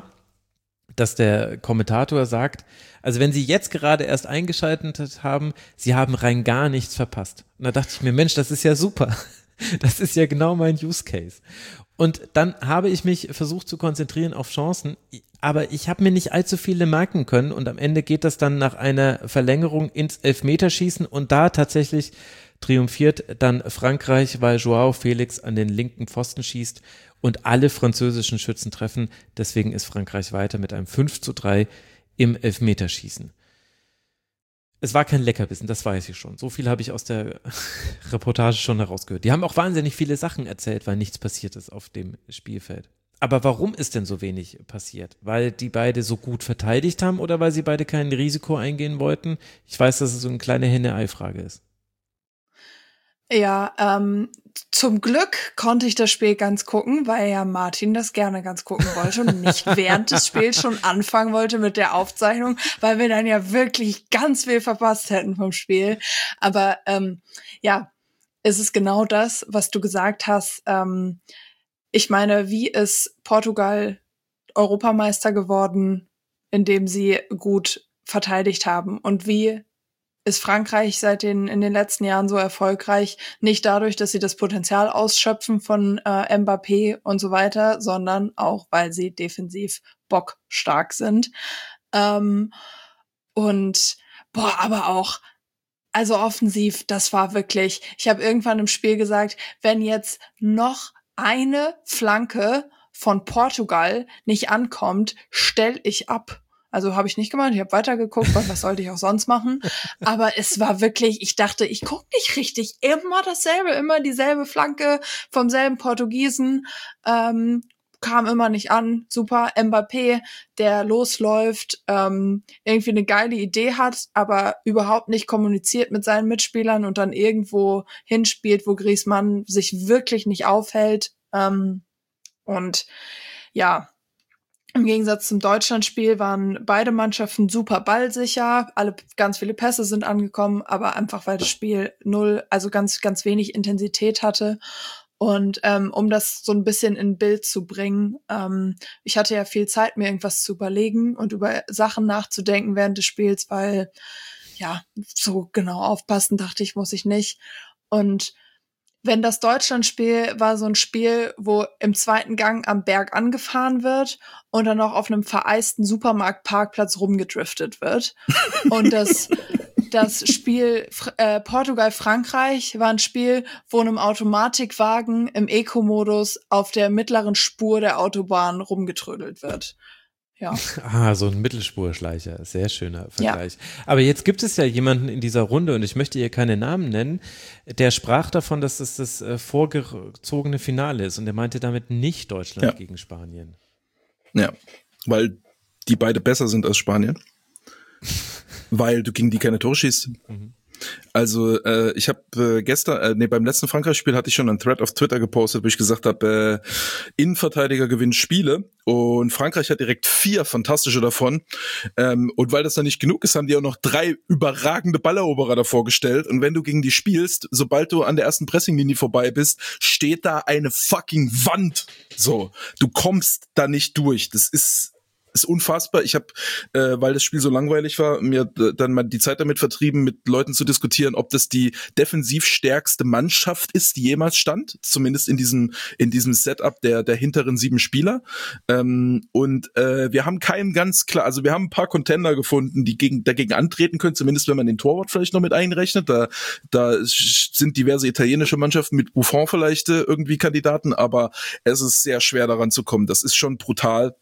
A: dass der Kommentator sagt, also wenn Sie jetzt gerade erst eingeschaltet haben, Sie haben rein gar nichts verpasst. Und da dachte ich mir, Mensch, das ist ja super. Das ist ja genau mein Use Case. Und dann habe ich mich versucht zu konzentrieren auf Chancen, aber ich habe mir nicht allzu viele merken können und am Ende geht das dann nach einer Verlängerung ins Elfmeterschießen und da tatsächlich triumphiert dann Frankreich, weil Joao Felix an den linken Pfosten schießt und alle französischen Schützen treffen. Deswegen ist Frankreich weiter mit einem fünf zu drei im Elfmeterschießen. Es war kein Leckerbissen, das weiß ich schon. So viel habe ich aus der Reportage schon herausgehört. Die haben auch wahnsinnig viele Sachen erzählt, weil nichts passiert ist auf dem Spielfeld. Aber warum ist denn so wenig passiert? Weil die beide so gut verteidigt haben oder weil sie beide kein Risiko eingehen wollten? Ich weiß, dass es so eine kleine Henne-Ei-Frage ist.
D: Ja, ähm, zum Glück konnte ich das Spiel ganz gucken, weil ja Martin das gerne ganz gucken wollte und nicht während des Spiels schon anfangen wollte mit der Aufzeichnung, weil wir dann ja wirklich ganz viel verpasst hätten vom Spiel. Aber ähm, ja, es ist genau das, was du gesagt hast. Ähm, ich meine, wie ist Portugal Europameister geworden, indem sie gut verteidigt haben? Und wie ist Frankreich seit den in den letzten Jahren so erfolgreich? Nicht dadurch, dass sie das Potenzial ausschöpfen von äh, Mbappé und so weiter, sondern auch, weil sie defensiv bockstark sind. Ähm, und boah, aber auch, also offensiv, das war wirklich, ich habe irgendwann im Spiel gesagt, wenn jetzt noch eine Flanke von Portugal nicht ankommt, stell ich ab. Also habe ich nicht gemacht, ich habe weitergeguckt, weil was sollte ich auch sonst machen. Aber es war wirklich, ich dachte, ich gucke nicht richtig. Immer dasselbe, immer dieselbe Flanke vom selben Portugiesen. Ähm, kam immer nicht an. Super, Mbappé, der losläuft, ähm, irgendwie eine geile Idee hat, aber überhaupt nicht kommuniziert mit seinen Mitspielern und dann irgendwo hinspielt, wo Griezmann sich wirklich nicht aufhält. Ähm, und ja, im Gegensatz zum Deutschlandspiel waren beide Mannschaften super ballsicher, alle ganz viele Pässe sind angekommen, aber einfach weil das Spiel null, also ganz ganz wenig Intensität hatte Und ähm, um das so ein bisschen in Bild zu bringen, ähm, ich hatte ja viel Zeit, mir irgendwas zu überlegen und über Sachen nachzudenken während des Spiels, weil ja, so genau aufpassen dachte ich, muss ich nicht. Und wenn das Deutschlandspiel war so ein Spiel, wo im zweiten Gang am Berg angefahren wird und dann auch auf einem vereisten Supermarktparkplatz rumgedriftet wird. Und das, das Spiel äh, Portugal-Frankreich war ein Spiel, wo einem Automatikwagen im Eco-Modus auf der mittleren Spur der Autobahn rumgetrödelt wird. Ja.
A: Ah, so ein Mittelspurschleicher. Sehr schöner Vergleich. Ja. Aber jetzt gibt es ja jemanden in dieser Runde, und ich möchte hier keine Namen nennen, der sprach davon, dass es das äh, vorgezogene Finale ist. Und er meinte damit nicht Deutschland ja. gegen Spanien.
E: Ja, weil die beide besser sind als Spanien. Weil du gegen die keine Tore schießt. Mhm. Also äh, ich habe äh, gestern, äh, nee, beim letzten Frankreich-Spiel hatte ich schon einen Thread auf Twitter gepostet, wo ich gesagt habe, äh, Innenverteidiger gewinnen Spiele, und Frankreich hat direkt vier fantastische davon, ähm, und weil das noch nicht genug ist, haben die auch noch drei überragende Balleroberer davor gestellt, und wenn du gegen die spielst, sobald du an der ersten Pressinglinie vorbei bist, steht da eine fucking Wand. So, du kommst da nicht durch. Das ist ist unfassbar. Ich habe, äh, weil das Spiel so langweilig war, mir d- dann mal die Zeit damit vertrieben, mit Leuten zu diskutieren, ob das die defensiv stärkste Mannschaft ist, die jemals stand, zumindest in diesem in diesem Setup der der hinteren sieben Spieler. Ähm, und äh, wir haben keinen ganz klar, also wir haben ein paar Contender gefunden, die gegen dagegen antreten können, zumindest wenn man den Torwart vielleicht noch mit einrechnet. Da da sind diverse italienische Mannschaften mit Buffon vielleicht äh, irgendwie Kandidaten, aber es ist sehr schwer daran zu kommen. Das ist schon brutal.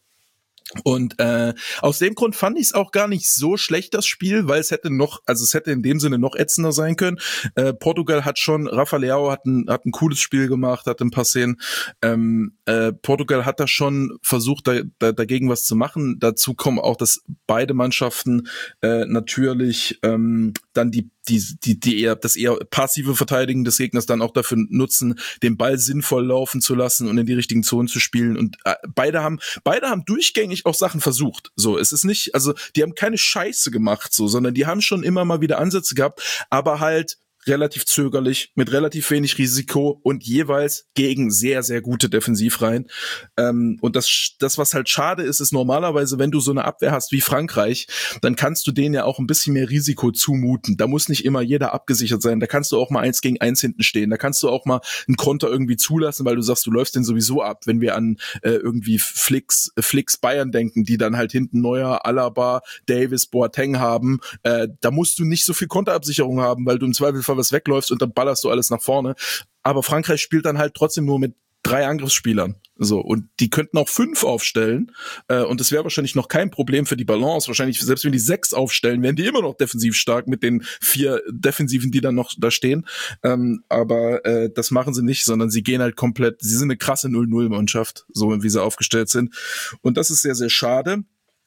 E: Und äh, aus dem Grund fand ich es auch gar nicht so schlecht, das Spiel, weil es hätte noch, also es hätte in dem Sinne noch ätzender sein können. Äh, Portugal hat schon, Rafa Leao hat ein, hat ein cooles Spiel gemacht, hat ein paar Szenen. Ähm, äh, Portugal hat da schon versucht, da, da, dagegen was zu machen. Dazu kommen auch, dass beide Mannschaften äh, natürlich ähm, dann die die die die eher das eher passive Verteidigen des Gegners dann auch dafür nutzen, den Ball sinnvoll laufen zu lassen und in die richtigen Zonen zu spielen, und äh, beide haben beide haben durchgängig auch Sachen versucht. So, es ist nicht, also die haben keine Scheiße gemacht, so, sondern die haben schon immer mal wieder Ansätze gehabt, aber halt relativ zögerlich, mit relativ wenig Risiko und jeweils gegen sehr, sehr gute Defensivreihen. Ähm, und das, das, was halt schade ist, ist normalerweise, wenn du so eine Abwehr hast wie Frankreich, dann kannst du denen ja auch ein bisschen mehr Risiko zumuten. Da muss nicht immer jeder abgesichert sein. Da kannst du auch mal eins gegen eins hinten stehen. Da kannst du auch mal einen Konter irgendwie zulassen, weil du sagst, du läufst den sowieso ab. Wenn wir an äh, irgendwie Flicks, Flicks Bayern denken, die dann halt hinten Neuer, Alaba, Davis, Boateng haben, äh, da musst du nicht so viel Konterabsicherung haben, weil du im Zweifelsfall was wegläufst und dann ballerst du alles nach vorne. Aber Frankreich spielt dann halt trotzdem nur mit drei Angriffsspielern. So, und die könnten auch fünf aufstellen, äh, und das wäre wahrscheinlich noch kein Problem für die Balance. Wahrscheinlich, selbst wenn die sechs aufstellen, wären die immer noch defensiv stark mit den vier Defensiven, die dann noch da stehen. Ähm, aber äh, das machen sie nicht, sondern sie gehen halt komplett, sie sind eine krasse null null Mannschaft, so wie sie aufgestellt sind. Und das ist sehr, sehr schade.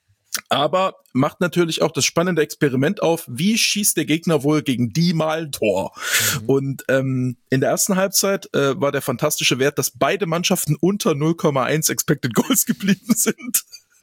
E: Aber macht natürlich auch das spannende Experiment auf, wie schießt der Gegner wohl gegen die mal ein Tor? Mhm. Und ähm, in der ersten Halbzeit äh, war der fantastische Wert, dass beide Mannschaften unter null Komma eins Expected Goals geblieben sind.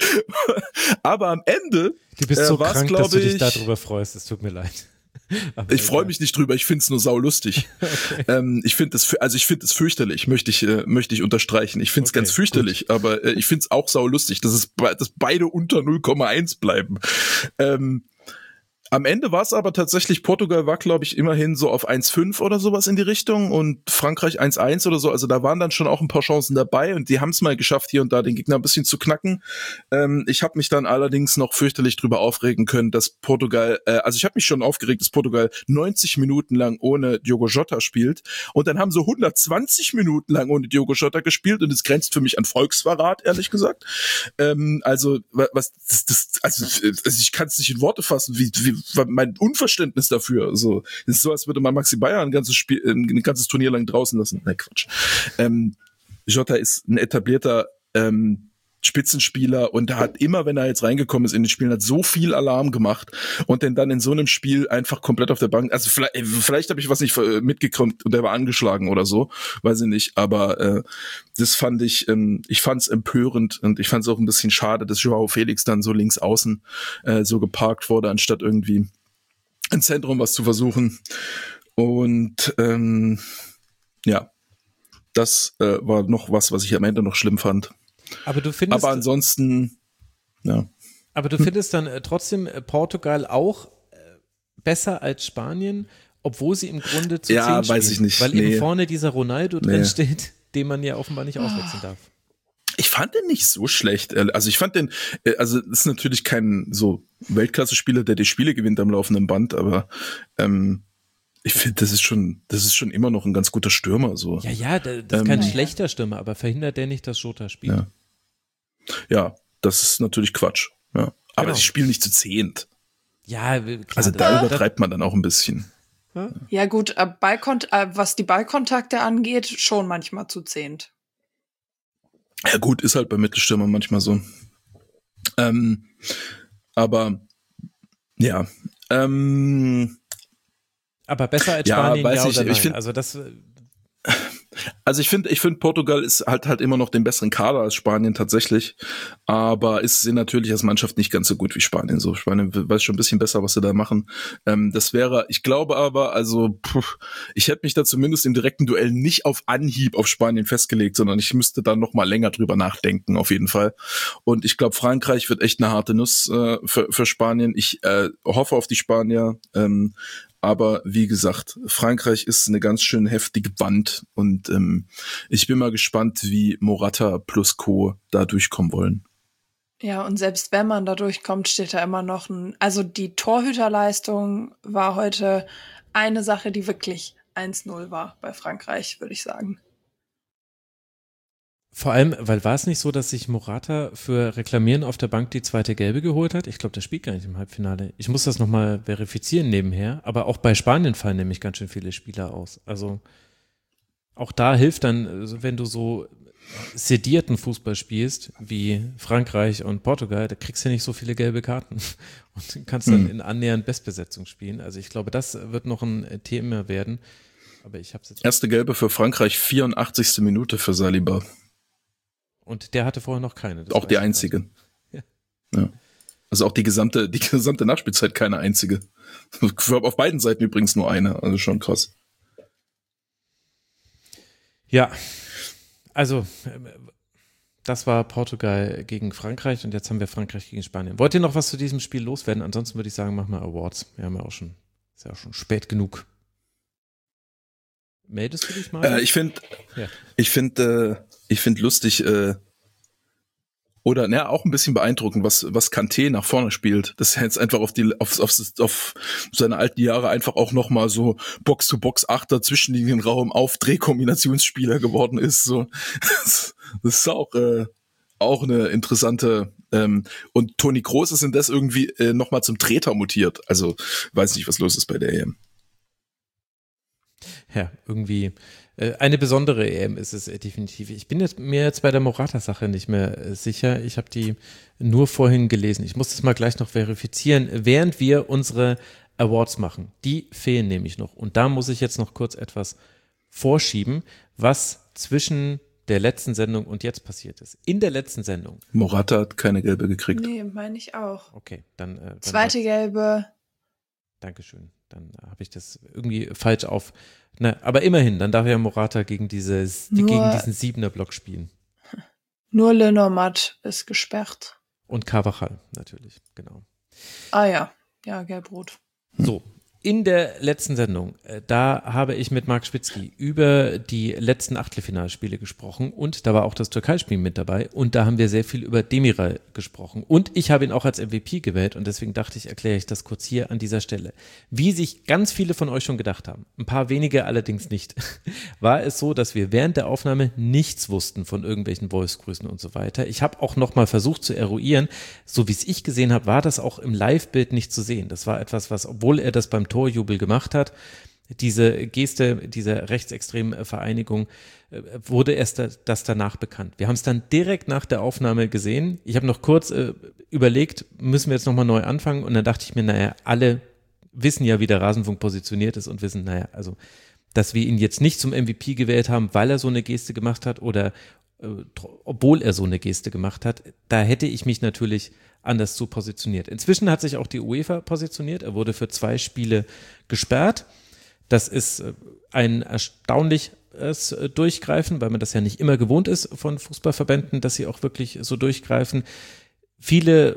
E: Aber am Ende
A: Du bist so
E: äh,
A: krank, dass du dich darüber freust, es tut mir leid.
E: Aber ich freue mich nicht drüber, ich find's nur saulustig. Okay. Ähm, ich finde das, also ich finde es fürchterlich, möchte ich, äh, möchte ich unterstreichen. Ich finde es okay, ganz fürchterlich, gut. aber äh, ich finde es auch saulustig, dass es, dass beide unter null Komma eins bleiben. Ähm, Am Ende war es aber tatsächlich, Portugal war, glaube ich, immerhin so auf eins Komma fünf oder sowas in die Richtung und Frankreich eins Komma eins oder so. Also da waren dann schon auch ein paar Chancen dabei und die haben es mal geschafft, hier und da den Gegner ein bisschen zu knacken. Ähm, ich habe mich dann allerdings noch fürchterlich drüber aufregen können, dass Portugal, äh, also ich habe mich schon aufgeregt, dass Portugal neunzig Minuten lang ohne Diogo Jota spielt und dann haben sie hundertzwanzig Minuten lang ohne Diogo Jota gespielt und es grenzt für mich an Volksverrat, ehrlich gesagt. Ähm, also was, das, das, also, also ich kann es nicht in Worte fassen, wie, wie mein Unverständnis dafür. Also, es ist so, als würde man Maxi Bayer ein ganzes Spiel, ein ganzes Turnier lang draußen lassen. Nein, Quatsch. Ähm, Jota ist ein etablierter ähm, Spitzenspieler und er hat immer, wenn er jetzt reingekommen ist in den Spielen, hat so viel Alarm gemacht und denn dann in so einem Spiel einfach komplett auf der Bank, also vielleicht, vielleicht habe ich was nicht mitgekriegt und er war angeschlagen oder so, weiß ich nicht, aber äh, das fand ich, ähm, ich fand es empörend und ich fand es auch ein bisschen schade, dass Joao Felix dann so links außen äh, so geparkt wurde, anstatt irgendwie im Zentrum was zu versuchen und ähm, ja, Das äh, war noch was, was ich am Ende noch schlimm fand.
A: Aber du findest,
E: aber ansonsten, ja.
A: Aber du findest dann äh, trotzdem äh, Portugal auch äh, besser als Spanien, obwohl sie im Grunde zu
E: ja,
A: zehn spielen.
E: weiß ich nicht.
A: Weil
E: nee.
A: eben vorne dieser Ronaldo
E: nee.
A: drin steht, den man ja offenbar nicht auswechseln darf.
E: Ich fand den nicht so schlecht. Also ich fand den, also das ist natürlich kein so Weltklasse-Spieler, der die Spiele gewinnt am laufenden Band, aber ähm, ich finde, das ist schon, das ist schon immer noch ein ganz guter Stürmer. So.
A: Ja, ja, das ist
E: ähm,
A: kein schlechter Stürmer, aber verhindert der nicht, dass Jota spielt?
E: Ja, ja das ist natürlich Quatsch. Ja. Aber
A: Genau.
E: sie spielen nicht zu zehnt.
A: Ja, klar,
E: also da übertreibt man dann auch ein bisschen.
D: Ja gut, äh, Ballkont- äh, was die Ballkontakte angeht, schon manchmal zu zehnt.
E: Ja gut, ist halt bei Mittelstürmern manchmal so. Ähm, aber ja. Ähm,
A: aber besser als
E: ja,
A: Spanien,
E: weiß
A: ja
E: ich,
A: oder nein?
E: ich find,
A: also das
E: Also ich finde, ich finde Portugal ist halt halt immer noch den besseren Kader als Spanien tatsächlich, aber ist sie natürlich als Mannschaft nicht ganz so gut wie Spanien. So Spanien weiß schon ein bisschen besser, was sie da machen. Ähm, das wäre, ich glaube aber, also puh, ich hätte mich da zumindest im direkten Duell nicht auf Anhieb auf Spanien festgelegt, sondern ich müsste da noch mal länger drüber nachdenken auf jeden Fall. Und ich glaube, Frankreich wird echt eine harte Nuss äh, für, für Spanien. Ich äh, hoffe auf die Spanier. Ähm, Aber wie gesagt, Frankreich ist eine ganz schön heftige Wand und ähm, ich bin mal gespannt, wie Morata plus Co. da durchkommen wollen.
D: Ja, und selbst wenn man da durchkommt, steht da immer noch ein, also die Torhüterleistung war heute eine Sache, die wirklich eins null war bei Frankreich, würde ich sagen.
A: Vor allem, weil war es nicht so, dass sich Morata für Reklamieren auf der Bank die zweite Gelbe geholt hat? Ich glaube, der spielt gar nicht im Halbfinale. Ich muss das nochmal verifizieren nebenher, aber auch bei Spanien fallen nämlich ganz schön viele Spieler aus. Also auch da hilft dann, wenn du so sedierten Fußball spielst, wie Frankreich und Portugal, da kriegst du nicht so viele gelbe Karten und kannst dann in annähernd Bestbesetzung spielen. Also ich glaube, das wird noch ein Thema werden. Aber ich hab's jetzt.
E: Erste Gelbe für Frankreich, vierundachtzigste Minute für Saliba.
A: Und der hatte vorher noch keine.
E: Auch die einzige. Ja. Ja. Also auch die gesamte, die gesamte Nachspielzeit keine einzige. Auf beiden Seiten übrigens nur eine. Also schon krass.
A: Ja, also das war Portugal gegen Frankreich und jetzt haben wir Frankreich gegen Spanien. Wollt ihr noch was zu diesem Spiel loswerden? Ansonsten würde ich sagen, machen wir Awards. Wir haben ja auch schon, ist ja auch schon spät genug. Meldest du dich mal?
E: Äh, ich finde, ja. ich finde, äh, ich finde lustig, äh, oder naja, auch ein bisschen beeindruckend, was was Kanté nach vorne spielt. Dass er jetzt einfach auf die auf, auf, auf seine alten Jahre einfach auch noch mal so Box-to-Box-Achter Zwischenlinienraum auf Drehkombinationsspieler geworden ist. So, das, das ist auch äh, auch eine interessante. Ähm, und Toni Kroos ist indes irgendwie äh, noch mal zum Treter mutiert. Also weiß nicht, was los ist bei der E M.
A: Ja, irgendwie äh, eine besondere E M ist es äh, definitiv. Ich bin jetzt mir jetzt bei der Morata-Sache nicht mehr äh, sicher. Ich habe die nur vorhin gelesen. Ich muss das mal gleich noch verifizieren, während wir unsere Awards machen. Die fehlen nämlich noch. Und da muss ich jetzt noch kurz etwas vorschieben, was zwischen der letzten Sendung und jetzt passiert ist. In der letzten Sendung.
E: Morata hat keine Gelbe gekriegt.
D: Nee, meine ich auch.
A: Okay, dann. Äh, dann
D: Zweite Gelbe.
A: Dankeschön. Dann habe ich das irgendwie falsch auf. Na, aber immerhin, dann darf ja Morata gegen, dieses, die, gegen diesen Siebener-Block spielen.
D: Nur Lenormand ist gesperrt.
A: Und Carvajal natürlich, genau.
D: Ah ja, ja, gelb-rot.
A: So, in der letzten Sendung, äh, da habe ich mit Marc Spitzky über die letzten Achtelfinalspiele gesprochen und da war auch das Türkei-Spiel mit dabei und da haben wir sehr viel über Demiral gesprochen und ich habe ihn auch als M V P gewählt und deswegen dachte ich, erkläre ich das kurz hier an dieser Stelle. Wie sich ganz viele von euch schon gedacht haben, ein paar wenige allerdings nicht, war es so, dass wir während der Aufnahme nichts wussten von irgendwelchen Voice-Grüßen und so weiter. Ich habe auch nochmal versucht zu eruieren, so wie es ich gesehen habe, war das auch im Live-Bild nicht zu sehen. Das war etwas, was, obwohl er das beim Torjubel gemacht hat. Diese Geste dieser rechtsextremen Vereinigung äh, wurde erst da, das danach bekannt. Wir haben es dann direkt nach der Aufnahme gesehen. Ich habe noch kurz äh, überlegt, müssen wir jetzt nochmal neu anfangen? Und dann dachte ich mir, naja, alle wissen ja, wie der Rasenfunk positioniert ist und wissen, naja, also, dass wir ihn jetzt nicht zum M V P gewählt haben, weil er so eine Geste gemacht hat oder äh, obwohl er so eine Geste gemacht hat, da hätte ich mich natürlich anders zu positioniert. Inzwischen hat sich auch die UEFA positioniert. Er wurde für zwei Spiele gesperrt. Das ist ein erstaunlich es äh, durchgreifen, weil man das ja nicht immer gewohnt ist von Fußballverbänden, dass sie auch wirklich so durchgreifen. Viele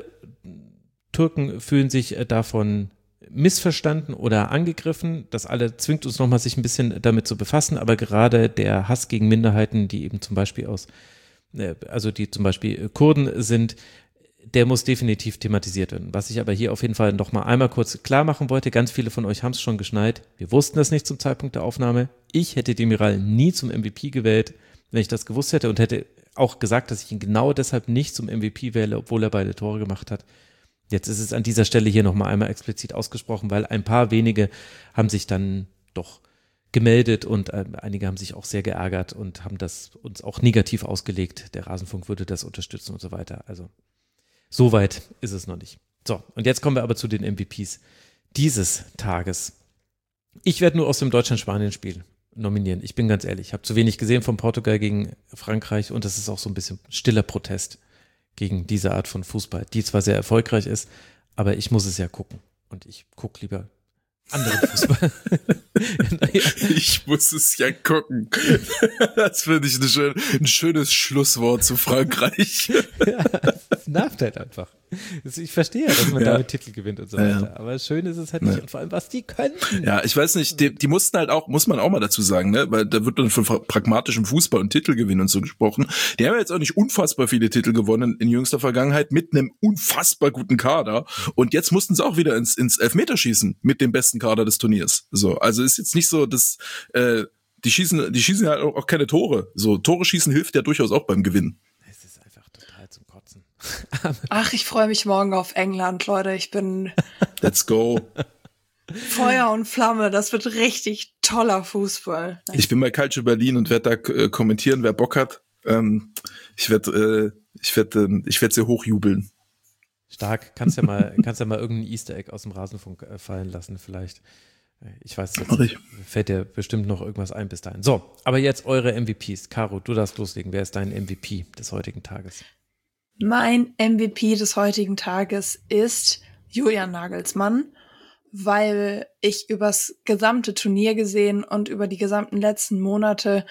A: Türken fühlen sich äh, davon missverstanden oder angegriffen. Das alle zwingt uns nochmal, sich ein bisschen damit zu befassen, aber gerade der Hass gegen Minderheiten, die eben zum Beispiel aus, äh, also die zum Beispiel Kurden sind, der muss definitiv thematisiert werden. Was ich aber hier auf jeden Fall noch mal einmal kurz klar machen wollte, ganz viele von euch haben es schon geschnallt, wir wussten das nicht zum Zeitpunkt der Aufnahme. Ich hätte Demiral nie zum M V P gewählt, wenn ich das gewusst hätte und hätte auch gesagt, dass ich ihn genau deshalb nicht zum M V P wähle, obwohl er beide Tore gemacht hat. Jetzt ist es an dieser Stelle hier noch mal einmal explizit ausgesprochen, weil ein paar wenige haben sich dann doch gemeldet und äh, einige haben sich auch sehr geärgert und haben das uns auch negativ ausgelegt. Der Rasenfunk würde das unterstützen und so weiter. Also so weit ist es noch nicht. So, und jetzt kommen wir aber zu den M V Ps dieses Tages. Ich werde nur aus dem Deutschland-Spanien-Spiel nominieren. Ich bin ganz ehrlich, ich habe zu wenig gesehen von Portugal gegen Frankreich und das ist auch so ein bisschen stiller Protest gegen diese Art von Fußball, die zwar sehr erfolgreich ist, aber ich muss es ja gucken. Und ich gucke lieber anderen Fußball.
E: Naja. Ich muss es ja gucken. Das finde ich eine schön, ein schönes Schlusswort zu Frankreich.
A: Ja, das nervt halt einfach. Ich verstehe ja, dass man
E: ja.
A: damit Titel gewinnt und so weiter. Ja. Aber schön ist es halt nicht. Ja. Und vor allem, was die können.
E: Ja, ich weiß nicht, die, die mussten halt auch, muss man auch mal dazu sagen, ne, weil da wird dann von pragmatischem Fußball und Titelgewinn und so gesprochen. Die haben ja jetzt auch nicht unfassbar viele Titel gewonnen in jüngster Vergangenheit mit einem unfassbar guten Kader. Und jetzt mussten sie auch wieder ins, ins Elfmeterschießen mit dem besten Kader des Turniers. So, also ist jetzt nicht so, dass äh, die schießen, die schießen halt auch keine Tore. So, Tore schießen hilft ja durchaus auch beim Gewinnen.
A: Es ist einfach total zum Kotzen.
D: Ach, ich freue mich morgen auf England, Leute. Ich bin
E: Let's go.
D: Feuer und Flamme. Das wird richtig toller Fußball.
E: Ich bin bei Calcio Berlin und werde da äh, kommentieren, wer Bock hat. Ähm, ich werde, äh, ich werde, äh, ich werde sehr hochjubeln.
A: Stark. Kannst ja mal, kannst ja mal irgendein Easter Egg aus dem Rasenfunk äh, fallen lassen, vielleicht. Ich weiß, jetzt
E: ich.
A: fällt dir bestimmt noch irgendwas ein bis dahin. So, aber jetzt eure M V Ps. Caro, du darfst loslegen. Wer ist dein M V P des heutigen Tages?
D: Mein M V P des heutigen Tages ist Julian Nagelsmann, weil ich übers gesamte Turnier gesehen und über die gesamten letzten Monate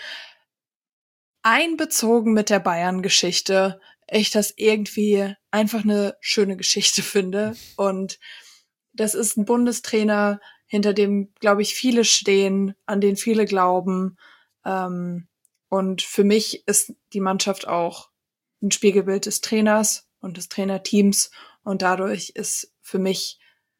D: einbezogen mit der Bayern-Geschichte ich das irgendwie einfach eine schöne Geschichte finde. Und das ist ein Bundestrainer, hinter dem, glaube ich, viele stehen, an den viele glauben. Ähm, und für mich ist die Mannschaft auch ein Spiegelbild des Trainers und des Trainerteams. Und dadurch ist für mich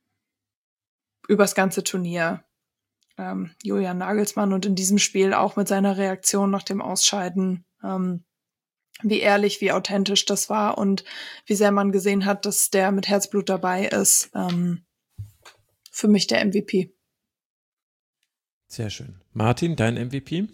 D: übers ganze Turnier ähm, Julian Nagelsmann und in diesem Spiel auch mit seiner Reaktion nach dem Ausscheiden, ähm, wie ehrlich, wie authentisch das war und wie sehr man gesehen hat, dass der mit Herzblut dabei ist. Ähm, für mich der M V P.
A: Sehr schön. Martin, dein M V P?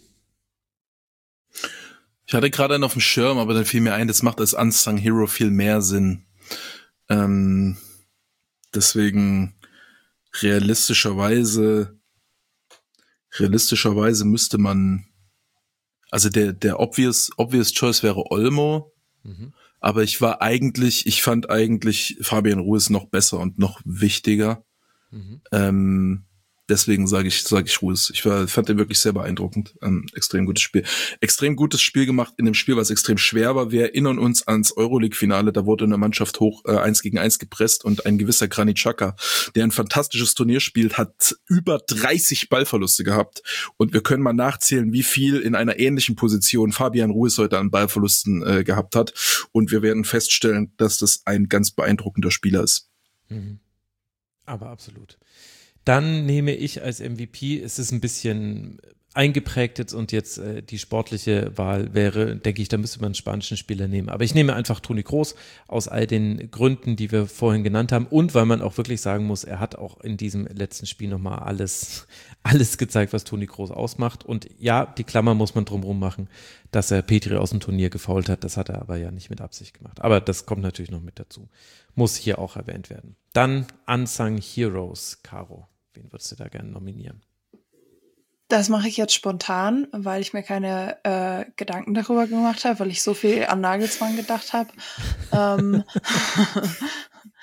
E: Ich hatte gerade einen auf dem Schirm, aber dann fiel mir ein, das macht als Unsung Hero viel mehr Sinn. Ähm, deswegen realistischerweise, realistischerweise müsste man, also der, der obvious, obvious Choice wäre Olmo, mhm. aber ich war eigentlich, ich fand eigentlich Fabian Ruiz noch besser und noch wichtiger. Mhm. Ähm, deswegen sage ich, sage ich Ruiz. Ich war, fand den wirklich sehr beeindruckend. Ein extrem gutes Spiel. Extrem gutes Spiel gemacht in einem Spiel, was extrem schwer war. Wir erinnern uns ans Euroleague-Finale. Da wurde eine Mannschaft hoch äh, eins gegen eins gepresst und ein gewisser Granit Xhaka, der ein fantastisches Turnier spielt, hat über dreißig Ballverluste gehabt. Und wir können mal nachzählen, wie viel in einer ähnlichen Position Fabian Ruiz heute an Ballverlusten äh, gehabt hat. Und wir werden feststellen, dass das ein ganz beeindruckender Spieler ist.
A: Mhm. Aber absolut. Dann nehme ich als M V P, es ist ein bisschen eingeprägt jetzt und jetzt äh, die sportliche Wahl wäre, denke ich, da müsste man einen spanischen Spieler nehmen. Aber ich nehme einfach Toni Kroos aus all den Gründen, die wir vorhin genannt haben und weil man auch wirklich sagen muss, er hat auch in diesem letzten Spiel nochmal alles, alles gezeigt, was Toni Kroos ausmacht. Und ja, die Klammer muss man drumherum machen, dass er Petri aus dem Turnier gefoult hat. Das hat er aber ja nicht mit Absicht gemacht. Aber das kommt natürlich noch mit dazu. Muss hier auch erwähnt werden. Dann Unsung Heroes, Caro. Wen würdest du da gerne nominieren?
D: Das mache ich jetzt spontan, weil ich mir keine äh, Gedanken darüber gemacht habe, weil ich so viel an Nagelsmann gedacht habe. ähm,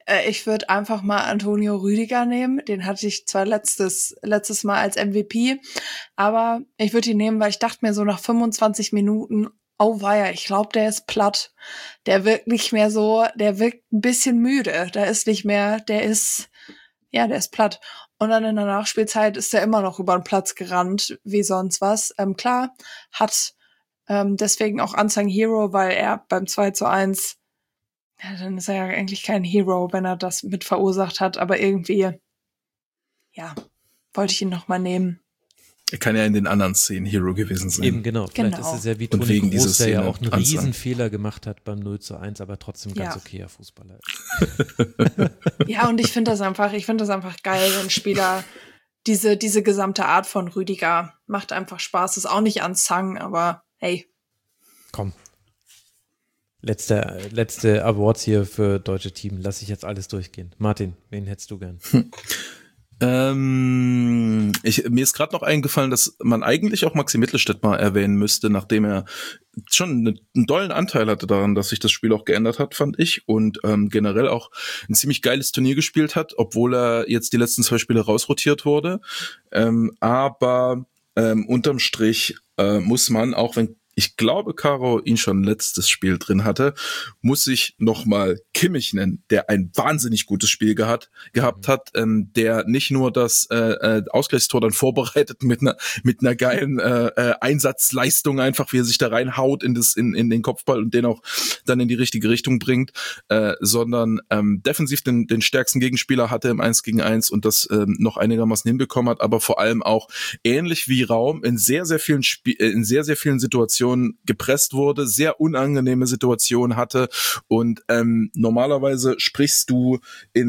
D: Äh, ich würde einfach mal Antonio Rüdiger nehmen. Den hatte ich zwar letztes, letztes Mal als M V P, aber ich würde ihn nehmen, weil ich dachte mir so nach fünfundzwanzig Minuten, oh weia, ich glaube, der ist platt. Der wirkt nicht mehr so, der wirkt ein bisschen müde. Da ist nicht mehr, der ist, ja, der ist platt. Und dann in der Nachspielzeit ist er immer noch über den Platz gerannt, wie sonst was. Ähm, klar, hat ähm, deswegen auch Unsung Hero, weil er beim zwei zu eins, ja, dann ist er ja eigentlich kein Hero, wenn er das mit verursacht hat. Aber irgendwie, ja, wollte ich ihn noch mal nehmen.
E: Er kann ja in den anderen Szenen Hero gewesen sein.
A: Eben, genau. Vielleicht
D: Genau.
A: ist es ja wie
E: Und
A: Toni
E: wegen
A: Kroos,
E: dieser
A: der ja
E: Szene
A: auch einen
E: Unsung.
A: Riesenfehler gemacht hat beim null zu eins, aber trotzdem ganz
D: Ja.
A: okayer Fußballer.
D: Ja, und ich finde das einfach, ich finde das einfach geil, wenn Spieler diese, diese gesamte Art von Rüdiger macht einfach Spaß. Ist auch nicht unsung, aber hey.
A: Komm. Letzte, letzte Awards hier für deutsche Team. Lass ich jetzt alles durchgehen. Martin, wen hättest du gern?
E: Ähm, ich, mir ist gerade noch eingefallen, dass man eigentlich auch Maxi Mittelstädt mal erwähnen müsste, nachdem er schon ne, einen dollen Anteil hatte daran, dass sich das Spiel auch geändert hat, fand ich, und ähm, generell auch ein ziemlich geiles Turnier gespielt hat, obwohl er jetzt die letzten zwei Spiele rausrotiert wurde. Ähm, aber ähm, unterm Strich äh, muss man, auch wenn ich glaube, Caro ihn schon letztes Spiel drin hatte, muss ich nochmal Kimmich nennen, der ein wahnsinnig gutes Spiel gehabt, gehabt hat, ähm, der nicht nur das äh, äh, Ausgleichstor dann vorbereitet mit einer mit einer geilen äh, äh, Einsatzleistung, einfach wie er sich da reinhaut in das in in den Kopfball und den auch dann in die richtige Richtung bringt, äh, sondern ähm, defensiv den den stärksten Gegenspieler hatte im eins gegen eins und das ähm, noch einigermaßen hinbekommen hat, aber vor allem auch ähnlich wie Raum in sehr sehr vielen Sp- äh, in sehr sehr vielen Situationen gepresst wurde, sehr unangenehme Situationen hatte und ähm, normalerweise sprichst du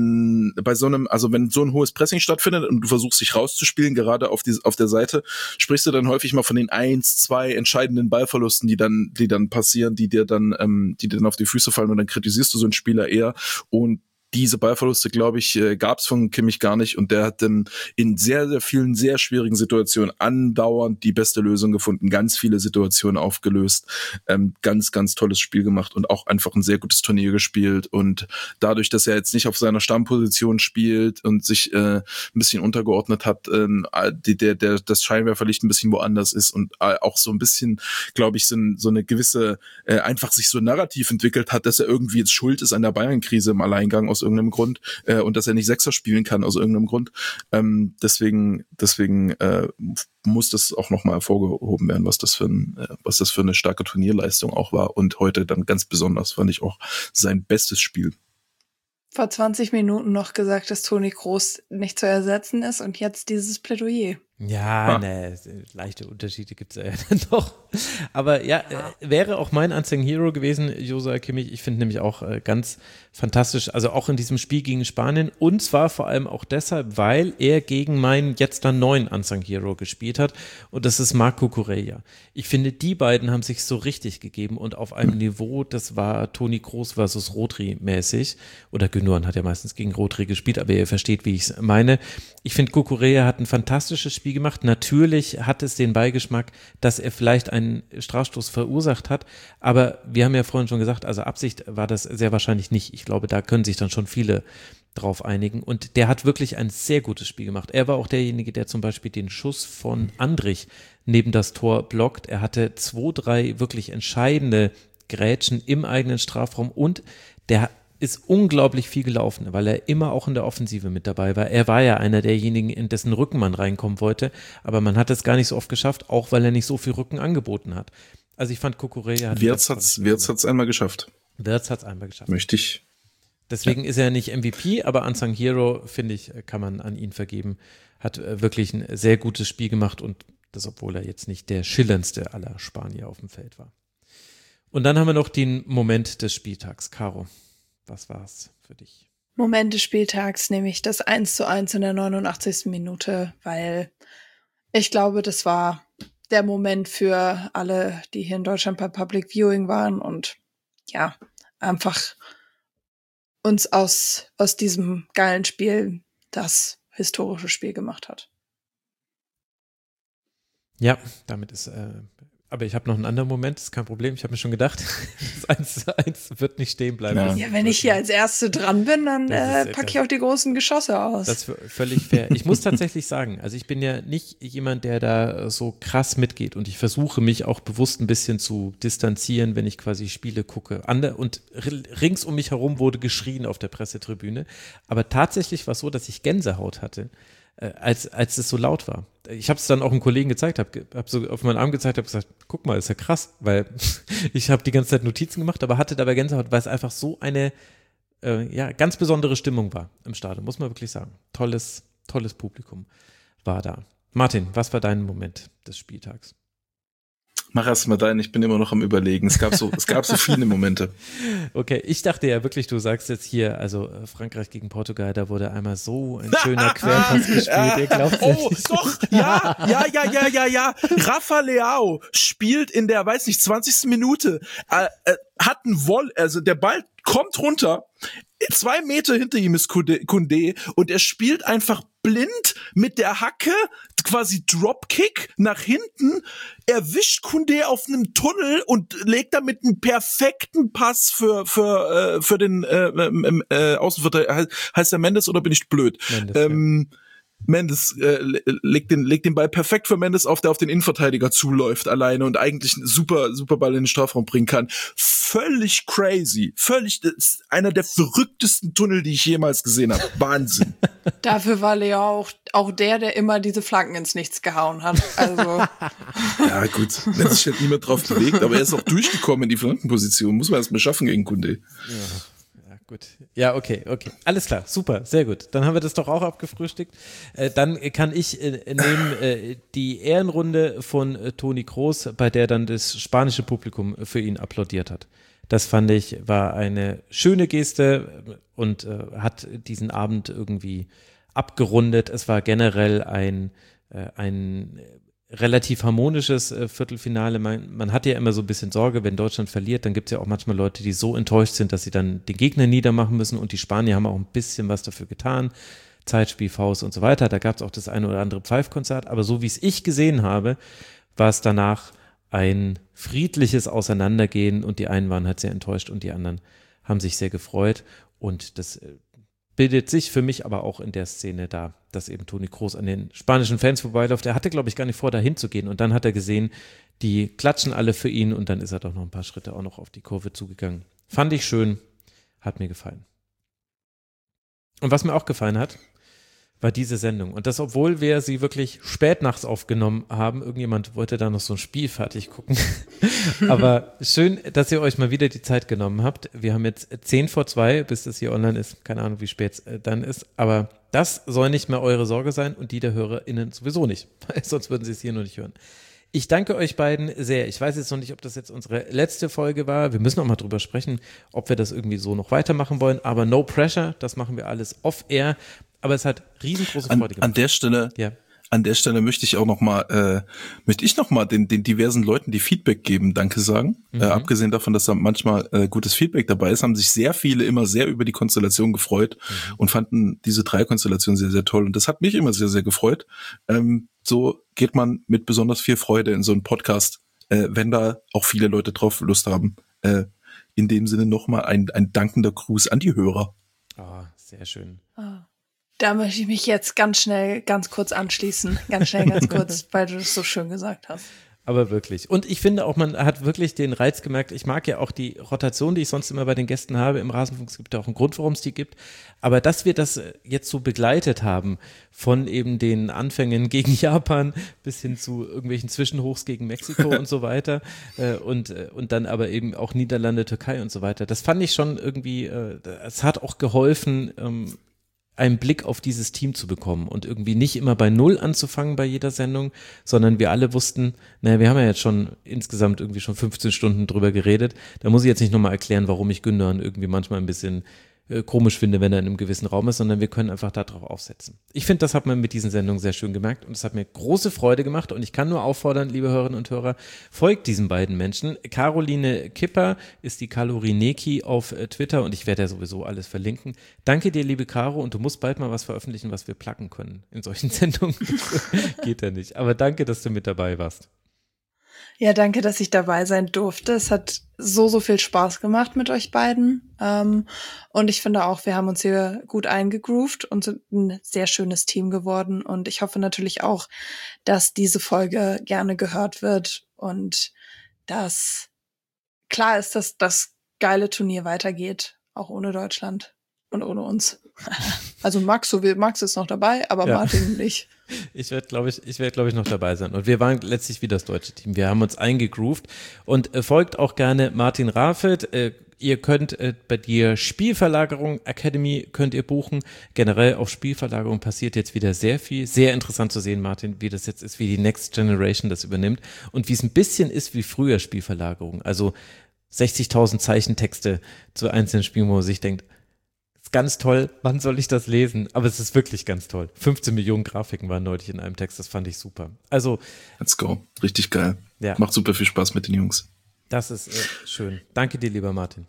E: in bei so einem, also wenn so ein hohes Pressing stattfindet und du versuchst dich rauszuspielen, gerade auf die auf der Seite, sprichst du dann häufig mal von den eins, zwei entscheidenden Ballverlusten, die dann die dann passieren, die dir dann ähm, die dir dann auf die Füße fallen und dann kritisierst du so einen Spieler eher und diese Ballverluste, glaube ich, äh, gab es von Kimmich gar nicht und der hat dann in sehr, sehr vielen, sehr schwierigen Situationen andauernd die beste Lösung gefunden, ganz viele Situationen aufgelöst, ähm, ganz, ganz tolles Spiel gemacht und auch einfach ein sehr gutes Turnier gespielt und dadurch, dass er jetzt nicht auf seiner Stammposition spielt und sich äh, ein bisschen untergeordnet hat, ähm, die, der, der, das Scheinwerferlicht ein bisschen woanders ist und äh, auch so ein bisschen, glaube ich, so, so eine gewisse, äh, einfach sich so ein Narrativ entwickelt hat, dass er irgendwie jetzt schuld ist an der Bayern-Krise im Alleingang aus irgendeinem Grund äh, und dass er nicht Sechser spielen kann aus irgendeinem Grund. Ähm, deswegen deswegen äh, muss das auch nochmal hervorgehoben werden, was das für ein, äh, was das für eine starke Turnierleistung auch war und heute dann ganz besonders fand ich auch sein bestes Spiel.
D: Vor zwanzig Minuten noch gesagt, dass Toni Kroos nicht zu ersetzen ist und jetzt dieses Plädoyer.
A: Ja,
E: Ah.
A: ne, leichte Unterschiede gibt's ja dann doch. Aber ja, äh, wäre auch mein Unsung Hero gewesen, Joshua Kimmich. Ich finde nämlich auch äh, ganz fantastisch, also auch in diesem Spiel gegen Spanien und zwar vor allem auch deshalb, weil er gegen meinen jetzt dann neuen Unsung Hero gespielt hat und das ist Marc Cucurella. Ich finde, die beiden haben sich so richtig gegeben und auf einem Niveau, das war Toni Kroos versus Rodri mäßig oder Gündogan hat ja meistens gegen Rodri gespielt, aber ihr versteht, wie ich es meine. Ich finde, Cucurella hat ein fantastisches Spiel gemacht. Natürlich hat es den Beigeschmack, dass er vielleicht einen Strafstoß verursacht hat, aber wir haben ja vorhin schon gesagt, also Absicht war das sehr wahrscheinlich nicht. Ich glaube, da können sich dann schon viele drauf einigen und der hat wirklich ein sehr gutes Spiel gemacht. Er war auch derjenige, der zum Beispiel den Schuss von Andrich neben das Tor blockt. Er hatte zwei, drei wirklich entscheidende Grätschen im eigenen Strafraum und der ist unglaublich viel gelaufen, weil er immer auch in der Offensive mit dabei war. Er war ja einer derjenigen, in dessen Rücken man reinkommen wollte, aber man hat es gar nicht so oft geschafft, auch weil er nicht so viel Rücken angeboten hat. Also ich fand Cucurella hat
E: Wirtz hat's, Wirtz hat's einmal geschafft.
A: Wirtz hat's einmal geschafft.
E: Möchte ich.
A: Deswegen ja. ist er nicht M V P, aber Unsung Hero, finde ich, kann man an ihn vergeben. Hat wirklich ein sehr gutes Spiel gemacht und das, obwohl er jetzt nicht der schillerndste aller Spanier auf dem Feld war. Und dann haben wir noch den Moment des Spieltags. Caro, was war's für dich?
D: Moment des Spieltags, nämlich das eins zu eins in der neunundachtzigsten Minute, weil ich glaube, das war der Moment für alle, die hier in Deutschland bei Public Viewing waren und ja, einfach uns aus, aus diesem geilen Spiel das historische Spiel gemacht hat.
A: Ja, damit ist äh, Aber ich habe noch einen anderen Moment, ist kein Problem. Ich habe mir schon gedacht, das eins zu eins wird nicht stehen bleiben.
E: Ja,
D: Ja, wenn ich hier als Erste dran bin, dann äh, packe ich auch die großen Geschosse aus.
A: Das ist völlig fair. Ich muss tatsächlich sagen, also ich bin ja nicht jemand, der da so krass mitgeht und ich versuche mich auch bewusst ein bisschen zu distanzieren, wenn ich quasi Spiele gucke. Und rings um mich herum wurde geschrien auf der Pressetribüne. Aber tatsächlich war es so, dass ich Gänsehaut hatte, als als es so laut war. Ich habe es dann auch einem Kollegen gezeigt, habe hab so auf meinen Arm gezeigt, habe gesagt, guck mal, ist ja krass, weil ich habe die ganze Zeit Notizen gemacht, aber hatte dabei Gänsehaut, weil es einfach so eine äh, ja ganz besondere Stimmung war im Stadion, muss man wirklich sagen. Tolles, tolles Publikum war da. Martin, was war dein Moment des Spieltags?
E: Mach erst mal deinen, ich bin immer noch am Überlegen. Es gab so, es gab so viele Momente.
A: Okay, ich dachte ja wirklich, du sagst jetzt hier, also Frankreich gegen Portugal, da wurde einmal so ein schöner Querpass gespielt. Ihr glaubt
E: oh,
A: nicht.
E: doch, ja, ja, ja, ja, ja, ja. Rafa Leao spielt in der, weiß nicht, zwanzigsten Minute, äh, äh, hat einen Woll, also der Ball kommt runter, zwei Meter hinter ihm ist Koundé und er spielt einfach blind mit der Hacke, quasi Dropkick nach hinten, erwischt Koundé auf einem Tunnel und legt damit einen perfekten Pass für für äh, für den äh, äh, Außenverteidiger. Heißt der Mendes oder bin ich blöd?
A: Mendes,
E: ähm, ja. Mendes äh, legt den legt den Ball perfekt für Mendes auf, der auf den Innenverteidiger zuläuft alleine und eigentlich einen super super Ball in den Strafraum bringen kann. Völlig crazy, völlig das ist einer der verrücktesten Tunnel, die ich jemals gesehen habe. Wahnsinn.
D: Dafür war Leo auch, auch der, der immer diese Flanken ins Nichts gehauen hat. Also
E: ja gut, er hat sich halt niemand drauf gelegt, aber er ist auch durchgekommen in die Flankenposition. Muss man erst mal schaffen gegen Koundé.
A: Ja. Gut. Ja, okay, okay. Alles klar, super, sehr gut. Dann haben wir das doch auch abgefrühstückt. Äh, dann kann ich äh, nehmen äh, die Ehrenrunde von äh, Toni Kroos, bei der dann das spanische Publikum für ihn applaudiert hat. Das fand ich, war eine schöne Geste und äh, hat diesen Abend irgendwie abgerundet. Es war generell ein, äh, ein relativ harmonisches äh, Viertelfinale. Man, man hat ja immer so ein bisschen Sorge, wenn Deutschland verliert, dann gibt es ja auch manchmal Leute, die so enttäuscht sind, dass sie dann den Gegner niedermachen müssen und die Spanier haben auch ein bisschen was dafür getan. Zeitspiel, Faust und so weiter. Da gab es auch das eine oder andere Pfeifkonzert, aber so wie es ich gesehen habe, war es danach ein friedliches Auseinandergehen und die einen waren halt sehr enttäuscht und die anderen haben sich sehr gefreut und das bildet sich für mich aber auch in der Szene da, dass eben Toni Kroos an den spanischen Fans vorbeiläuft. Er hatte, glaube ich, gar nicht vor, da hinzugehen und dann hat er gesehen, die klatschen alle für ihn und dann ist er doch noch ein paar Schritte auch noch auf die Kurve zugegangen. Fand ich schön, hat mir gefallen. Und was mir auch gefallen hat, war diese Sendung. Und das, obwohl wir sie wirklich spät nachts aufgenommen haben. Irgendjemand wollte da noch so ein Spiel fertig gucken. Aber schön, dass ihr euch mal wieder die Zeit genommen habt. Wir haben jetzt zehn vor zwei, bis das hier online ist. Keine Ahnung, wie spät es dann ist. Aber das soll nicht mehr eure Sorge sein und die der HörerInnen sowieso nicht. Weil sonst würden sie es hier nur nicht hören. Ich danke euch beiden sehr. Ich weiß jetzt noch nicht, ob das jetzt unsere letzte Folge war. Wir müssen auch mal drüber sprechen, ob wir das irgendwie so noch weitermachen wollen. Aber no pressure, das machen wir alles off-air. Aber es hat riesengroße Freude gemacht.
E: An, an der Stelle, ja. An der Stelle möchte ich auch noch mal, äh, möchte ich noch mal den, den diversen Leuten, die Feedback geben, Danke sagen. Mhm. Äh, abgesehen davon, dass da manchmal äh, gutes Feedback dabei ist, haben sich sehr viele immer sehr über die Konstellation gefreut mhm. und fanden diese drei Konstellationen sehr, sehr toll. Und das hat mich immer sehr, sehr gefreut. Ähm, so geht man mit besonders viel Freude in so einen Podcast, äh, wenn da auch viele Leute drauf Lust haben. Äh, in dem Sinne noch mal ein, ein dankender Gruß an die Hörer.
A: Ah, oh, sehr schön.
D: Oh. Da möchte ich mich jetzt ganz schnell, ganz kurz anschließen. Ganz schnell, ganz kurz, weil du das so schön gesagt hast.
A: Aber wirklich. Und ich finde auch, man hat wirklich den Reiz gemerkt. Ich mag ja auch die Rotation, die ich sonst immer bei den Gästen habe im Rasenfunk. Es gibt ja auch einen Grund, warum es die gibt. Aber dass wir das jetzt so begleitet haben, von eben den Anfängen gegen Japan bis hin zu irgendwelchen Zwischenhochs gegen Mexiko und so weiter und, und dann aber eben auch Niederlande, Türkei und so weiter. Das fand ich schon irgendwie, es hat auch geholfen, einen Blick auf dieses Team zu bekommen und irgendwie nicht immer bei Null anzufangen bei jeder Sendung, sondern wir alle wussten, naja, wir haben ja jetzt schon insgesamt irgendwie schon fünfzehn Stunden drüber geredet, da muss ich jetzt nicht nochmal erklären, warum ich Gündoğan irgendwie manchmal ein bisschen äh, komisch finde, wenn er in einem gewissen Raum ist, sondern wir können einfach darauf aufsetzen. Ich finde, das hat man mit diesen Sendungen sehr schön gemerkt und es hat mir große Freude gemacht und ich kann nur auffordern, liebe Hörerinnen und Hörer, folgt diesen beiden Menschen. Caroline Kipper ist die Kalorineki auf Twitter und ich werde ja sowieso alles verlinken. Danke dir, liebe Caro, und du musst bald mal was veröffentlichen, was wir placken können in solchen Sendungen. Geht ja nicht. Aber danke, dass du mit dabei warst.
D: Ja, danke, dass ich dabei sein durfte. Es hat so, so viel Spaß gemacht mit euch beiden. Ähm, und ich finde auch, wir haben uns hier gut eingegroovt und sind ein sehr schönes Team geworden. Und ich hoffe natürlich auch, dass diese Folge gerne gehört wird und dass klar ist, dass das geile Turnier weitergeht, auch ohne Deutschland und ohne uns. Also Max, so wie Max ist noch dabei, aber ja. Martin nicht.
A: Ich werde, glaube ich, ich werde, glaube ich, noch dabei sein. Und wir waren letztlich wie das deutsche Team. Wir haben uns eingegroovt und äh, folgt auch gerne Martin Rafelt. Äh, ihr könnt äh, bei dir Spielverlagerung Academy könnt ihr buchen. Generell auf Spielverlagerung passiert jetzt wieder sehr viel. Sehr interessant zu sehen, Martin, wie das jetzt ist, wie die Next Generation das übernimmt und wie es ein bisschen ist wie früher Spielverlagerung. Also sechzigtausend Zeichentexte zu einzelnen Spielen, wo man sich denkt, ganz toll, wann soll ich das lesen? Aber es ist wirklich ganz toll. fünfzehn Millionen Grafiken waren neulich in einem Text, das fand ich super. Also,
E: let's go, richtig geil.
A: Ja.
E: Macht super viel Spaß mit den Jungs.
A: Das ist äh, schön. Danke dir, lieber Martin.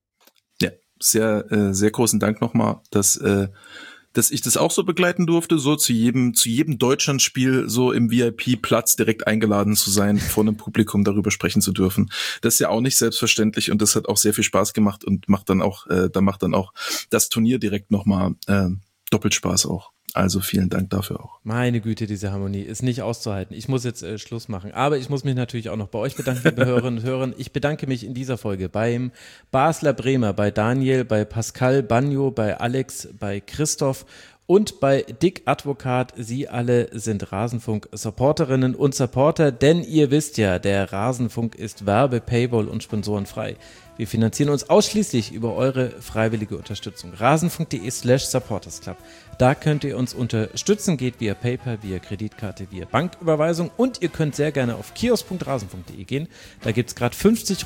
E: Ja, sehr, äh, sehr großen Dank nochmal, dass, äh, dass ich das auch so begleiten durfte, so zu jedem, zu jedem Deutschlandspiel so im V I P-Platz direkt eingeladen zu sein, vor einem Publikum darüber sprechen zu dürfen. Das ist ja auch nicht selbstverständlich und das hat auch sehr viel Spaß gemacht und macht dann auch, äh, da macht dann auch das Turnier direkt nochmal äh, doppelt Spaß auch. Also vielen Dank dafür auch.
A: Meine Güte, diese Harmonie ist nicht auszuhalten. Ich muss jetzt äh, Schluss machen. Aber ich muss mich natürlich auch noch bei euch bedanken, liebe Hörerinnen und Hörer. Ich bedanke mich in dieser Folge beim Basler Bremer, bei Daniel, bei Pascal Bagno, bei Alex, bei Christoph und bei Dick Advokat. Sie alle sind Rasenfunk-Supporterinnen und Supporter, denn ihr wisst ja, der Rasenfunk ist Werbe-, Paywall- und sponsorenfrei. Wir finanzieren uns ausschließlich über eure freiwillige Unterstützung. rasenfunk.de slash supportersclub. Da könnt ihr uns unterstützen, geht via PayPal, via Kreditkarte, via Banküberweisung und ihr könnt sehr gerne auf kiosk punkt rasenfunk punkt de gehen. Da gibt es gerade fünfzig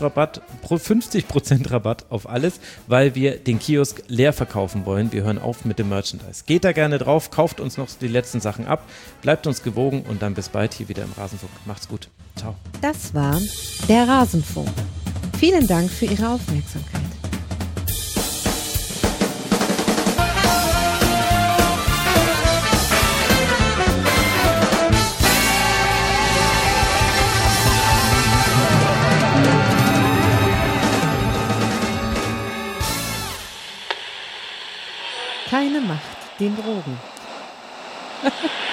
A: Prozent Rabatt auf alles, weil wir den Kiosk leer verkaufen wollen. Wir hören auf mit dem Merchandise. Geht da gerne drauf, kauft uns noch die letzten Sachen ab, bleibt uns gewogen und dann bis bald hier wieder im Rasenfunk. Macht's gut. Ciao.
B: Das war der Rasenfunk. Vielen Dank für Ihre Aufmerksamkeit. Keine Macht den Drogen.